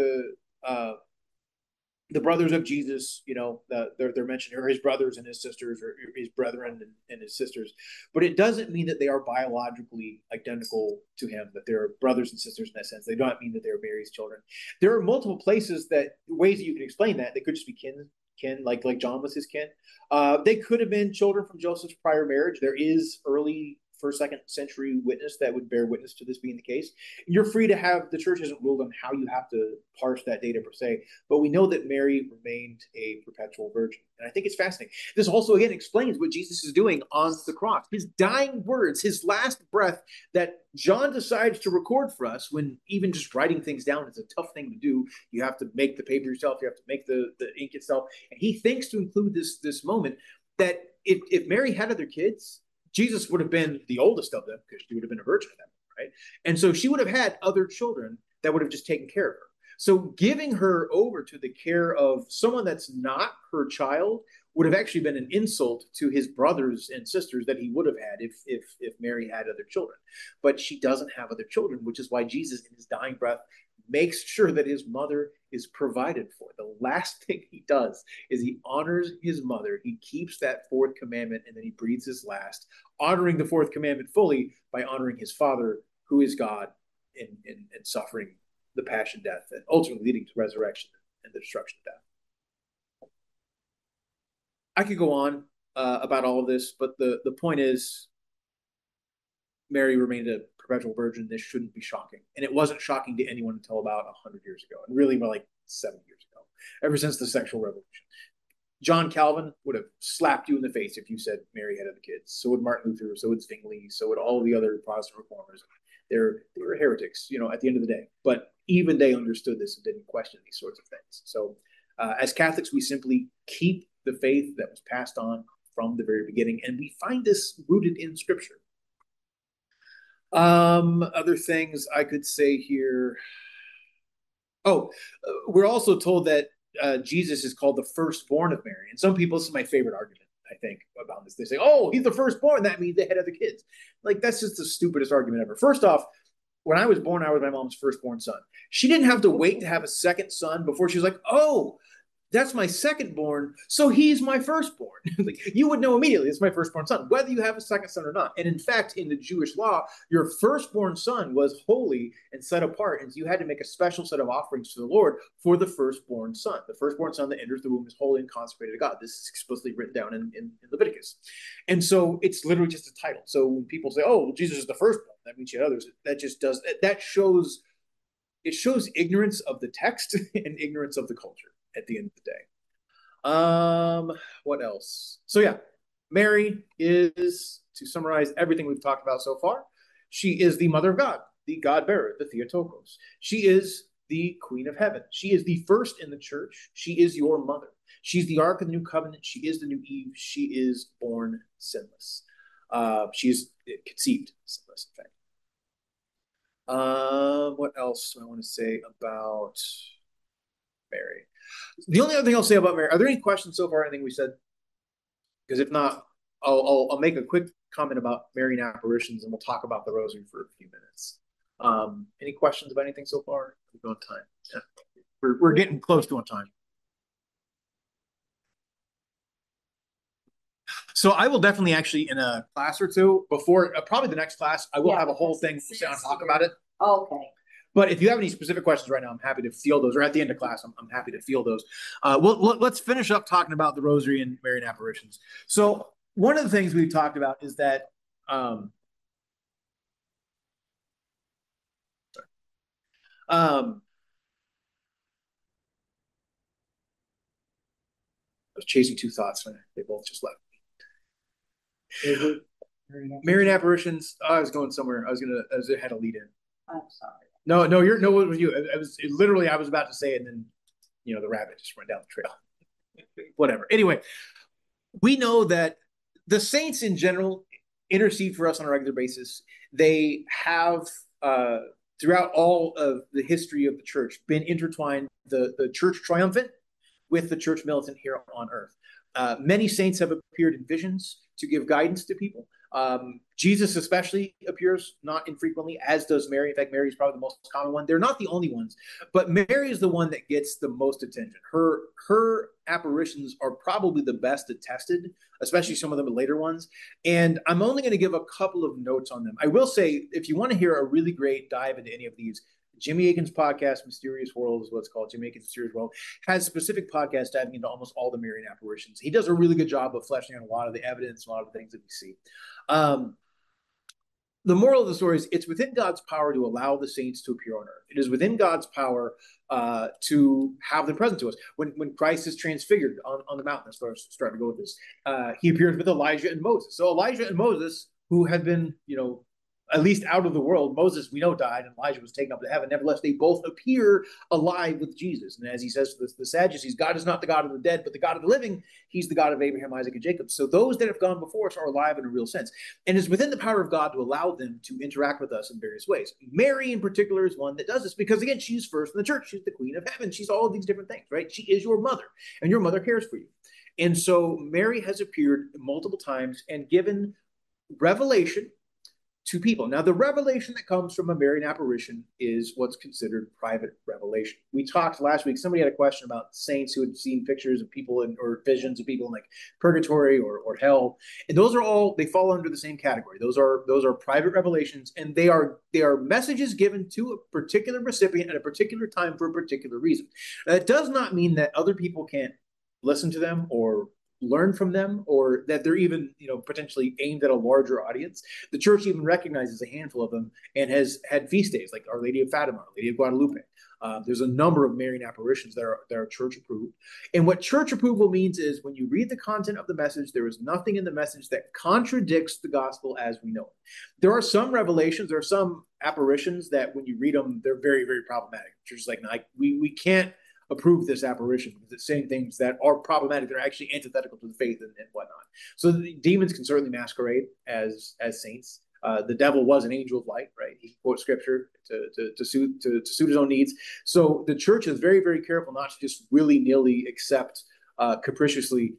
the brothers of Jesus, they're mentioned here, his brothers and his sisters, or his brethren and his sisters. But it doesn't mean that they are biologically identical to him, that they're brothers and sisters in that sense. They don't mean that they're Mary's children. There are multiple ways that you can explain that. They could just be kin, like John was his kin. They could have been children from Joseph's prior marriage. There is early first, second century witness that would bear witness to this being the case. You're free to have, the church hasn't ruled on how you have to parse that data per se, but we know that Mary remained a perpetual virgin. And I think it's fascinating. This also, again, explains what Jesus is doing on the cross. His dying words, his last breath that John decides to record for us, when even just writing things down is a tough thing to do. You have to make the paper yourself. You have to make the ink itself. And he thinks to include this moment that if Mary had other kids, Jesus would have been the oldest of them, because she would have been a virgin at that point, right? And so she would have had other children that would have just taken care of her. So giving her over to the care of someone that's not her child would have actually been an insult to his brothers and sisters that he would have had if Mary had other children. But she doesn't have other children, which is why Jesus, in his dying breath, makes sure that his mother is provided for. The last thing he does is he honors his mother. He keeps that fourth commandment, and then he breathes his last, honoring the fourth commandment fully by honoring his Father, who is God, and suffering the passion, death, and ultimately leading to resurrection and the destruction of death. I could go on about all of this, but the point is, Mary remained a perpetual virgin. This shouldn't be shocking. And it wasn't shocking to anyone until about 100 years ago, and really more like 7 years ago, ever since the sexual revolution. John Calvin would have slapped you in the face if you said Mary had other kids. So would Martin Luther, so would Zwingli, so would all the other Protestant reformers. They were heretics, at the end of the day. But even they understood this and didn't question these sorts of things. So as Catholics, we simply keep the faith that was passed on from the very beginning, and we find this rooted in Scripture. Other things I could say here. We're also told that Jesus is called the firstborn of Mary. And some people, this is my favorite argument, I think, about this. They say, oh, he's the firstborn. That means they had other kids. Like, that's just the stupidest argument ever. First off, when I was born, I was my mom's firstborn son. She didn't have to wait to have a second son before she was like, oh, that's my secondborn, so he's my firstborn. Like, you would know immediately it's my firstborn son, whether you have a second son or not. And in fact, in the Jewish law, your firstborn son was holy and set apart, and you had to make a special set of offerings to the Lord for the firstborn son. The firstborn son that enters the womb is holy and consecrated to God. This is explicitly written down in Leviticus. And so it's literally just a title. So when people say, oh, well, Jesus is the firstborn, that means you had others, that shows ignorance of the text and ignorance of the culture at the end of the day. What else? So yeah, Mary is, to summarize everything we've talked about so far, she is the mother of God, the God bearer, the Theotokos. She is the Queen of Heaven. She is the first in the church. She is your mother. She's the Ark of the New Covenant. She is the new Eve. She is born sinless. She is conceived sinless, in fact. What else do I want to say about Mary? The only other thing I'll say about Mary, are there any questions so far, anything we said? Because if not, I'll make a quick comment about Marian apparitions, and we'll talk about the rosary for a few minutes. Any questions about anything so far? We're on time. Yeah. We're getting close to on time. So I will definitely actually, in a class or two, before probably the next class, I will have a whole thing to talk about it. Okay. But if you have any specific questions right now, I'm happy to field those. Or at the end of class, I'm happy to field those. Let's finish up talking about the rosary and Marian apparitions. So one of the things we've talked about is that I was chasing two thoughts, and they both just left me. Marian apparitions. I was going somewhere. I had a lead in. I'm sorry. No, it was you. I was about to say it, and then, the rabbit just went down the trail. Whatever. Anyway, we know that the saints in general intercede for us on a regular basis. They have, throughout all of the history of the church, been intertwined. The church triumphant with the church militant here on earth. Many saints have appeared in visions to give guidance to people. Jesus especially appears not infrequently, as does Mary. In fact, Mary is probably the most common one. They're not the only ones, but Mary is the one that gets the most attention. Her apparitions are probably the best attested, especially some of the later ones. And I'm only going to give a couple of notes on them. I will say, if you want to hear a really great dive into any of these, Jimmy Akin's podcast, Mysterious World is what it's called. Jimmy Akin's Mysterious World has specific podcasts diving into almost all the Marian apparitions. He does a really good job of fleshing out a lot of the evidence, a lot of the things that we see. The moral of the story is it's within God's power to allow the saints to appear on earth. It is within God's power to have them present to us. When Christ is transfigured on the mountain, that's where I was starting to go with this, he appears with Elijah and Moses. So Elijah and Moses, who had been, at least out of the world. Moses, we know, died, and Elijah was taken up to heaven. Nevertheless, they both appear alive with Jesus. And as he says to the Sadducees, God is not the God of the dead, but the God of the living. He's the God of Abraham, Isaac, and Jacob. So those that have gone before us are alive in a real sense. And it's within the power of God to allow them to interact with us in various ways. Mary, in particular, is one that does this because, again, she's first in the church. She's the queen of heaven. She's all of these different things, right? She is your mother, and your mother cares for you. And so Mary has appeared multiple times and given revelation to people. Now, the revelation that comes from a Marian apparition is what's considered private revelation. We talked last week, somebody had a question about saints who had seen pictures of people or visions of people in like purgatory or hell. And those are all, they fall under the same category. Those are private revelations, and they are messages given to a particular recipient at a particular time for a particular reason. Now, that does not mean that other people can't listen to them or learn from them, or that they're even, potentially aimed at a larger audience. The church even recognizes a handful of them and has had feast days like Our Lady of Fatima, Our Lady of Guadalupe. There's a number of Marian apparitions that are church approved. And what church approval means is when you read the content of the message, there is nothing in the message that contradicts the gospel as we know it. There are some revelations, there are some apparitions that when you read them, they're very, very problematic. The church is like, no, we can't approve this apparition because it's saying things that are problematic, that are actually antithetical to the faith and whatnot. So the demons can certainly masquerade as saints. The devil was an angel of light, right? He quotes scripture to suit his own needs. So the church is very, very careful not to just willy-nilly accept capriciously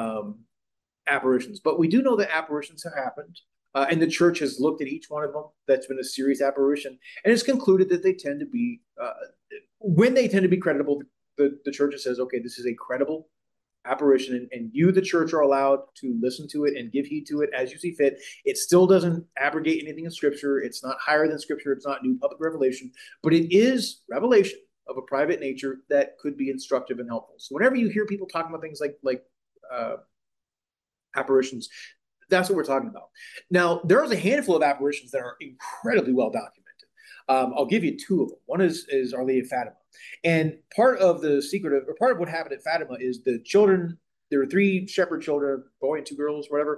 apparitions. But we do know that apparitions have happened. And the church has looked at each one of them that's been a serious apparition and has concluded that they tend to be, when they tend to be credible, the church says, okay, this is a credible apparition, and you, the church, are allowed to listen to it and give heed to it as you see fit. It still doesn't abrogate anything in Scripture. It's not higher than Scripture. It's not new public revelation, but it is revelation of a private nature that could be instructive and helpful. So whenever you hear people talking about things like apparitions, that's what we're talking about. Now, there's a handful of apparitions that are incredibly well documented. I'll give you two of them. One is Our Lady of Fatima. And part of the secret of, or part of what happened at Fatima is the children, there were 3 shepherd children, a boy and 2 girls, whatever.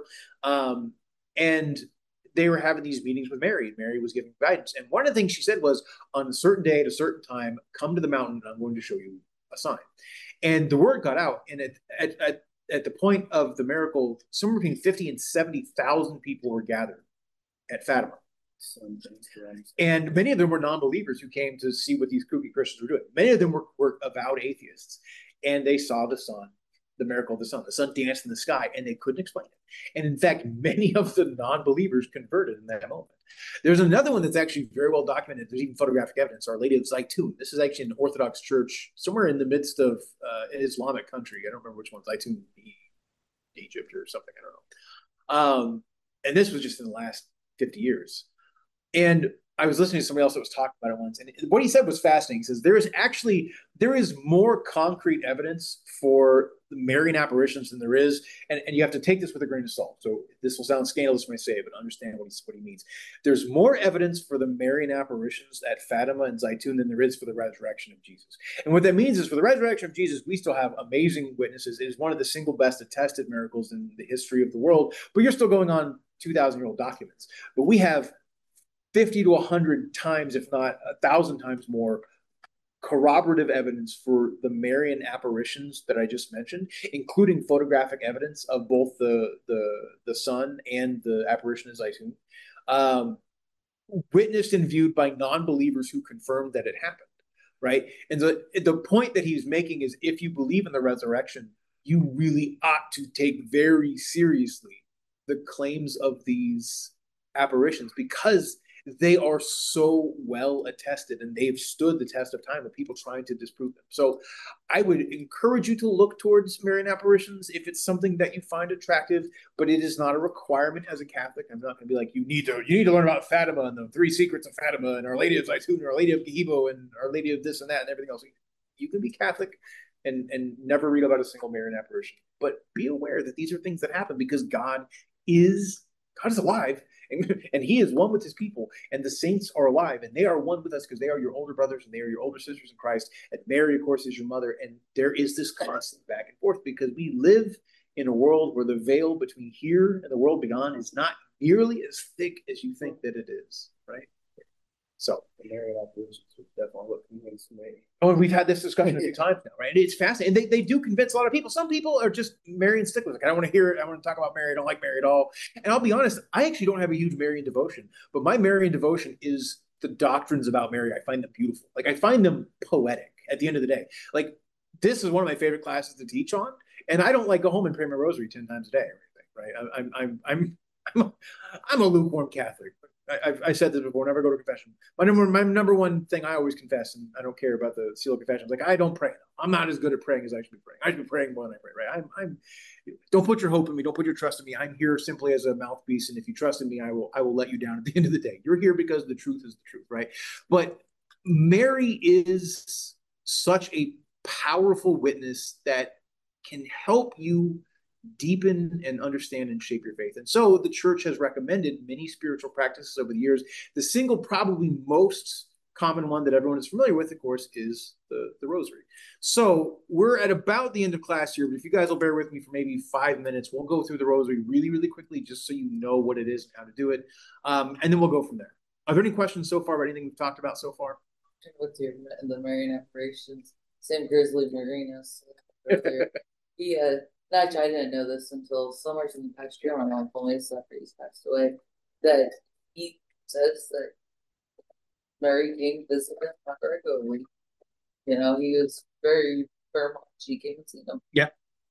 And they were having these meetings with Mary. Mary was giving guidance. And one of the things she said was, on a certain day at a certain time, come to the mountain and I'm going to show you a sign. And the word got out. And at the point of the miracle, somewhere between 50 and 70,000 people were gathered at Fatima. And many of them were non-believers who came to see what these kooky Christians were doing. Many of them were avowed atheists, and they saw the sun, the miracle of the sun. The sun danced in the sky, and they couldn't explain it. And in fact, many of the non-believers converted in that moment. There's another one that's actually very well documented. There's even photographic evidence. Our Lady of Zaytun. This is actually an Orthodox church somewhere in the midst of Islamic country. I don't remember which one. Zaytun, Egypt or something. I don't know. And this was just in the last 50 years. And I was listening to somebody else that was talking about it once, and what he said was fascinating. He says there is more concrete evidence for the Marian apparitions than there is, and you have to take this with a grain of salt. So this will sound scandalous when I say it, but understand what he means. There's more evidence for the Marian apparitions at Fatima and Zaytun than there is for the resurrection of Jesus. And what that means is for the resurrection of Jesus, we still have amazing witnesses. It is one of the single best attested miracles in the history of the world, but you're still going on 2,000-year-old documents. But we have 50 to 100 times, if not 1,000 times more corroborative evidence for the Marian apparitions that I just mentioned, including photographic evidence of both the sun and the apparition of Zaytun, witnessed and viewed by non-believers who confirmed that it happened. right? And the point that he's making is if you believe in the resurrection, you really ought to take very seriously the claims of these apparitions because they are so well attested and they've stood the test of time of people trying to disprove them. So I would encourage you to look towards Marian apparitions if it's something that you find attractive, but it is not a requirement as a Catholic. I'm not going to be like, you need to learn about Fatima and the three secrets of Fatima and Our Lady of Zaytun, Our Lady of Gibo, and Our Lady of this and that and everything else. You can be Catholic and never read about a single Marian apparition, but be aware that these are things that happen because God is alive. And he is one with his people, and the saints are alive, and they are one with us because they are your older brothers and they are your older sisters in Christ. And Mary, of course, is your mother. And there is this constant back and forth because we live in a world where the veil between here and the world beyond is not nearly as thick as you think that it is, right? So, the Marian apparitions is definitely what convinced me. Oh, we've had this discussion a few times now, right? It's fascinating. And they do convince a lot of people. Some people are just Marian sticklers. Like, I don't want to hear it. I want to talk about Mary. I don't like Mary at all. And I'll be honest, I actually don't have a huge Marian devotion, but my Marian devotion is the doctrines about Mary. I find them beautiful. Like, I find them poetic at the end of the day. Like, this is one of my favorite classes to teach on. And I don't like go home and pray my rosary 10 times a day or anything, right? I'm a lukewarm Catholic. I said this before. Never go to confession. My number one thing I always confess, and I don't care about the seal of confession. Like I don't pray. I'm not as good at praying as I should be praying. I should be praying when I pray. Right? Don't put your hope in me. Don't put your trust in me. I'm here simply as a mouthpiece, and if you trust in me, I will let you down at the end of the day. You're here because the truth is the truth, right? But Mary is such a powerful witness that can help you deepen and understand and shape your faith. And so the church has recommended many spiritual practices over the years. The single probably most common one that everyone is familiar with, of course, is the rosary. So we're at about the end of class here, but if you guys will bear with me for maybe 5 minutes, we'll go through the rosary really, really quickly, just so you know what it is and how to do it. And then we'll go from there. Are there any questions so far about anything we've talked about so far? With the Marian apparitions, St. Grizzly Marinus, he actually, I didn't know this until somewhere in the past year. My mom told me this after he's passed away. That he says that Mary came to visit him regularly. You know, he was very firm. She came and seen him. Yeah.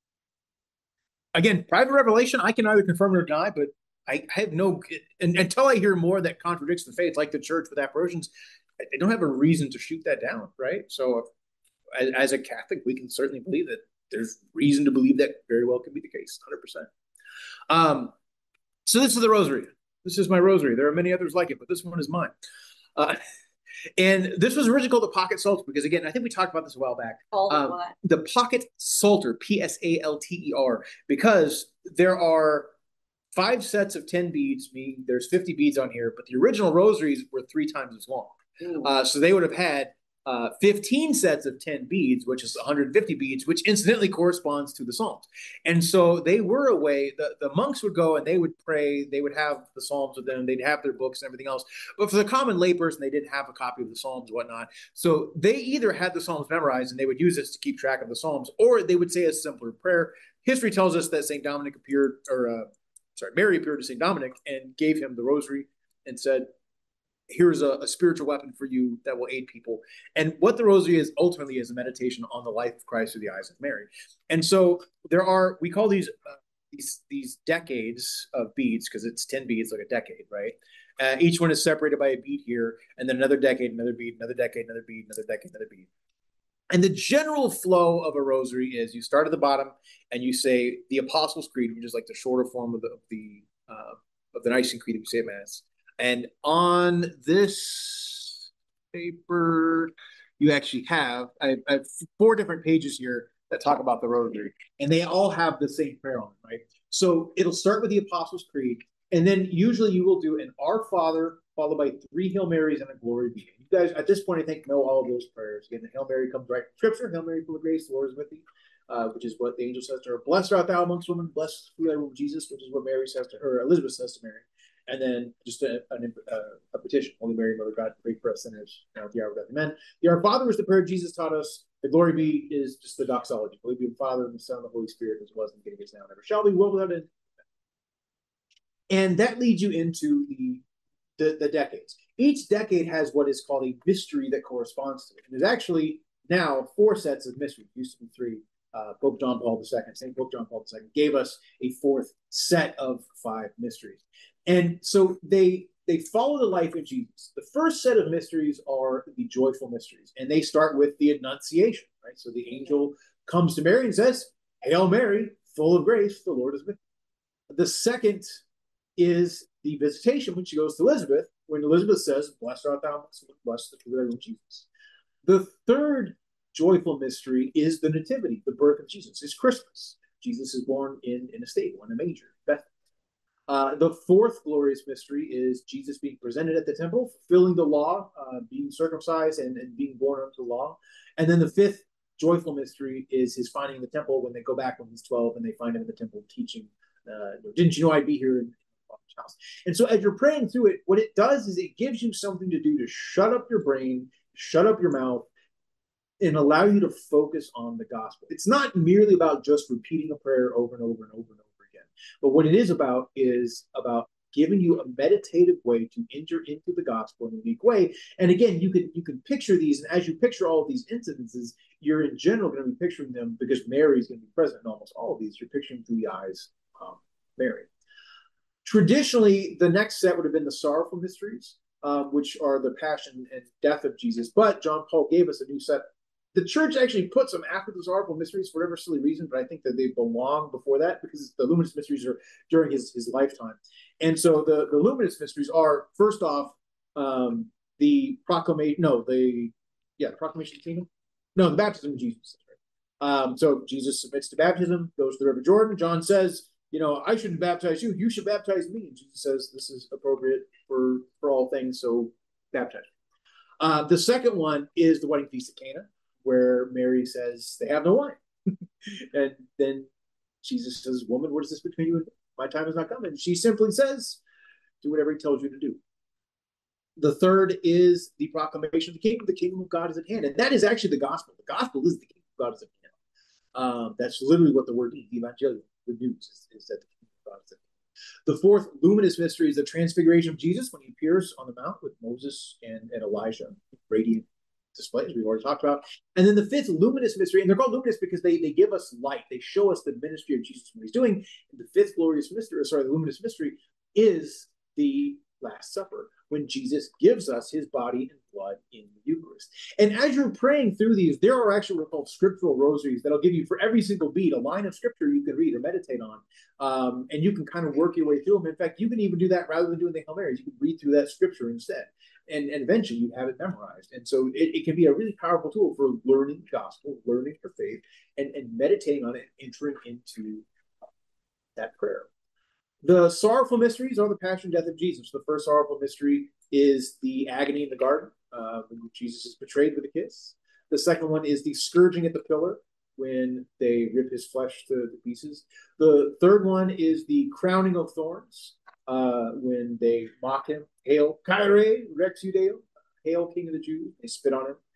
Again, private revelation. I can either confirm or deny, but I have no until I hear more that contradicts the faith, like the church with apparitions. I don't have a reason to shoot that down, right? So, as a Catholic, we can certainly believe that. There's reason to believe that very well could be the case, 100%. So this is the rosary. This is my rosary. There are many others like it, but this one is mine. And this was originally called the Pocket Psalter because, again, I think we talked about this a while back. The Pocket Psalter, Psalter, because there are 5 sets of 10 beads, meaning there's 50 beads on here, but the original rosaries were 3 times as long. So they would have had 15 sets of 10 beads, which is 150 beads, which incidentally corresponds to the Psalms. And so they were a way, the monks would go and they would pray, they would have the Psalms with them, they'd have their books and everything else. But for the common layperson, they didn't have a copy of the Psalms and whatnot. So they either had the Psalms memorized and they would use this to keep track of the Psalms, or they would say a simpler prayer. History tells us that Mary appeared to St. Dominic and gave him the rosary and said, here's a spiritual weapon for you that will aid people. And what the rosary is ultimately is a meditation on the life of Christ through the eyes of Mary. And so we call these decades of beads, because it's 10 beads, like a decade, right? Each one is separated by a bead here, and then another decade, another bead, another decade, another bead, another decade, another bead. And the general flow of a rosary is you start at the bottom and you say the Apostles' Creed, which is like the shorter form of the Nicene Creed that we say at Mass. And on this paper, you actually have, I have 4 different pages here that talk about the rosary, and they all have the same prayer on it, right? So it'll start with the Apostles' Creed, and then usually you will do an Our Father, followed by 3 Hail Marys and a Glory Be. You guys, at this point, I think know all of those prayers. Again, the Hail Mary comes right from Scripture. Hail Mary, full of grace, the Lord is with thee, which is what the angel says to her. Blessed art thou amongst women, blessed through thy womb, Jesus, which is what Mary says to her, Elizabeth says to Mary. And then just a petition. Holy Mary, Mother of God, pray for us sinners, now at the hour of death. Amen. The Our Father is the prayer Jesus taught us. The Glory Be is just the doxology. Holy be the Father, and the Son, and the Holy Spirit, as was in the beginning, is now, and ever shall be, world without end. And that leads you into the the decades. Each decade has what is called a mystery that corresponds to it. And there's actually now 4 sets of mysteries. It used to be 3. Pope John Paul II, St. Pope John Paul II, gave us a 4th set of 5 mysteries. And so they follow the life of Jesus. The first set of mysteries are the joyful mysteries, and they start with the Annunciation, right? So the angel comes to Mary and says, "Hail Mary, full of grace, the Lord is with you." The second is the Visitation, when she goes to Elizabeth, when Elizabeth says, "Blessed art thou amongst women, blessed the fruit of thy womb, Jesus." The third joyful mystery is the Nativity, the birth of Jesus. It's Christmas. Jesus is born in a stable, in a manger, Bethlehem. The fourth glorious mystery is Jesus being presented at the temple, fulfilling the law, being circumcised and being born under the law. And then the fifth joyful mystery is his finding the temple when they go back when he's 12 and they find him in the temple teaching. Didn't you know I'd be here in Father's house? And so as you're praying through it, what it does is it gives you something to do to shut up your brain, shut up your mouth, and allow you to focus on the gospel. It's not merely about just repeating a prayer over and over and over and over again. But what it is about giving you a meditative way to enter into the gospel in a unique way. And again, you can picture these, and as you picture all of these incidences, you're in general going to be picturing them because Mary is going to be present in almost all of these. You're picturing through the eyes of Mary. Traditionally, the next set would have been the sorrowful mysteries, which are the passion and death of Jesus. But John Paul gave us a new set. The church actually puts them after the sorrowful mysteries for whatever silly reason, but I think that they belong before that because the luminous mysteries are during his lifetime. And so the luminous mysteries are, first off, the proclamation, the proclamation of the kingdom. No, the baptism of Jesus. So Jesus submits to baptism, goes to the River Jordan. John says, I shouldn't baptize you. You should baptize me. And Jesus says, this is appropriate for all things, so baptize me. The second one is the wedding feast at Cana, where Mary says, they have no wine. And then Jesus says, woman, what is this between you and me? My time has not come. And she simply says, do whatever he tells you to do. The third is the proclamation of the kingdom. The kingdom of God is at hand. And that is actually the gospel. The gospel is the kingdom of God is at hand. That's literally what the word means. The evangelium, the news, is that the kingdom of God is at hand. The fourth luminous mystery is the transfiguration of Jesus when he appears on the mount with Moses and Elijah, radiant displays we've already talked about. And then the fifth luminous mystery, and they're called luminous because they give us light. They show us the ministry of Jesus, what he's doing. And the fifth the luminous mystery is the Last Supper, when Jesus gives us his body and blood in the Eucharist. And as you're praying through these, there are actually what are called scriptural rosaries that'll give you for every single beat a line of scripture you can read or meditate on. And you can kind of work your way through them. In fact, you can even do that rather than doing the Hail Marys. You can read through that scripture instead. And eventually you have it memorized. And so it can be a really powerful tool for learning the gospel, learning your faith, and meditating on it, entering into that prayer. The sorrowful mysteries are the passion and death of Jesus. The first sorrowful mystery is the agony in the garden, when Jesus is betrayed with a kiss. The second one is the scourging at the pillar, when they rip his flesh to pieces. The third one is the crowning of thorns, when they mock him. Hail, Kyrie, Rex Judeo. Hail, King of the Jews. They spit on him.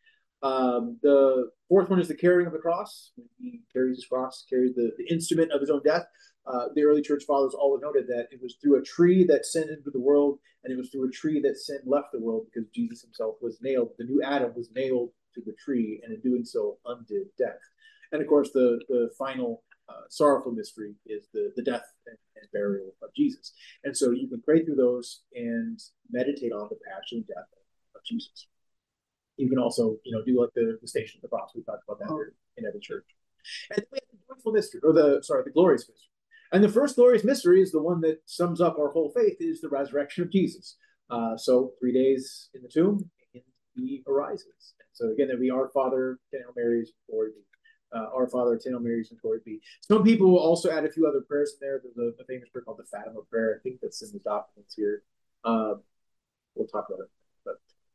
The fourth one is the carrying of the cross. When he carries his cross, carries the instrument of his own death. The early church fathers always noted that it was through a tree that sin entered the world, and it was through a tree that sin left the world, because Jesus himself was nailed. The new Adam was nailed to the tree, and in doing so undid death. And of course, the final sorrowful mystery is the death and burial of Jesus. And so you can pray through those and meditate on the passion and death of Jesus. You can also, do like the Station of the Cross. We talked about that here in every church. And then we have the joyful mystery, or the glorious mystery. And the first glorious mystery is the one that sums up our whole faith, is the resurrection of Jesus. So 3 days in the tomb, and he arises. And so again, there'll be Our Father, 10 Hail Marys, glory be. Our Father, 10 Hail Marys, and glory be. Some people will also add a few other prayers in there. There's a famous prayer called the Fatima prayer. I think that's in the documents here. We'll talk about it. But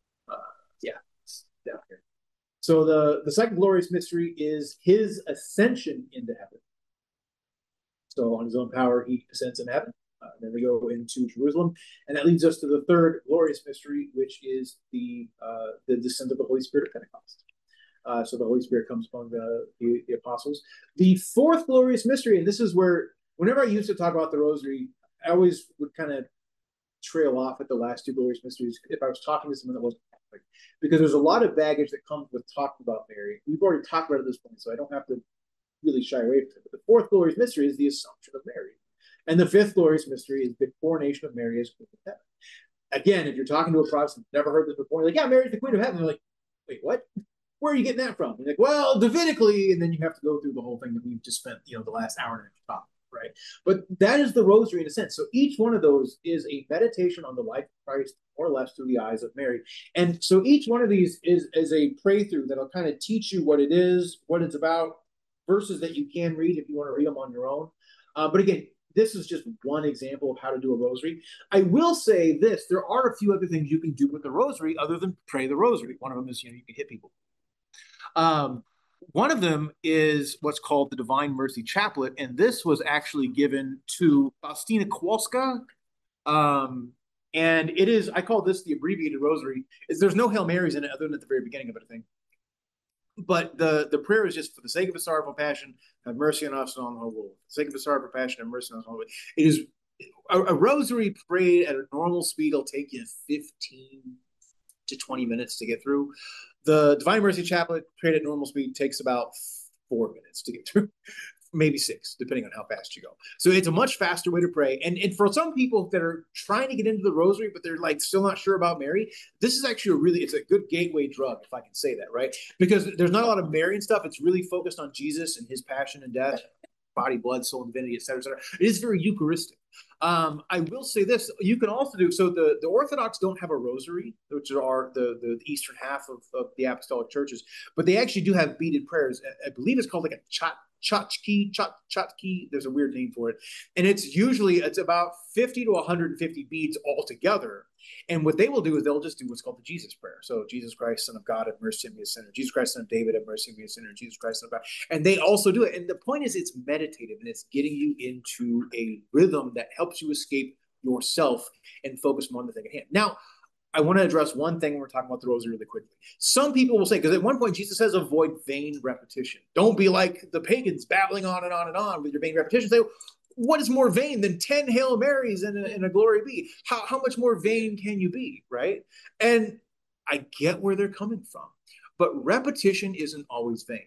it's down here. So the second glorious mystery is his ascension into heaven. So on his own power, he ascends in heaven. Then we go into Jerusalem, and that leads us to the third glorious mystery, which is the descent of the Holy Spirit at Pentecost. So the Holy Spirit comes upon the apostles. The fourth glorious mystery, and this is where, whenever I used to talk about the Rosary, I always would kind of trail off at the last two glorious mysteries if I was talking to someone that wasn't Catholic, because there's a lot of baggage that comes with talking about Mary. We've already talked about it at this point, so I don't have to really shy away from it. But the fourth glorious mystery is the Assumption of Mary. And the fifth glorious mystery is the coronation of Mary as Queen of Heaven. Again, if you're talking to a Protestant, never heard this before, like, yeah, Mary's the Queen of Heaven. They're like, wait, what? Where are you getting that from? You're like, well, Davidically, and then you have to go through the whole thing that we've just spent, the last hour and a half talking, right? But that is the rosary in a sense. So each one of those is a meditation on the life of Christ, more or less through the eyes of Mary. And so each one of these is a pray through that'll kind of teach you what it is, what it's about, verses that you can read if you want to read them on your own. But again, this is just one example of how to do a rosary. I will say this, there are a few other things you can do with the rosary other than pray the rosary. One of them is, you can hit people. One of them is what's called the Divine Mercy Chaplet, and this was actually given to Faustina Kowalska. And it is, I call this the abbreviated rosary. There's no Hail Marys in it other than at the very beginning of it, I think. But the prayer is just, for the sake of his sorrowful passion, have mercy on us and on the whole world. For the sake of his sorrowful passion, have mercy on us and on the whole world. It is a rosary prayed at a normal speed will take you 15 to 20 minutes to get through. The Divine Mercy Chaplet prayed at normal speed takes about 4 minutes to get through. Maybe 6, depending on how fast you go. So it's a much faster way to pray. And for some people that are trying to get into the rosary, but they're like still not sure about Mary, this is actually it's a good gateway drug, if I can say that, right? Because there's not a lot of Marian stuff. It's really focused on Jesus and his passion and death, body, blood, soul, and divinity, et cetera, et cetera. It is very Eucharistic. I will say this, you can also do, so the Orthodox don't have a rosary, which are the eastern half of the apostolic churches, but they actually do have beaded prayers. I believe it's called like a chotki. There's a weird name for it. And it's about 50 to 150 beads altogether. And what they will do is they'll just do what's called the Jesus prayer. So Jesus Christ, Son of God, have mercy on me, a sinner. Jesus Christ, Son of David, have mercy on me, a sinner. Jesus Christ, Son of God. And they also do it. And the point is, it's meditative and it's getting you into a rhythm that helps you escape yourself and focus more on the thing at hand. Now, I want to address one thing when we're talking about the rosary really quickly. Some people will say, because at one point Jesus says, avoid vain repetition. Don't be like the pagans babbling on and on and on with your vain repetition. Say, what is more vain than 10 Hail Marys and a Glory Be? How much more vain can you be, right? And I get where they're coming from, but repetition isn't always vain.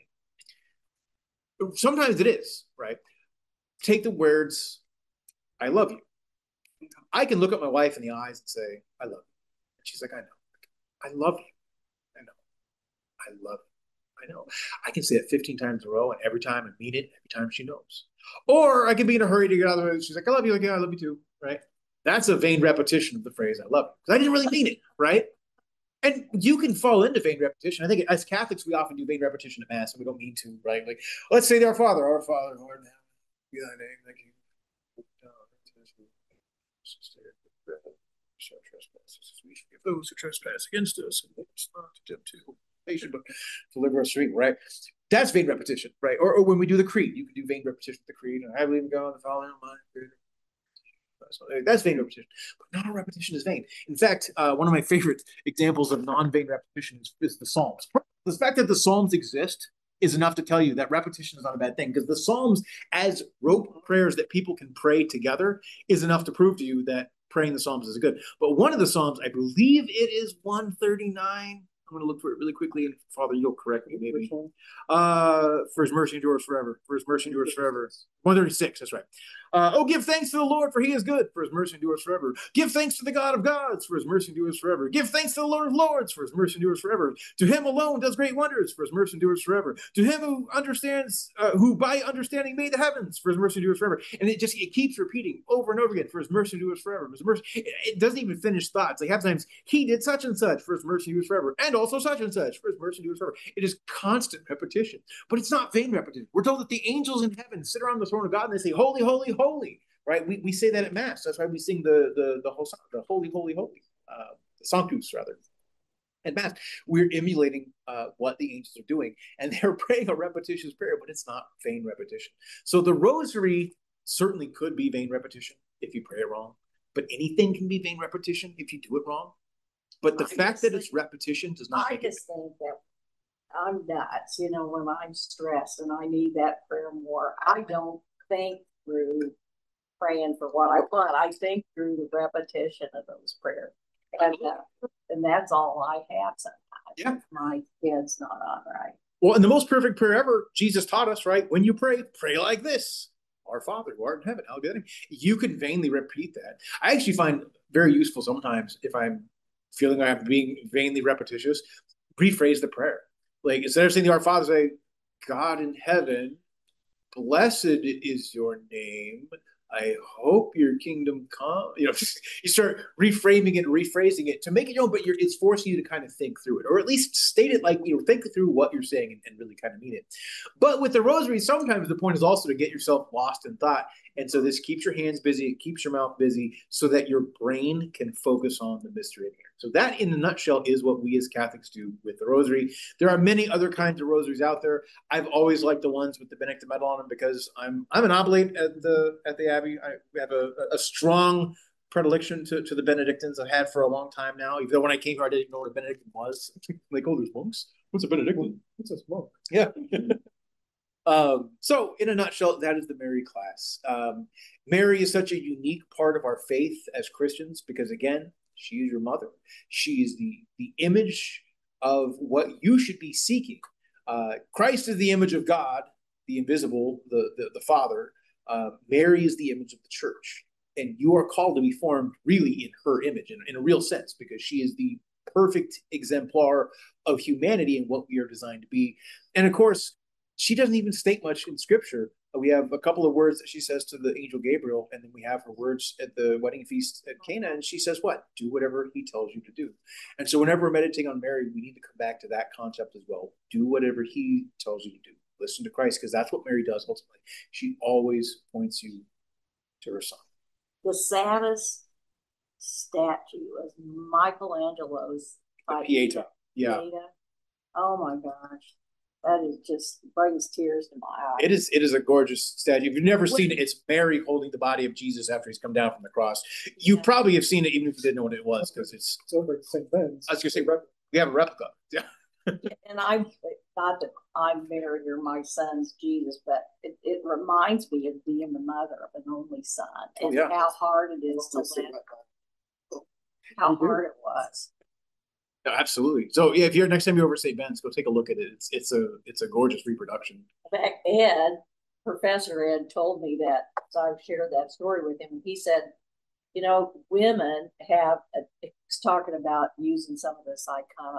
Sometimes it is, right? Take the words, I love you. I can look at my wife in the eyes and say, I love you. She's like, I know. I love you. I know. I love you. I know. I can say it 15 times in a row, and every time I mean it, every time she knows. Or I can be in a hurry to get out of the way. She's like, I love you. Like, yeah, I love you too. Right? That's a vain repetition of the phrase, I love you. Because I didn't really mean it. Right? And you can fall into vain repetition. I think as Catholics, we often do vain repetition at Mass, and we don't mean to, right? Like, let's say to our Father, Lord in heaven, be thy name, thank you. Our trespasses as we forgive those who trespass against us, and lead us not to temptation, but deliver us from evil, right? That's vain repetition, right? Or when we do the creed, you can do vain repetition with the creed, and I believe in God, the Father, and the Son. That's vain repetition, but not all repetition is vain. In fact, one of my favorite examples of non-vain repetition is the Psalms. The fact that the Psalms exist is enough to tell you that repetition is not a bad thing, because the Psalms, as rote prayers that people can pray together, is enough to prove to you that praying the Psalms is good. But one of the Psalms, I believe it is 139. I'm going to look for it really quickly, and Father, you'll correct me maybe. For his mercy endures forever. For his mercy endures forever. 136, that's right. Oh, give thanks to the Lord, for he is good, for his mercy endures forever. Give thanks to the God of gods, for his mercy endures forever. Give thanks to the Lord of lords, for his mercy endures forever. To him alone does great wonders, for his mercy endures forever. To him who understands, who by understanding made the heavens, for his mercy endures forever. And it keeps repeating over and over again, for his mercy endures forever. His mercy, it doesn't even finish thoughts. Like half times, he did such and such, for his mercy endures forever. And also such and such, for his mercy endures forever. It is constant repetition, but it's not vain repetition. We're told that the angels in heaven sit around the throne of God and they say, holy, holy, holy. Right? We say that at Mass. That's why we sing the whole song, the holy, holy, holy, the Sanctus rather. At Mass, we're emulating what the angels are doing, and they're praying a repetitious prayer, but it's not vain repetition. So the Rosary certainly could be vain repetition if you pray it wrong, but anything can be vain repetition if you do it wrong. But the fact that it's repetition does not. I just think that I'm nuts, when I'm stressed and I need that prayer more. I don't think through praying for what I want. I think through the repetition of those prayers. And that's all I have sometimes. Yeah. My kid's not all right. Well, and the most perfect prayer ever, Jesus taught us, right? When you pray, pray like this. Our Father who art in heaven, hallowed be thy name. You can vainly repeat that. I actually find very useful sometimes if I'm feeling I'm being vainly repetitious, rephrase the prayer. Like instead of saying the Our Father, say, God in heaven, blessed is your name. I hope your kingdom come. You start reframing it, rephrasing it to make it your own, but it's forcing you to kind of think through it, or at least state it like think through what you're saying and really kind of mean it. But with the rosary, sometimes the point is also to get yourself lost in thought. And so this keeps your hands busy, it keeps your mouth busy so that your brain can focus on the mystery. So that in a nutshell is what we as Catholics do with the rosary. There are many other kinds of rosaries out there. I've always liked the ones with the Benedictine medal on them because I'm an oblate at the Abbey. I have a strong predilection to the Benedictines. I've had for a long time now, even though when I came here I didn't even know what a Benedictine was. Like, oh, there's monks? What's a Benedictine? What's a monk? Yeah. So in a nutshell, that is the Mary class. Mary is such a unique part of our faith as Christians because, again, she is your mother. She is the image of what you should be seeking. Christ is the image of God, the invisible, the Father. Mary is the image of the church. And you are called to be formed really in her image, in a real sense, because she is the perfect exemplar of humanity and what we are designed to be. And of course, she doesn't even state much in Scripture. We have a couple of words that she says to the angel Gabriel, and then we have her words at the wedding feast at Cana, and she says what? Do whatever he tells you to do. And so whenever we're meditating on Mary, we need to come back to that concept as well. Do whatever he tells you to do. Listen to Christ, because that's what Mary does ultimately. She always points you to her son. The saddest statue was Michelangelo's Pieta. Yeah. Pieta. Oh my gosh. That is just brings tears to my eyes. It is a gorgeous statue. If you've never seen it, it's Mary holding the body of Jesus after he's come down from the cross. You probably have seen it even if you didn't know what it was, because it's over at St. Ben's. I was gonna say we have a replica. Yeah. And I thought that I'm Mary or my son's Jesus, but it reminds me of being the mother of an only son and how hard it is to live. How hard it was. No, absolutely. So yeah, if you're next time you're over at St. Ben's, go take a look at it. It's a gorgeous reproduction. Back Professor Ed told me that, so I've shared that story with him. And he said, women have, he's talking about using some of this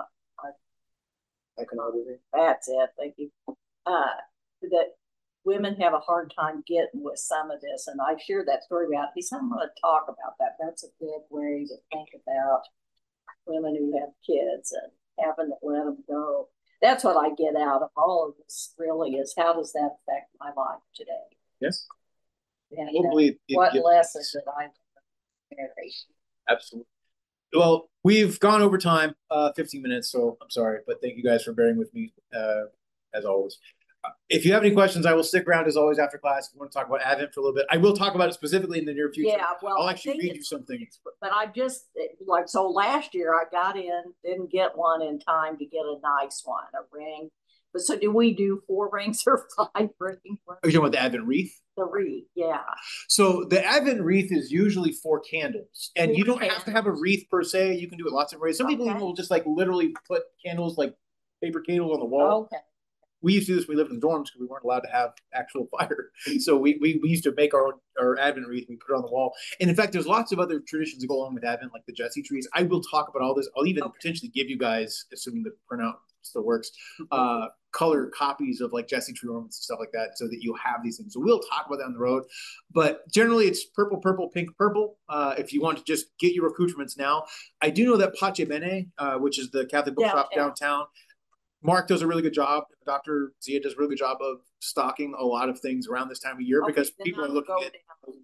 iconography. That's it. Thank you. That women have a hard time getting with some of this. And I shared that story about, he said, I'm going to talk about that. That's a good way to think about women who have kids and having to let them go. That's what I get out of all of this, really, is how does that affect my life today? Yes. And what lessons that I've learned. Absolutely. Well, we've gone over time, 15 minutes, so I'm sorry, but thank you guys for bearing with me, as always. If you have any questions, I will stick around as always after class. If you want to talk about Advent for a little bit, I will talk about it specifically in the near future. Yeah, well, I'll actually read you something. But I just, so last year I got in, didn't get one in time to get a nice one, a ring. But so do we do 4 rings or 5 rings? Are you talking about the Advent wreath? The wreath, yeah. So the Advent wreath is usually 4 candles, and you don't have to have a wreath per se. You can do it lots of ways. Some people will just literally put candles, like paper candles, on the wall. Okay. We used to do this when we lived in dorms because we weren't allowed to have actual fire. So we used to make our Advent wreath and we put it on the wall. And in fact, there's lots of other traditions that go along with Advent, like the Jesse trees. I will talk about all this. I'll even potentially give you guys, assuming the printout still works, color copies of like Jesse tree ornaments and stuff like that, so that you'll have these things. So we'll talk about that on the road. But generally, it's purple, purple, pink, purple. If you want to just get your accoutrements now, I do know that Pace Bene, which is the Catholic bookshop downtown, Mark does a really good job. Dr. Zia does a really good job of stocking a lot of things around this time of year because people are looking at.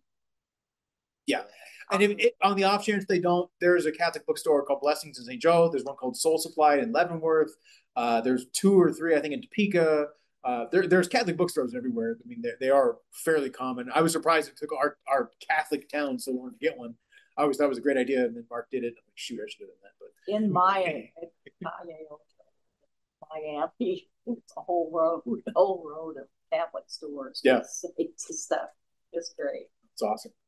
Yeah. And if on the off chance they don't, there's a Catholic bookstore called Blessings in St. Joe. There's one called Soul Supply in Leavenworth. There's 2 or 3, I think, in Topeka. There's Catholic bookstores everywhere. I mean, they are fairly common. I was surprised it took our Catholic town so long to get one. I always thought it was a great idea, and then Mark did it. I'm like, shoot, I should have done that. But in Miami, it's a whole road of Catholic stores. Yeah. It's stuff. It's great. It's awesome.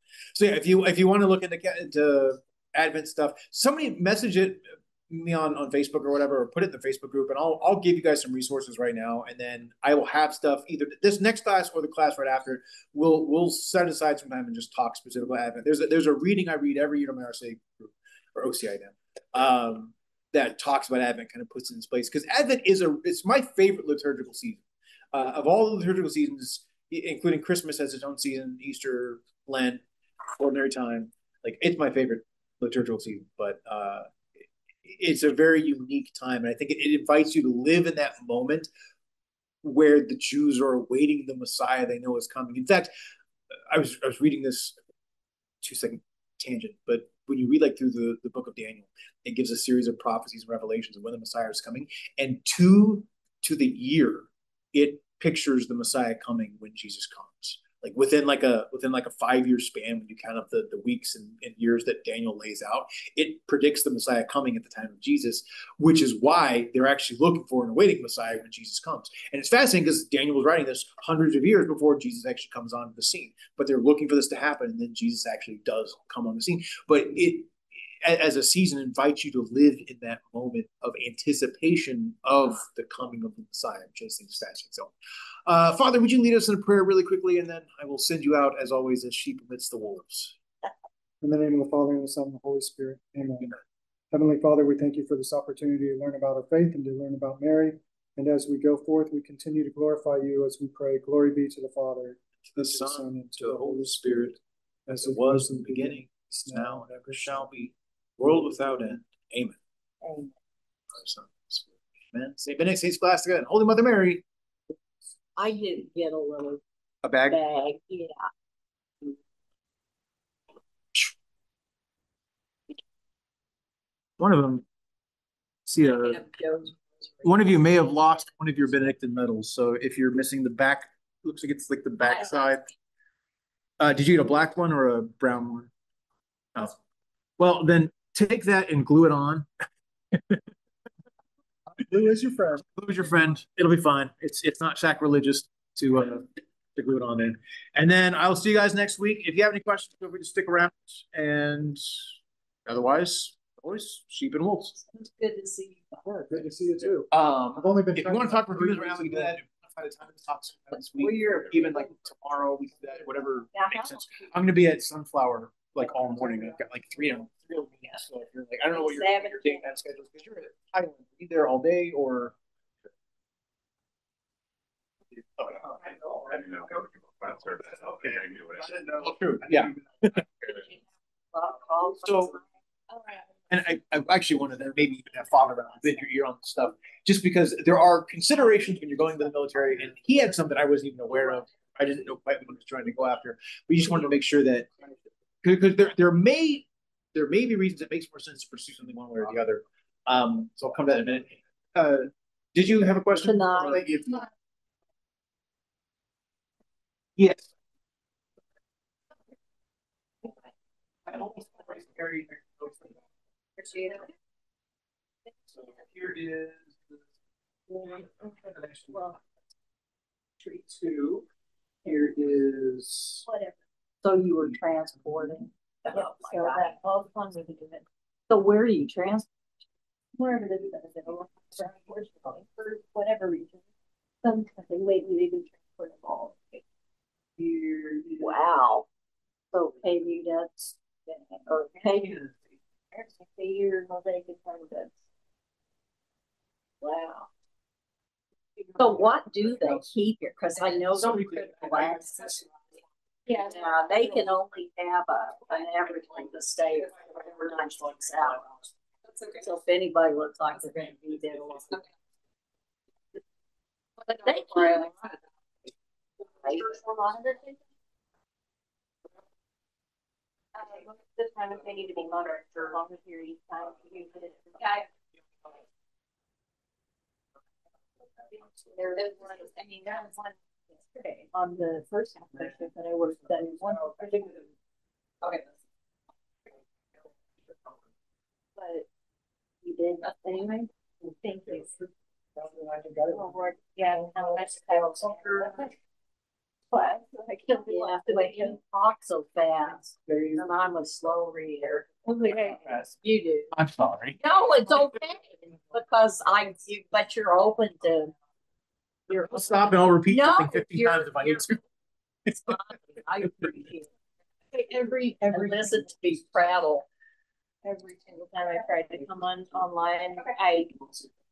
So yeah, if you want to look into Advent stuff, somebody message me on Facebook or whatever, or put it in the Facebook group, and I'll give you guys some resources right now, and then I will have stuff either this next class or the class right after. We'll set aside some time and just talk specifically Advent. There's a reading I read every year to my RCA group or OCI now, that talks about Advent, kind of puts it in its place, because Advent it's my favorite liturgical season of all the liturgical seasons, including Christmas has its own season, Easter, Lent, Ordinary Time. Like, it's my favorite liturgical season, but it's a very unique time, and I think it invites you to live in that moment where the Jews are awaiting the Messiah they know is coming. In fact, I was reading this 2-second tangent, but when you read like through the book of Daniel, it gives a series of prophecies and revelations of when the Messiah is coming, and to the year, it pictures the Messiah coming when Jesus comes. Like within like a 5-year span, when you count up the weeks and years that Daniel lays out, it predicts the Messiah coming at the time of Jesus, which is why they're actually looking for and awaiting Messiah when Jesus comes. And it's fascinating because Daniel was writing this hundreds of years before Jesus actually comes onto the scene. But they're looking for this to happen, and then Jesus actually does come on the scene. But it, as a season, invites you to live in that moment of anticipation of the coming of the Messiah, which I think is fascinating. So, Father, would you lead us in a prayer really quickly, and then I will send you out, as always, as sheep amidst the wolves. In the name of the Father, and the Son, and the Holy Spirit. Amen. Heavenly Father, we thank you for this opportunity to learn about our faith and to learn about Mary. And as we go forth, we continue to glorify you as we pray, glory be to the Father, to the Son, and to the Holy Spirit, as it was in the beginning, is now, and ever shall be, world without end. Amen. Amen. Amen. St. Benedict, St. Scholastica, and Holy Mother Mary. I did get a little A bag? yeah. One of them, see, one of you may have lost one of your Benedictine medals. So if you're missing the back, looks like it's like the back side. Did you get a black one or a brown one? Oh. Well, then take that and glue it on. Glue is your friend. Glue is your friend. It'll be fine. It's not sacrilegious to glue it on in. And then I'll see you guys next week. If you have any questions, feel free to stick around. And otherwise, always sheep and wolves. It's good to see you. Yeah, good to see you too. I've only been. If you want to talk reviews right now, we can do that. Find a time to talk this week. Even like tomorrow, we can do that. Whatever makes sense. I'm going to be at Sunflower like all morning. I've got like three of them. So if you're like, I don't know what your day time schedule is, because you're at Highland. Are you there all day or? True. Yeah. So, and I actually wanted to maybe even have Father around bend your ear on this stuff, just because there are considerations when you're going to the military, and he had some that I wasn't even aware of. I didn't know quite what he was trying to go after. We just wanted to make sure that, because there may be reasons it makes more sense to pursue something one way or the other. So I'll come to that in a minute. Did you have a question? Yes. So here is tree 2. Here is Whatever. So you were transporting. So that all the funds we could do it. So where do you transport? Wherever they do that, for whatever reason. Sometimes lately they've been transporting all. Here. Wow. So KU does. Or KU. Wow. So what do they keep here? Because I know some yeah, they can only have an average length of stay of 9 months out. So if anybody looks like they're going to be there, but they can. This time if they need to be monitored for a longer period of time. There is one, I mean, there was one yesterday on the first application that I worked that one particular. Okay. But you did anyway. Thank you. Yeah, Yeah, but you talk so fast, and I'm a slow reader. You do. I'm sorry. No, it's okay, because but you're open to. I'll stop and I'll repeat No, something 50 you're- times if I need to. It's fine. I appreciate it. Every And listen to me prattle. every single time I tried to come online, I